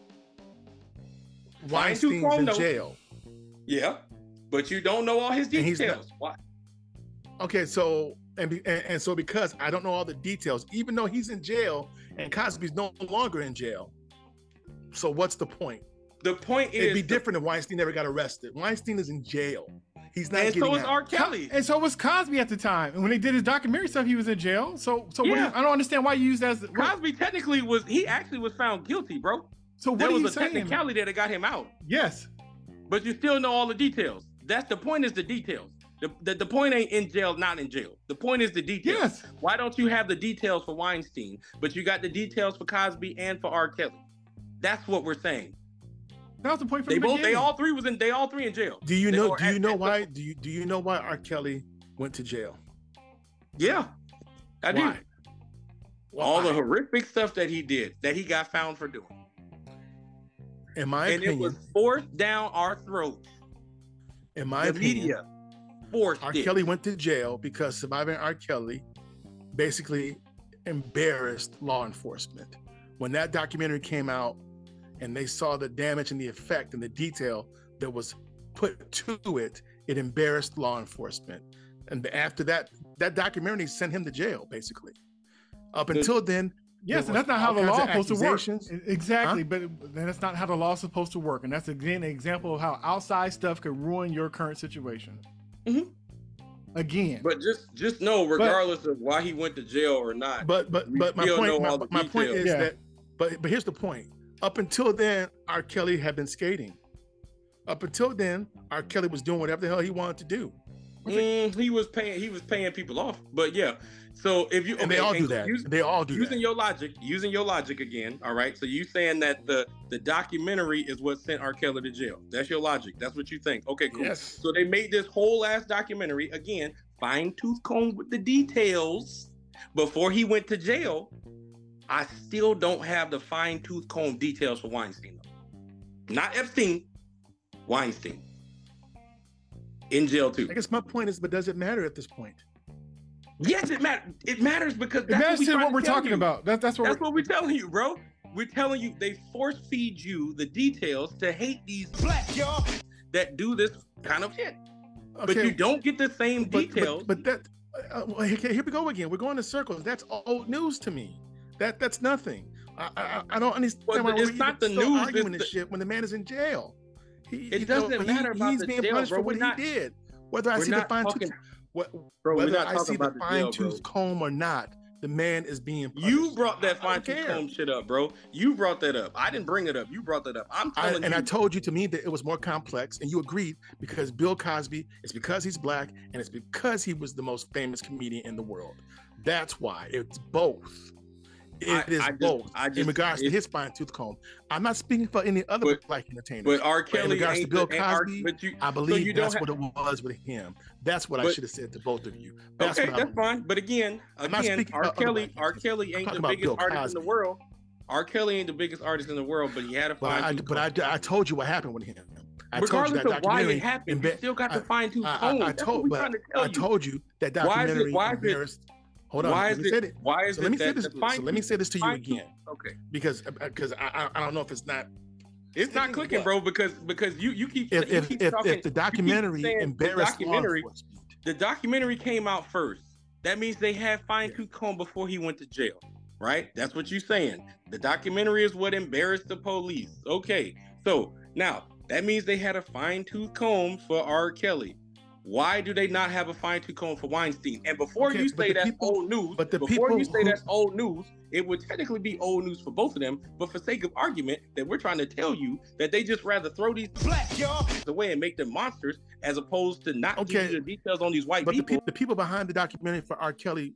S3: Fine tooth
S2: Weinstein's
S3: comb,
S2: in
S3: though.
S2: jail.
S3: Yeah, but you don't know all his
S2: And he's
S3: details. Why?
S2: Okay, so and, be, and and so because I don't know all the details, even though he's in jail and Cosby's no longer in jail. So what's the point?
S3: The point is,
S2: It'd be different if Weinstein never got arrested. Weinstein is in jail. He's not
S3: and
S2: getting
S3: so is
S2: out.
S3: R. Kelly.
S1: And so was Cosby at the time. And when they did his documentary stuff, he was in jail. So, so what do
S3: Yeah.
S1: you, I don't understand why you use that as. What,
S3: Cosby technically was he actually was found guilty, bro.
S1: so what
S3: There
S1: are
S3: was
S1: you
S3: a
S1: saying?
S3: technicality that got him out,
S1: Yes.
S3: but you still know all the details. That's the point. Is the details. The, the, the point ain't in jail, not in jail. The point is the details.
S1: Yes.
S3: Why don't you have the details for Weinstein, but you got the details for Cosby and for R. Kelly? That's what we're saying.
S1: That was the point from
S3: They
S1: the
S3: both, they
S1: beginning.
S3: all three was in, they all three in jail.
S2: Do you
S3: They
S2: know?
S3: were
S2: Do you
S3: at-
S2: know
S3: at-
S2: why? Do you do you know why R. Kelly went to jail?
S3: Yeah, I do.
S2: Why?
S3: All the
S2: Why?
S3: horrific stuff that he did, that he got found for doing,
S2: In my
S3: and
S2: opinion,
S3: it was forced down our throats.
S2: in my
S3: The
S2: opinion,
S3: media forced
S2: R.
S3: it.
S2: Kelly went to jail because surviving R. Kelly basically embarrassed law enforcement. When that documentary came out and they saw the damage and the effect and the detail that was put to it, it embarrassed law enforcement. And after that, that documentary sent him to jail, basically. Up
S3: The-
S2: until then,
S1: Yes,
S2: there
S1: and that's
S2: was
S1: not how
S2: all
S1: the
S2: kinds
S1: law
S2: of
S1: is supposed to work.
S2: accusations.
S1: Exactly,
S2: Huh?
S1: but then that's not how the law is supposed to work. And that's again an example of how outside stuff could ruin your current situation.
S3: Mhm.
S1: Again.
S3: But just just know, regardless of why he went to jail or not,
S2: But but
S3: We
S2: but my
S3: still
S2: point
S3: know
S2: my,
S3: all the
S2: my point
S3: details.
S2: is
S1: Yeah.
S2: that but but here's the point. Up until then, R. Kelly had been skating. Up until then, R. Kelly was doing whatever the hell he wanted to do.
S3: mm, he was paying he was paying people off. But yeah, so if you
S2: And they
S3: okay,
S2: all do
S3: and
S2: that.
S3: use-
S2: They all do
S3: using
S2: that.
S3: your logic, using your logic again, all right. So you saying that the the documentary is what sent R. Kelly to jail? That's your logic. That's what you think. Okay, cool.
S2: Yes.
S3: So they made this whole ass documentary again, fine tooth comb with the details before he went to jail. I still don't have the fine tooth comb details for Weinstein, though. Not Epstein, Weinstein in jail too.
S2: I guess my point is, but does it matter at this point?
S3: Yes, it matters. It matters because
S1: it
S3: that's
S1: matters
S3: what, we
S1: to
S3: trying
S1: what we're
S3: tell
S1: talking
S3: you.
S1: about. That, that's what
S3: That's
S1: we're,
S3: what we're telling you, bro. We're telling you they force feed you the details to hate these
S4: Black, y'all.
S3: that do this kind of shit. But
S2: Okay,
S3: you don't get the same
S2: but-
S3: details.
S2: But, but that uh, well, okay, here we go again. We're going in circles. That's old news to me. That that's nothing. I I, I don't understand
S3: Well,
S2: why
S3: it's
S2: we're
S3: not
S2: even
S3: the
S2: still
S3: news,
S2: arguing
S3: it's
S2: this
S3: the-
S2: shit when the man is in jail. He,
S3: It
S2: you know,
S3: doesn't
S2: he-
S3: matter about
S2: he's
S3: the
S2: being
S3: jail,
S2: punished
S3: bro.
S2: for what
S3: We're not-
S2: he did. Whether I
S3: we're
S2: see the
S3: not
S2: fine
S3: talking-
S2: tooth, what,
S3: Bro, we're
S2: whether
S3: not
S2: I
S3: talking
S2: see the
S3: about the jail,
S2: fine tooth
S3: bro.
S2: comb or not, the man is being punished.
S3: You brought that
S2: I
S3: fine
S2: don't
S3: tooth
S2: care.
S3: comb shit up, bro. You brought that up. I didn't bring it up. You brought that up. I'm
S2: I,
S3: telling
S2: and
S3: you.
S2: I told you to me that it was more complex, and you agreed because Bill Cosby, it's because he's black, and it's because he was the most famous comedian in the world. That's why it's both. It
S3: I-
S2: is
S3: I just-
S2: both
S3: I
S2: in
S3: just-
S2: regards to
S3: it-
S2: his fine tooth comb. I'm not speaking for any other
S3: But-
S2: black entertainers.
S3: but R.
S2: But
S3: Kelly
S2: in regards to
S3: ain't
S2: Bill
S3: the- ain't R-
S2: Cosby,
S3: but you,
S2: I
S3: so
S2: believe
S3: you don't
S2: that's
S3: have-
S2: what it was with him. That's what I
S3: But-
S2: should have said to both of you. That's
S3: okay,
S2: what I
S3: that's fine. But again,
S2: I'm not
S3: again,
S2: speaking
S3: R.
S2: about other
S3: Kelly,
S2: black
S3: R.
S2: artists.
S3: Kelly
S2: I'm
S3: ain't the
S2: talking about
S3: biggest
S2: Bill
S3: artist in the
S2: Cosby.
S3: world. R. Kelly ain't the biggest artist in the world, but he had a
S2: But
S3: fine
S2: I,
S3: tooth
S2: but
S3: comb.
S2: I, I told you what happened with him. I told you
S3: Regardless
S2: that
S3: of why
S2: documentary.
S3: it happened, you
S2: emba-
S3: still got the
S2: I-
S3: fine tooth
S2: I,
S3: comb.
S2: I, I
S3: That's
S2: told,
S3: what we're
S2: but
S3: trying to tell
S2: I
S3: you.
S2: told you that
S3: Why is it-
S2: documentary
S3: why is it-
S2: embarrassed. Hold on,
S3: Why
S2: let
S3: is
S2: me say
S3: it?
S2: it.
S3: Why is
S2: So
S3: it
S2: let me say
S3: that
S2: this.
S3: the
S2: So
S3: fine
S2: let me
S3: tooth-
S2: say this to you
S3: fine tooth-
S2: again,
S3: Okay,
S2: because because I, I I don't know if it's not.
S3: it's not clicking,
S2: What?
S3: bro. Because because you you keep
S2: If
S3: you
S2: if
S3: keep
S2: if,
S3: talking,
S2: if the
S3: you keep
S2: documentary
S3: saying the
S2: embarrassed law
S3: documentary,
S2: enforcement,
S3: the documentary came out first. That means they had fine
S2: Yeah.
S3: tooth comb before he went to jail, right? That's what you're saying. The documentary is what embarrassed the police. Okay, so now that means they had a fine tooth comb for R. Kelly. Why do they not have a fine tooth comb for Weinstein? And before
S2: Okay,
S3: you
S2: but
S3: say
S2: the
S3: that's
S2: people-
S3: old news,
S2: but the
S3: before you
S2: people
S3: say
S2: who-
S3: that's old news, it would technically be old news for both of them. But for sake of argument, that we're trying to tell you that they just rather throw these
S4: Black, y'all.
S3: away and make them monsters, as opposed to not
S2: Okay,
S3: give you the details on these white
S2: but the,
S3: people.
S2: pe- the people behind the documentary for R. Kelly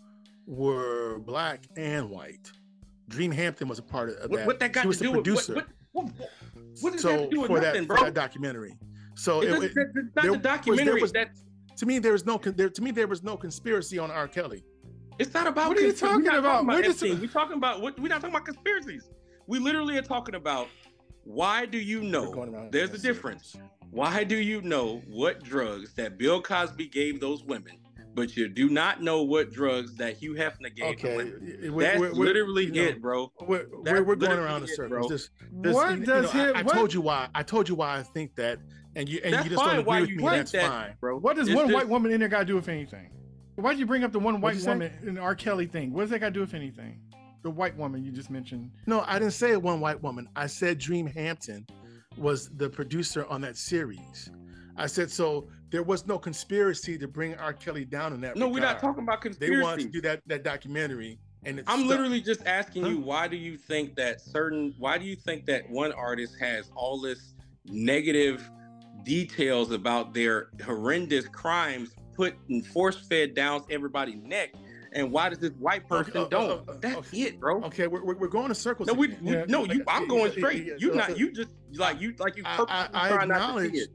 S2: were black and white. Dream Hampton was a part of
S3: What,
S2: that.
S3: what that got
S2: she was
S3: to
S2: the
S3: do with
S2: producer.
S3: what, what, what, what does
S2: so
S3: that have to do with
S2: for
S3: nothing,
S2: that
S3: bro?
S2: for that documentary. So
S3: It
S2: it,
S3: doesn't-
S2: it-
S3: that- that's not
S2: there
S3: the
S2: was-
S3: documentary.
S2: there was-
S3: that
S2: to me there was no con- there to me there was no conspiracy on R. Kelly.
S3: It's not about.
S1: What are you
S3: cons- we're
S1: talking
S3: not
S1: about?
S3: talking
S1: We're just-
S3: Epstein. We're talking about what? We're not talking about conspiracies. We literally are talking about why do you
S2: We're
S3: know?
S2: going around
S3: There's
S2: in
S3: a difference. Why do you know what drugs that Bill Cosby gave those women, but you do not know what drugs that Hugh Hefner gave
S2: Okay,
S3: the women?
S2: we're,
S3: That's
S2: we're, we're,
S3: literally
S2: you know,
S3: it, bro.
S2: We're,
S3: That's
S2: we're, we're going
S3: literally
S2: around in
S3: it,
S2: circles.
S3: bro.
S2: There's, there's,
S1: What
S2: you know,
S1: does
S2: I,
S1: him-
S2: I
S1: what-
S2: told you why. I told you why I think that, and you and
S3: That's
S2: you just
S3: fine.
S2: don't
S3: Why
S2: agree
S3: you
S2: with me.
S3: think
S2: That's
S3: that,
S2: fine.
S3: bro?
S1: What does
S3: It's
S1: one
S3: just-
S1: white woman in there got to do with anything? Why'd you bring up the one white
S2: What'd you say?
S1: woman in the R. Kelly thing? What does that got to do with anything? The white woman you just mentioned.
S2: No, I didn't say one white woman. I said Dream Hampton was the producer on that series. I said so. There was no conspiracy to bring R. Kelly down in that.
S3: No, we're not
S2: regard.
S3: talking about
S2: They
S3: conspiracy.
S2: wanted to do that that documentary, and it's
S3: I'm
S2: stuck.
S3: literally just asking you,
S2: Huh?
S3: why do you think that certain, why do you think that one artist has all this negative details about their horrendous crimes put and force fed down everybody's neck? And why does this white person
S2: Okay, uh,
S3: don't?
S2: uh, uh,
S3: That's
S2: okay.
S3: it, bro.
S2: Okay, we're, we're we're going in circles.
S3: No, we,
S2: again.
S3: we
S1: Yeah.
S3: no, you. I'm going
S2: Yeah,
S3: straight.
S2: yeah,
S3: You
S2: yeah,
S3: not.
S2: yeah.
S3: You just like you like you
S2: I-
S3: purposely
S2: I- I
S3: trying not to
S2: acknowledge-
S3: see it.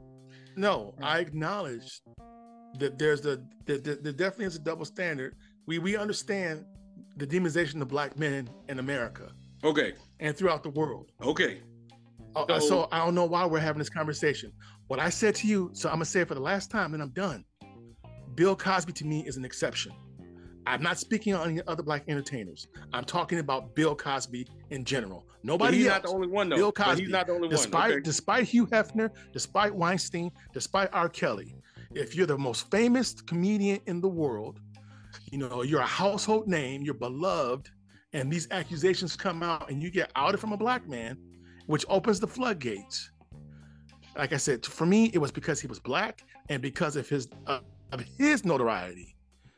S2: No, I acknowledge that there's a that there, there definitely is a double standard. We we understand the demonization of black men in America
S3: Okay,
S2: and throughout the world.
S3: okay.
S2: Uh, uh,
S3: So-
S2: so I don't know why we're having this conversation. What I said to you, so I'm gonna say it for the last time, then I'm done. Bill Cosby to me is an exception. I'm not speaking on any other black entertainers. I'm talking about Bill Cosby in general.
S3: But
S2: Nobody
S3: he's
S2: else.
S3: not the only one though.
S2: Bill
S3: But
S2: Cosby.
S3: he's not the only
S2: despite
S3: one. Okay.
S2: despite Hugh Hefner, despite Weinstein, despite R. Kelly, if you're the most famous comedian in the world, you know you're a household name, you're beloved, and these accusations come out, and you get outed from a black man, which opens the floodgates. Like I said, for me, it was because he was black and because of his uh, of his notoriety.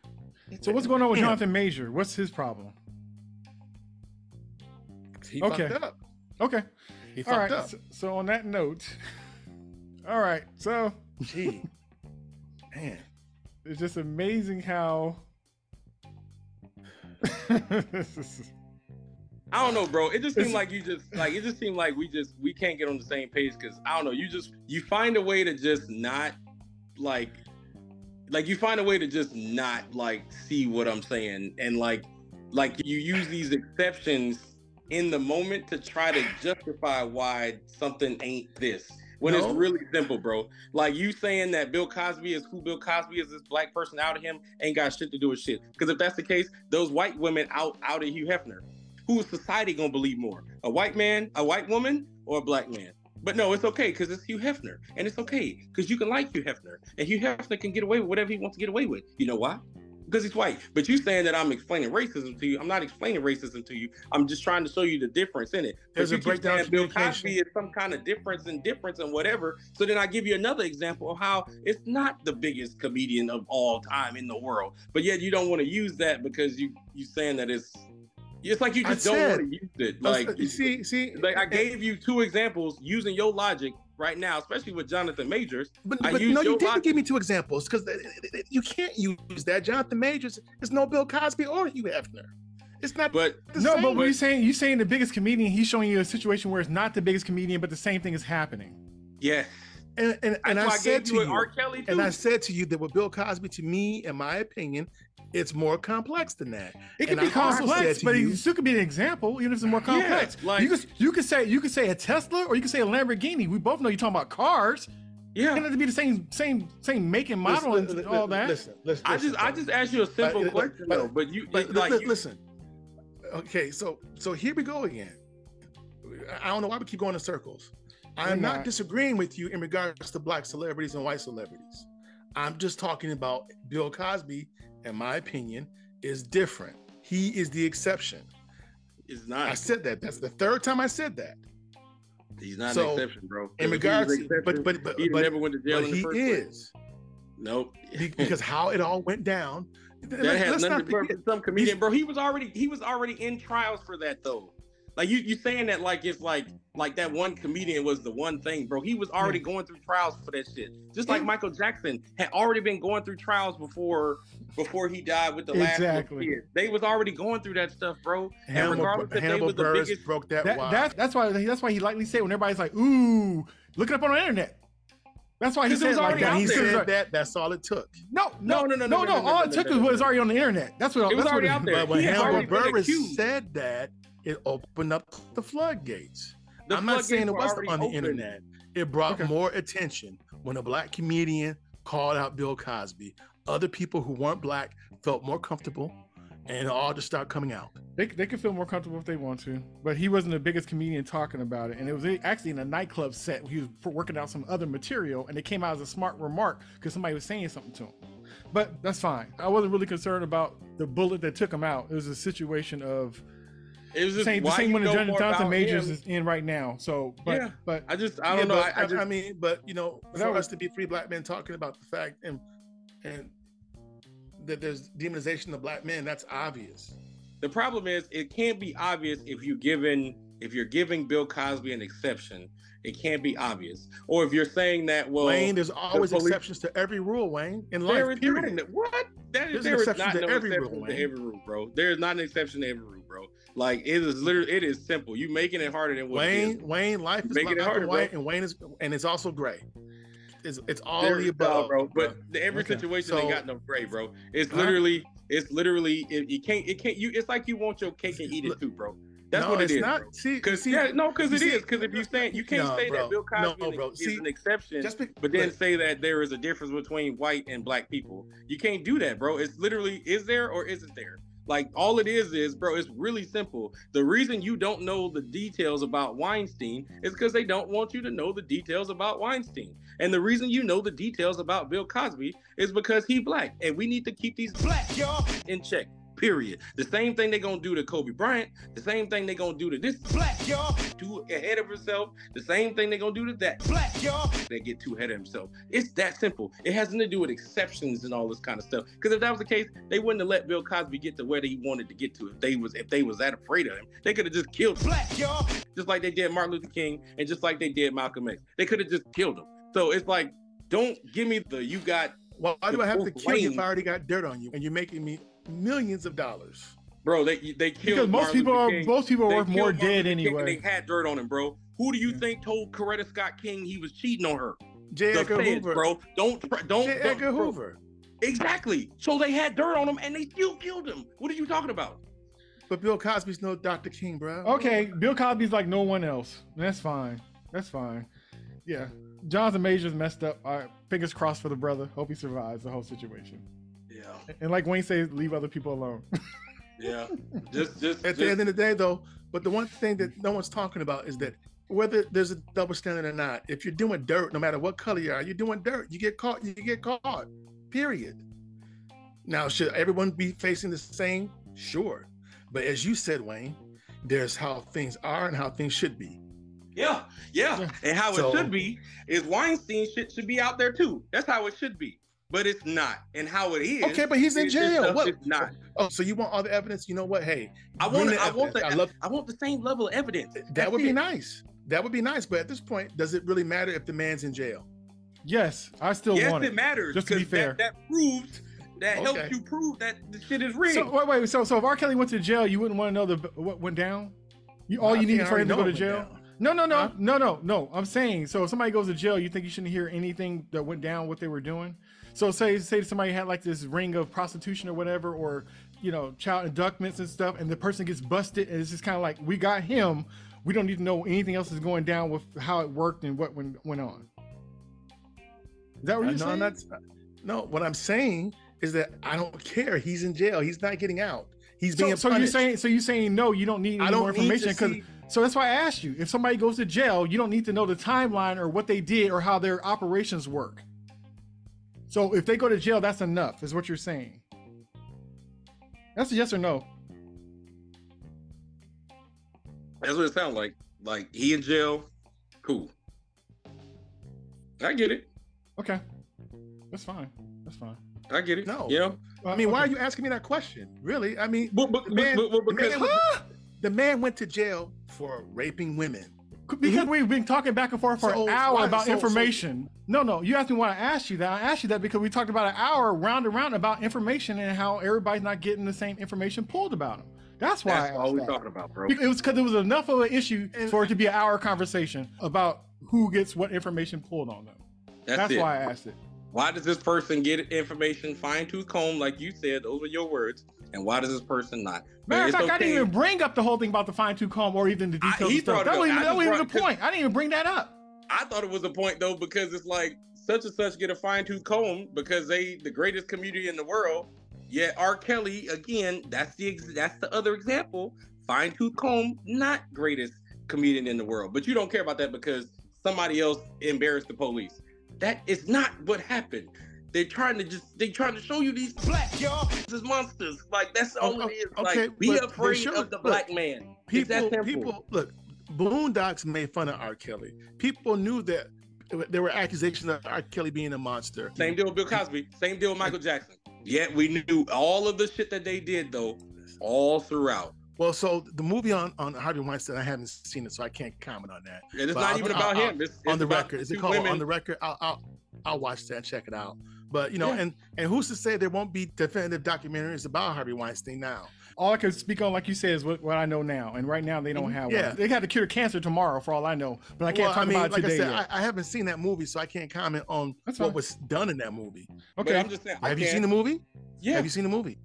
S1: So what's going on with
S2: Yeah.
S1: Jonathan Major? What's his problem?
S2: He
S1: Okay.
S2: fucked up.
S1: Okay.
S2: He
S1: All
S2: fucked
S1: right.
S2: up.
S1: So, so on that note, all right. So
S2: Gee, man.
S1: it's just amazing how. This is-
S3: I don't know, bro. It just seemed
S1: It's-
S3: like you just like it just seemed like we just we can't get on the same page because I don't know. You just you find a way to just not like like you find a way to just not like see what I'm saying and like like you use these exceptions in the moment to try to justify why something ain't this when
S2: No.
S3: it's really simple, bro. Like you saying that Bill Cosby is who Bill Cosby is, this black person out of him ain't got shit to do with shit. Because if that's the case, those white women out out of Hugh Hefner. Who is society gonna believe more? A white man, a white woman, or a black man? But no, it's okay because it's Hugh Hefner, and it's okay because you can like Hugh Hefner, and Hugh Hefner can get away with whatever he wants to get away with. You know why? Because he's white. But you saying that I'm explaining racism to you? I'm not explaining racism to you. I'm just trying to show you the difference in it.
S2: There's
S3: But
S2: a
S3: you keep
S2: breakdown
S3: saying
S2: of
S3: Bill
S2: communication.
S3: Cosby is some kind of difference and difference and whatever. So then I give you another example of how it's not the biggest comedian of all time in the world, but yet you don't want to use that because you you saying that it's. It's like you
S2: I
S3: just don't
S2: said-
S3: want to use it.
S2: Like,
S3: Like,
S2: you see, see,
S3: like I gave you two examples using your logic right now, especially with Jonathan Majors.
S2: But,
S3: I
S2: but
S3: used
S2: no, you
S3: your
S2: didn't
S3: logic.
S2: give me two examples because you can't use that. Jonathan Majors is no Bill Cosby or Hugh Hefner. It's not.
S3: But
S2: the
S1: no,
S2: same.
S1: but what you saying? You saying the biggest comedian? He's showing you a situation where it's not the biggest comedian, but the same thing is happening.
S3: yeah,
S2: and and, and
S3: that's
S2: I
S3: why I
S2: said
S3: gave
S2: to
S3: you an
S2: you,
S3: R. Kelly too.
S2: and I said to you that with Bill Cosby, to me, in my opinion, it's more complex than that.
S1: It can
S2: And
S1: be
S2: I also
S1: complex,
S2: said to
S1: but
S2: you-
S1: it still could be an example, even if it's more complex.
S3: like-
S1: you could you could say you could say a Tesla or you could say a Lamborghini. We both know you're talking about cars. It
S3: yeah.
S1: doesn't have to be the same same same make and model
S2: Listen,
S1: and
S2: li- li-
S1: all that.
S2: Listen, listen,
S3: I just I just asked you a simple
S2: But-
S3: question
S2: but-
S3: though, but you
S2: But
S3: like
S2: li-
S3: you,
S2: listen. Okay, so so here we go again. I don't know why we keep going in circles. I'm
S1: We're
S2: not
S1: not.
S2: disagreeing with you in regards to black celebrities and white celebrities. I'm just talking about Bill Cosby, in my opinion, is different. He is the exception.
S3: it's
S2: I
S3: not.
S2: said that. That's the third time I said that.
S3: He's not
S2: so,
S3: an exception, bro. 'Cause
S2: In
S3: if he was
S2: regards,
S3: an exception,
S2: but but but
S3: he'd
S2: but,
S3: never went to jail
S2: but
S3: in the
S2: he
S3: first place.
S2: is
S3: Nope.
S2: Be- because how it all went down.
S3: That
S2: Let's-
S3: has
S2: let's
S3: nothing
S2: not
S3: to do
S2: forget-
S3: with some comedian, bro. He was already he was already in trials for that though. Like you you saying that like it's like like that one comedian was the one thing, bro. He was already going through trials for that shit. Just like
S1: Yeah.
S3: Michael Jackson had already been going through trials before before he died with the last little
S1: Exactly.
S3: kid. They was already going through that stuff, bro. And
S2: Hannibal,
S3: regardless if they
S2: Hannibal
S3: was the
S2: Buress
S3: biggest,
S2: broke that,
S1: That,
S2: wire.
S1: that that's why that's why he likely said when everybody's like, "Ooh, look it up on the internet." That's why he
S3: Because it
S1: said
S3: was
S1: like
S3: already
S1: that.
S3: out
S1: He
S3: there.
S2: He
S1: said
S2: said that. That's all it took.
S1: no, no,
S3: No,
S1: no,
S3: no, no,
S1: no,
S3: no,
S1: no.
S3: no,
S1: All
S3: no,
S1: it
S3: no,
S1: took
S3: no,
S1: was
S3: no,
S1: what was
S3: no.
S1: already on the internet. That's what
S3: It was
S1: that's
S3: already
S1: what
S3: out there.
S2: But when
S3: He had
S2: Hannibal
S3: already been
S2: Burris
S3: accused.
S2: said that, it opened up the floodgates.
S3: The
S2: I'm not saying it
S3: floodgates
S2: wasn't
S3: were already
S2: on the
S3: open.
S2: internet. It brought
S1: Okay.
S2: more attention when a black comedian called out Bill Cosby. Other people who weren't black felt more comfortable, and it all just started coming out.
S1: They, they could feel more comfortable if they want to, but he wasn't the biggest comedian talking about it. And it was actually in a nightclub set. He was working out some other material, and it came out as a smart remark because somebody was saying something to him. But that's fine. I wasn't really concerned about the bullet that took him out. It was a situation of
S3: It was just
S1: same, the
S3: why
S1: same
S3: you
S1: one that
S3: know
S1: Jonathan
S3: more
S1: Johnson
S3: about
S1: Majors
S3: him.
S1: is in right now. So, but
S3: Yeah.
S1: but
S3: I just I
S2: Yeah,
S3: don't know.
S2: but,
S3: I, I just
S2: I mean, but you know,
S1: That
S2: for
S1: was-
S2: us to be three black men talking about the fact and and that there's demonization of black men, that's obvious.
S3: the problem is it can't be obvious if you given if you're giving Bill Cosby an exception. It can't be obvious. Or if you're saying that, well,
S2: Wayne, there's always
S3: police-
S2: exceptions to every rule, Wayne, in
S3: there
S2: life,
S3: is
S2: period.
S3: not- what? That
S2: There's
S3: is
S2: an
S3: there is
S2: exception
S3: not
S2: to
S3: no
S2: every
S3: exception
S2: rule,
S3: to
S2: Wayne.
S3: every rule, bro. There is not an exception to every rule, bro. Like it is literally it is simple. You making it harder than what it
S2: Wayne,
S3: is.
S2: Wayne, life is
S3: Making it
S2: black
S3: harder,
S2: and
S3: bro.
S2: white, and Wayne is, and it's also gray. It's, it's all
S3: There
S2: the
S3: is-
S2: above,
S3: no, bro. But the, every
S1: Okay.
S3: situation
S2: So-
S3: ain't got no gray, bro. It's
S2: Huh?
S3: literally, it's literally, it, you can't, it can't. You, it's like you want your cake and eat it too, bro. That's
S2: no,
S3: what it
S2: it's
S3: is.
S2: not.
S3: Bro.
S2: See,
S3: Cause
S2: see,
S3: yeah, no, because
S2: you
S3: it
S2: see-
S3: is. Because if you say you can't
S2: No,
S3: say
S2: bro.
S3: that Bill Cosby
S2: No, bro.
S3: is
S2: See,
S3: an exception,
S2: just be,
S3: but then
S2: but-
S3: say that there is a difference between white and black people. You can't do that, bro. It's literally, is there or isn't there? Like all it is is, bro, it's really simple. The reason you don't know the details about Weinstein is because they don't want you to know the details about Weinstein. And the reason you know the details about Bill Cosby is because he black. And we need to keep these
S4: Black, y'all.
S3: in check. Period. The same thing they're gonna do to Kobe Bryant, the same thing they're gonna do to this
S4: Black, y'all.
S3: too ahead of himself, the same thing they're gonna do to that.
S4: Black, y'all.
S3: They get too ahead of himself. It's that simple. It has nothing to do with exceptions and all this kind of stuff. Because if that was the case, they wouldn't have let Bill Cosby get to where he wanted to get to. If they was if they was that afraid of him, they could have just killed him,
S4: Black, y'all.
S3: just like they did Martin Luther King and just like they did Malcolm X. They could have just killed him. So it's like, don't give me the you got,
S2: Why do I have to
S3: Both
S2: kill you if
S3: Wayne-
S2: I already got dirt on you and you're making me millions of dollars?
S3: bro. They they killed
S1: because most
S3: Martin
S1: people
S3: Luther
S1: are
S3: King.
S1: most people are
S3: They
S1: worth more
S3: killed Martin
S1: dead
S3: Luther King and
S1: anyway.
S3: They had dirt on him, bro. Who do you
S1: Yeah.
S3: think told Coretta Scott King he was cheating on her?
S2: J.
S3: The
S2: Edgar
S3: feds,
S2: Hoover,
S3: bro. Don't try- don't.
S2: J.
S3: don't-
S2: Edgar
S3: bro.
S2: Hoover.
S3: Exactly. So they had dirt on him and they still killed him. What are you talking about?
S2: But Bill Cosby's no Doctor King, bro.
S1: Okay, Bill Cosby's like no one else. That's fine. That's fine. Yeah, Jonathan Majors messed up. All right, fingers crossed for the brother. Hope he survives the whole situation.
S3: Yeah.
S1: And like Wayne says, leave other people alone.
S3: Yeah. Just just,
S2: At the
S3: just
S2: end of the day, though, but the one thing that no one's talking about is that whether there's a double standard or not, if you're doing dirt, no matter what color you are, you're doing dirt. You get caught, you get caught. Period. Now, should everyone be facing the same? Sure. But as you said, Wayne, there's how things are and how things should be.
S3: yeah, yeah.
S1: Yeah.
S3: And how
S2: So-
S3: it should be is Weinstein shit should be out there too. That's how it should be. But it's not. And how it is.
S2: Okay, but he's in
S3: is this
S2: jail.
S3: stuff
S2: What?
S3: is not.
S2: Oh, so you want all the evidence? You know what? Hey,
S3: I
S2: bring
S3: want
S2: the
S3: I want
S2: evidence.
S3: the
S2: I love
S3: I want the same level of evidence.
S2: that.
S3: That's
S2: Would be
S3: it.
S2: nice. That would be nice. But at this point, does it really matter if the man's in jail?
S1: Yes, I still
S3: Yes,
S1: want
S3: it
S1: it.
S3: matters.
S1: Just to be
S3: 'cause
S1: fair.
S3: That, that proves that helps
S2: Okay.
S3: you prove that the shit is real.
S1: So wait, wait. So, so if R. Kelly went to jail, you wouldn't want to know the what went down. You all
S2: I
S1: you
S2: think
S1: need
S2: I
S1: is for him
S2: already
S1: to
S2: know
S1: go to
S2: it went
S1: jail.
S2: down.
S1: No, no, no,
S2: Huh?
S1: no, no, no. I'm saying, so if somebody goes to jail, you think you shouldn't hear anything that went down, what they were doing. So say say somebody had like this ring of prostitution or whatever, or you know, child abductments and stuff, and the person gets busted, and it's just kind of like, we got him. We don't need to know anything else is going down with how it worked and what went went on. Is that what
S2: Uh,
S1: you're
S2: no,
S1: saying?
S2: I'm not. No, what I'm saying is that I don't care. He's in jail. He's not getting out. He's
S1: So,
S2: being
S1: so you're
S2: punished.
S1: saying, so you're saying no, you don't need
S2: I
S1: any
S2: don't
S1: more
S2: need to
S1: information because.
S2: see-
S1: So that's why I asked you. If somebody goes to jail, you don't need to know the timeline or what they did or how their operations work. So if they go to jail, that's enough, is what you're saying. That's a yes or no.
S3: That's what it sounds like. Like he in jail, cool. I get it.
S1: Okay, that's fine. That's fine.
S3: I get it.
S2: No.
S3: You know?
S2: I mean, why are you asking me that question? Really? I mean,
S3: But, but,
S2: the man,
S3: but, but,
S2: the
S3: because
S2: man was- the man went to jail for raping women.
S1: Because we've been talking back and forth for
S2: So,
S1: an hour
S2: why-
S1: about
S2: so- so-
S1: information. No, no, you asked me why I asked you that. I asked you that because we talked about an hour round and round about information and how everybody's not getting the same information pulled about them. That's why
S3: that's
S1: I asked
S3: all we're
S1: that.
S3: talking about, bro.
S1: It was because it was enough of an issue for it to be an hour conversation about who gets what information pulled on them.
S3: That's,
S1: That's
S3: it.
S1: why I asked it.
S3: Why does this person get information fine tooth comb, like you said? Those are your words. And why does this person not?
S1: Matter of
S3: It's
S1: fact, I
S3: okay.
S1: didn't even bring up the whole thing about the fine tooth comb or even the
S3: I-
S1: details
S3: he
S1: of stuff.
S3: brought it
S1: That
S3: up.
S1: wasn't
S3: I
S1: even, that
S3: just
S1: wasn't even
S3: brought-
S1: the point. I didn't even bring that up.
S3: I thought it was a point though, because it's like such and such get a fine tooth comb because they the greatest comedian in the world. Yet R. Kelly, again, that's the ex- that's the other example. Fine tooth comb, not greatest comedian in the world. But you don't care about that because somebody else embarrassed the police. That is not what happened. They're trying to just they trying to show you these
S4: Black, y'all.
S3: as monsters. Like that's all
S2: Oh,
S3: it is.
S2: okay,
S3: Like be
S2: but they
S3: afraid
S2: showed-
S3: of the
S2: look,
S3: black man. It's that
S2: People,
S3: simple.
S2: people, look. Boondocks made fun of R. Kelly. People knew that there were accusations of R. Kelly being a monster.
S3: Same deal with Bill Cosby. Same deal with Michael Jackson. Yet we knew all of the shit that they did though, all throughout.
S2: Well, so the movie on, on Harvey Weinstein, I haven't seen it, so I can't comment on that.
S3: And it's
S2: But
S3: not
S2: I'll-
S3: even
S2: I'll-
S3: about
S2: I'll-
S3: him. It's, it's
S2: on the
S3: about
S2: record, is
S3: two
S2: it called
S3: women.
S2: on the record? I'll, I'll I'll watch that, check it out. But you know,
S3: Yeah.
S2: and and who's to say there won't be definitive documentaries about Harvey Weinstein now?
S1: All I can speak on, like you said, is what, what I know now. And right now, they don't have
S2: Yeah.
S1: one. They got to cure cancer tomorrow, for all I know. But I can't
S2: Well,
S1: talk
S2: I mean,
S1: about it
S2: like
S1: today
S2: I said,
S1: yet.
S2: I, I haven't seen that movie, so I can't comment on
S1: That's
S2: what
S1: fine.
S2: was done in that movie.
S3: But
S1: Okay.
S3: I'm just saying. I
S2: Have you
S3: can-
S2: seen the movie?
S3: Yeah,
S2: Have you seen the movie?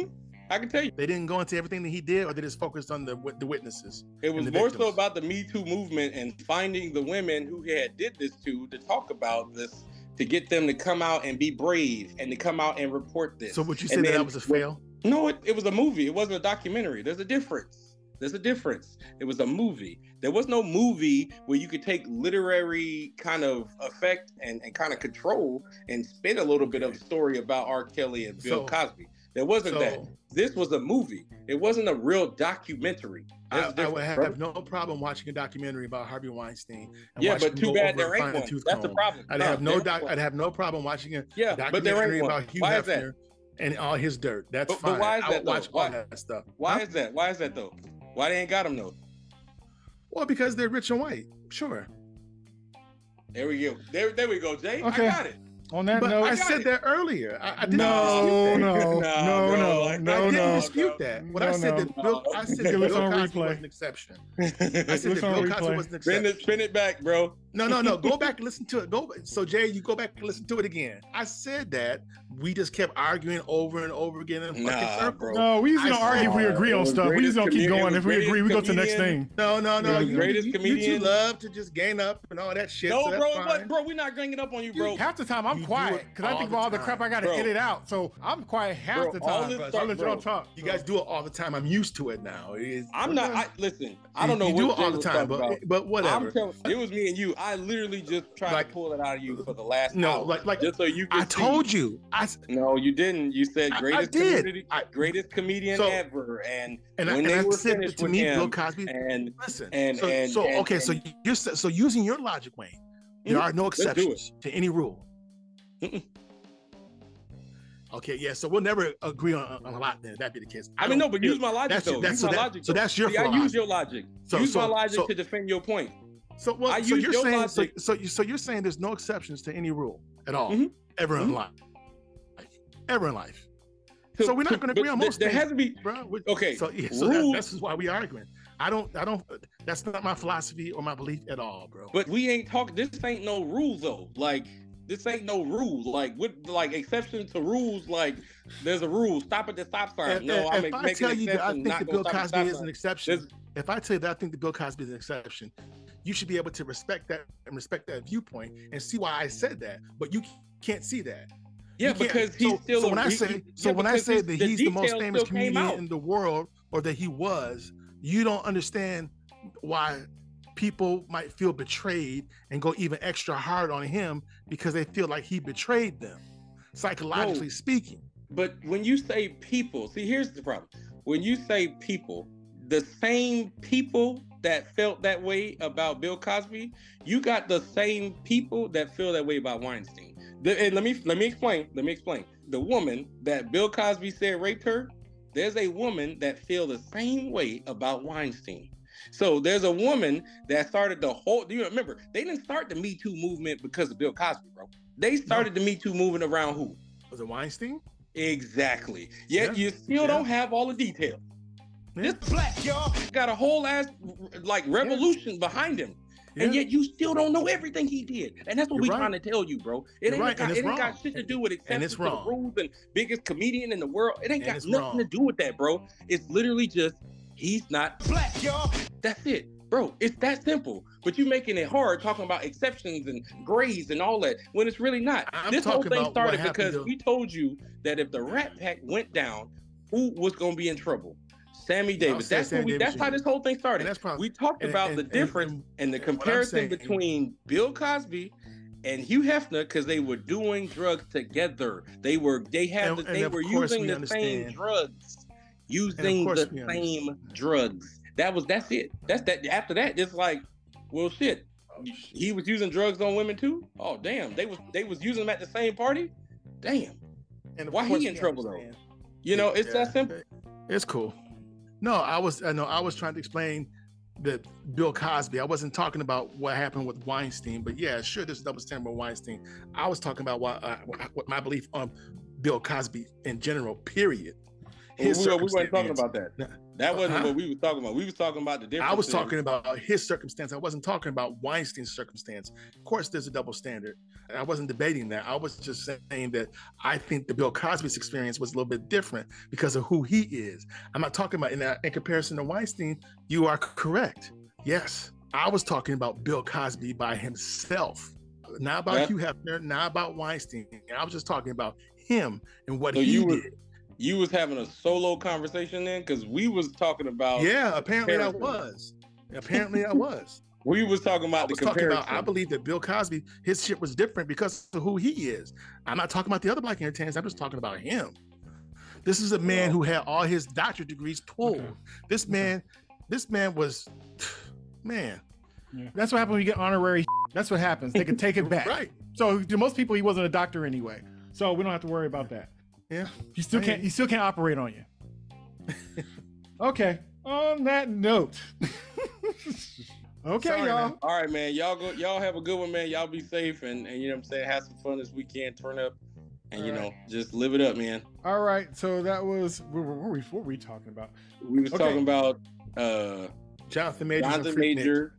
S3: I can tell you.
S2: They didn't go into everything that he did, or they just focused on the wi- the witnesses.
S3: It was
S2: the
S3: more so
S2: victims.
S3: about the Me Too movement and finding the women who he had did this to to talk about this, to get them to come out and be brave and to come out and report this.
S2: So would you say
S3: And
S2: that
S3: then-
S2: that was a fail?
S3: No, it, it was a movie. It wasn't a documentary. There's a difference. There's a difference. It was a movie. There was no movie where you could take literary kind of effect and, and kind of control and spin a little bit of the story about R. Kelly and Bill
S2: So-
S3: Cosby. There wasn't
S2: so-
S3: that. This was a movie. It wasn't a real documentary. There's a
S2: I, I
S3: difference,
S2: would have
S3: brother.
S2: no problem watching a documentary about Harvey Weinstein. and
S3: Yeah,
S2: watching
S3: but
S2: him
S3: too
S2: go
S3: bad
S2: over
S3: there
S2: a
S3: ain't one.
S2: fine-tooth
S3: That's the
S2: comb.
S3: problem.
S2: I'd
S3: No,
S2: have no
S3: there
S2: doc.
S3: ain't one.
S2: I'd have no problem watching a
S3: Yeah, but there
S2: documentary
S3: ain't one.
S2: about Hugh
S3: Why is that?
S2: Hefner and all his dirt. That's
S3: But- but
S2: fine.
S3: why is
S2: I
S3: that,
S2: would
S3: though?
S2: watch
S3: Why-
S2: all that stuff.
S3: Why
S2: Huh?
S3: is that? Why is that though? Why they ain't got them though?
S2: Well, because they're rich and white. Sure.
S3: There we go. There, there we go, Jay.
S1: Okay.
S3: I got it.
S1: On that
S2: But
S1: note,
S2: I
S3: got
S2: said
S3: it.
S2: that earlier. I, I didn't
S1: no,
S2: dispute that.
S1: no,
S3: Nah,
S1: no,
S3: bro,
S1: no,
S3: like,
S1: no,
S2: I didn't
S1: no.
S2: dispute that. What I
S1: No,
S2: said
S1: no.
S2: that Bill, I said
S1: You
S2: that
S1: can
S2: Bill
S1: listen on
S2: Cosby
S1: replay.
S2: was an exception. I
S3: I
S2: said that
S1: Listen on
S2: Bill Cosby
S1: replay.
S2: was an
S3: spin
S2: exception.
S3: it, spin it back, bro.
S2: No, no, no. Go back and listen to it. Go. So Jay, you go back and listen to it again. I said that we just kept arguing over and over again in
S3: Nah,
S2: fucking circles.
S3: bro.
S1: No, we usually
S2: I
S1: don't argue if we
S3: said-
S1: agree
S3: It
S1: on
S3: was
S1: stuff. We
S3: greatest
S1: just gonna keep
S3: comedian-
S1: going.
S3: it
S1: If
S3: was
S1: we agree, we go to the next
S3: comedian.
S1: thing.
S2: No, no, no.
S3: Yeah,
S2: You,
S3: greatest
S2: you, you
S3: comedian.
S2: two love to just gain up and all that shit.
S3: No,
S2: so that's
S3: bro,
S2: fine.
S3: what, bro, we're not ganging up on you, bro.
S1: Half the time I'm
S2: You do
S1: quiet
S2: it
S1: because I
S2: all
S1: think
S2: the
S1: about all the
S2: time.
S1: crap I gotta
S3: Bro.
S1: edit out. So I'm quiet half
S3: Bro,
S1: the
S3: all
S1: time.
S3: this
S1: I'll
S3: stuff,
S1: let
S3: bro.
S1: y'all talk.
S2: You guys do it all the time. I'm used to it now. It is-
S3: I'm not. I, listen, I don't know
S2: you
S3: what
S2: do it
S3: Jay
S2: all the
S3: was
S2: time,
S3: talking
S2: but
S3: about.
S2: but whatever.
S3: I'm telling, it was me and you. I literally just tried
S2: Like-
S3: to pull it out of you for the last
S2: No,
S3: hour,
S2: like- like-
S3: just so you could
S2: I told
S3: see.
S2: you. I s-
S3: No, you didn't. You said
S2: I- I
S3: greatest
S2: did.
S3: community,
S2: I-
S3: greatest comedian
S2: So-
S3: ever, and
S2: and I,
S3: when
S2: and
S3: they
S2: I
S3: were
S2: said that
S3: finished
S2: to
S3: with
S2: me,
S3: him,
S2: Bill Cosby.
S3: and
S2: Listen,
S3: and-
S2: so,
S3: and-
S2: so
S3: and-
S2: okay, so
S3: and-
S2: you're s- so using your logic, Wayne. There
S3: Mhm.
S2: are no
S3: Let's do it.
S2: exceptions to any rule.
S3: Mm-mm.
S2: Okay, yeah. So we'll never agree on, on a lot. Then if that be the case.
S3: I mean,
S2: don't-
S3: no, but use my logic
S2: that's your-
S3: though.
S2: that's-
S3: use
S2: so
S3: my
S2: that-
S3: logic.
S2: so
S3: though.
S2: that's your
S3: See, I use
S2: philosophy.
S3: your logic.
S2: So-
S3: use my
S2: so-
S3: logic
S2: so-
S3: to defend your point.
S2: So, well,
S3: I
S2: so
S3: use
S2: you're
S3: your
S2: saying so,
S3: logic.
S2: so you so you're saying there's no exceptions to any rule at all
S3: Mhm.
S2: ever in
S3: Mhm.
S2: life, ever in life. So we're not gonna
S3: But
S2: agree on
S3: there-
S2: most
S3: There
S2: things.
S3: has to be.
S2: Bro, we-
S3: Okay,
S2: So yeah, so that,
S3: rules-
S2: this is why we arguing. I don't, I don't. That's not my philosophy or my belief at all, bro.
S3: But we ain't talking. This ain't no rules though. Like this ain't no rules. Like with like exception to rules. Like there's a rule. Stop at the stop sign.
S2: if,
S3: no,
S2: if,
S3: I'm
S2: if I
S3: making
S2: tell
S3: an
S2: you that I
S3: exception,
S2: think
S3: not
S2: that
S3: gonna
S2: Bill
S3: stop at the
S2: Cosby
S3: stop
S2: is
S3: sign.
S2: an exception,
S3: There's-
S2: if I tell you that I think that Bill Cosby is an exception, you should be able to respect that and respect that viewpoint and see why I said that. But you can't see that.
S3: Yeah,
S2: You can't-
S3: because he's
S2: so,
S3: still.
S2: So
S3: a-
S2: when I
S3: he-
S2: say,
S3: he-
S2: so
S3: yeah,
S2: when I
S3: because
S2: say
S3: his-
S2: that
S3: the
S2: he's the most
S3: details
S2: famous
S3: still came
S2: comedian
S3: out.
S2: in the world, or that he was, you don't understand why people might feel betrayed and go even extra hard on him because they feel like he betrayed them, psychologically
S3: No.
S2: speaking.
S3: But when you say people, see, here's the problem. When you say people, the same people that felt that way about Bill Cosby, you got the same people that feel that way about Weinstein. The, and let me let me explain. Let me explain. The woman that Bill Cosby said raped her, there's a woman that feel the same way about Weinstein. So there's a woman that started the whole. Do you remember? They didn't start the Me Too movement because of Bill Cosby, bro. They started the Me Too movement around who?
S2: Was it Weinstein?
S3: Exactly. Yet
S2: Yeah.
S3: you still
S2: Yeah.
S3: don't have all the details.
S2: Yeah.
S3: This
S4: Black, y'all.
S3: got a whole ass like revolution behind him.
S2: Yeah.
S3: And yet you still don't know everything he did. And that's what we're
S2: You're right.
S3: trying to tell you, bro. It
S2: You're
S3: ain't,
S2: right,
S3: got,
S2: and it's
S3: it ain't
S2: wrong.
S3: got shit to do with
S2: And it's
S3: exceptions to the
S2: wrong.
S3: rules and biggest comedian in the world. It ain't
S2: And
S3: got
S2: it's
S3: nothing
S2: wrong.
S3: to do with that, bro. It's literally just he's not
S4: Black, y'all.
S3: That's it, bro. It's that simple. But you making it hard talking about exceptions and grays and all that when it's really not.
S2: I'm
S3: This whole
S2: talking
S3: thing
S2: about what
S3: started
S2: happened
S3: because
S2: to-
S3: we told you that if the Rat Pack went down, who was going to be in trouble? Sammy Davis.
S2: said
S3: That's
S2: Sammy
S3: what we,
S2: Davis
S3: That's how
S2: should-
S3: this whole thing started.
S2: and that's probably-
S3: we talked
S2: and-
S3: about
S2: and-
S3: the
S2: and-
S3: difference
S2: and-
S3: and the
S2: and what I'm
S3: comparison
S2: saying-
S3: between Bill Cosby and Hugh Hefner because they were doing drugs together. They were they had
S2: And-
S3: the,
S2: and
S3: they
S2: of
S3: were
S2: course
S3: using
S2: we
S3: the same
S2: understand.
S3: drugs, using
S2: course
S3: the
S2: we
S3: same
S2: understand.
S3: drugs. That was that's it. That's that. After that, it's like, well, shit. He was using drugs on women too. Oh damn, they was they was using them at the same party. Damn,
S2: And of
S3: why
S2: course
S3: he in
S2: we
S3: trouble
S2: understand.
S3: though? You know, it's
S2: Yeah.
S3: that simple.
S2: It's cool. No, I was I know I was trying to explain that Bill Cosby. I wasn't talking about what happened with Weinstein, but yeah, sure, there's a double standard with Weinstein. I was talking about what, uh, what my belief on Bill Cosby in general. Period.
S3: We,
S2: His
S3: we weren't talking
S2: circumstance.
S3: about that.
S2: No.
S3: That wasn't
S2: Huh?
S3: what we was talking about. We was talking about the difference.
S2: I was talking about his circumstance. I wasn't talking about Weinstein's circumstance. Of course, there's a double standard. I wasn't debating that. I was just saying that I think the Bill Cosby's experience was a little bit different because of who he is. I'm not talking about in, that, in comparison to Weinstein. You are correct. Yes, I was talking about Bill Cosby by himself, not about
S3: Yeah.
S2: Hugh Hefner, not about Weinstein. I was just talking about him and what
S3: So
S2: he
S3: you was-
S2: did.
S3: You was having a solo conversation then, because we was talking about.
S2: Yeah, apparently I
S3: comparison.
S2: was. Apparently I was.
S3: We was talking
S2: I
S3: about
S2: was
S3: the
S2: talking
S3: comparison.
S2: about, I believe that Bill Cosby, his shit was different because of who he is. I'm not talking about the other black entertainers. I'm just talking about him. This is a man who had all his doctorate degrees pulled.
S1: Okay.
S2: This man, this man was, man,
S1: Yeah. That's what happens when you get honorary. That's what happens. They can take it back.
S2: right?
S1: So to most people, he wasn't a doctor anyway, so we don't have to worry about that.
S2: Yeah.
S1: He still
S2: I
S1: can't.
S2: hear
S1: He still can't operate on you. Okay. On that note. Okay,
S2: Sorry,
S1: y'all.
S2: man.
S3: All right, man. Y'all go. Y'all have a good one, man. Y'all be safe and, and you know what I'm saying. Have some fun this weekend. Turn up, and you
S1: All
S3: know, just live it up, man.
S1: All right. So that was what were, what were we, what were we talking about?
S3: We was
S1: Okay.
S3: talking about uh
S2: Jonathan Major.
S3: Jonathan Major.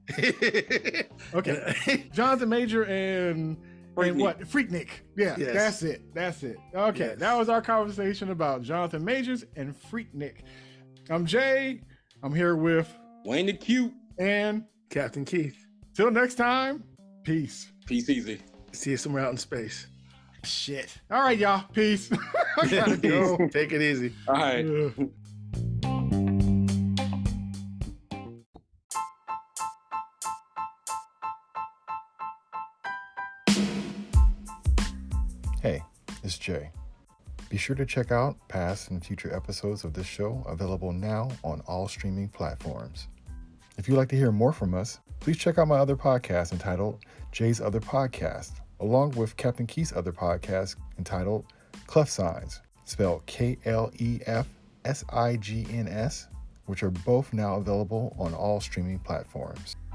S1: Okay. Jonathan Major and
S3: Freaknik.
S1: and what? Freaknik. Yeah,
S2: Yes.
S1: that's it. That's it. Okay,
S2: Yes.
S1: that was our conversation about Jonathan Majors and Freaknik. I'm Jay. I'm here with
S3: Wayne the Cute.
S1: and
S2: Captain Keith.
S1: till next time. Peace.
S3: Peace easy.
S2: See you somewhere out in space.
S1: Shit. All right, y'all. Peace. I gotta go.
S2: Take it easy.
S3: All right.
S1: Ugh.
S5: Hey, it's Jay. Be sure to check out past and future episodes of this show available now on all streaming platforms. If you'd like to hear more from us, please check out my other podcast entitled Jay's Other Podcast, along with Captain Keith's other podcast entitled Clef Signs, spelled K L E F S I G N S, which are both now available on all streaming platforms.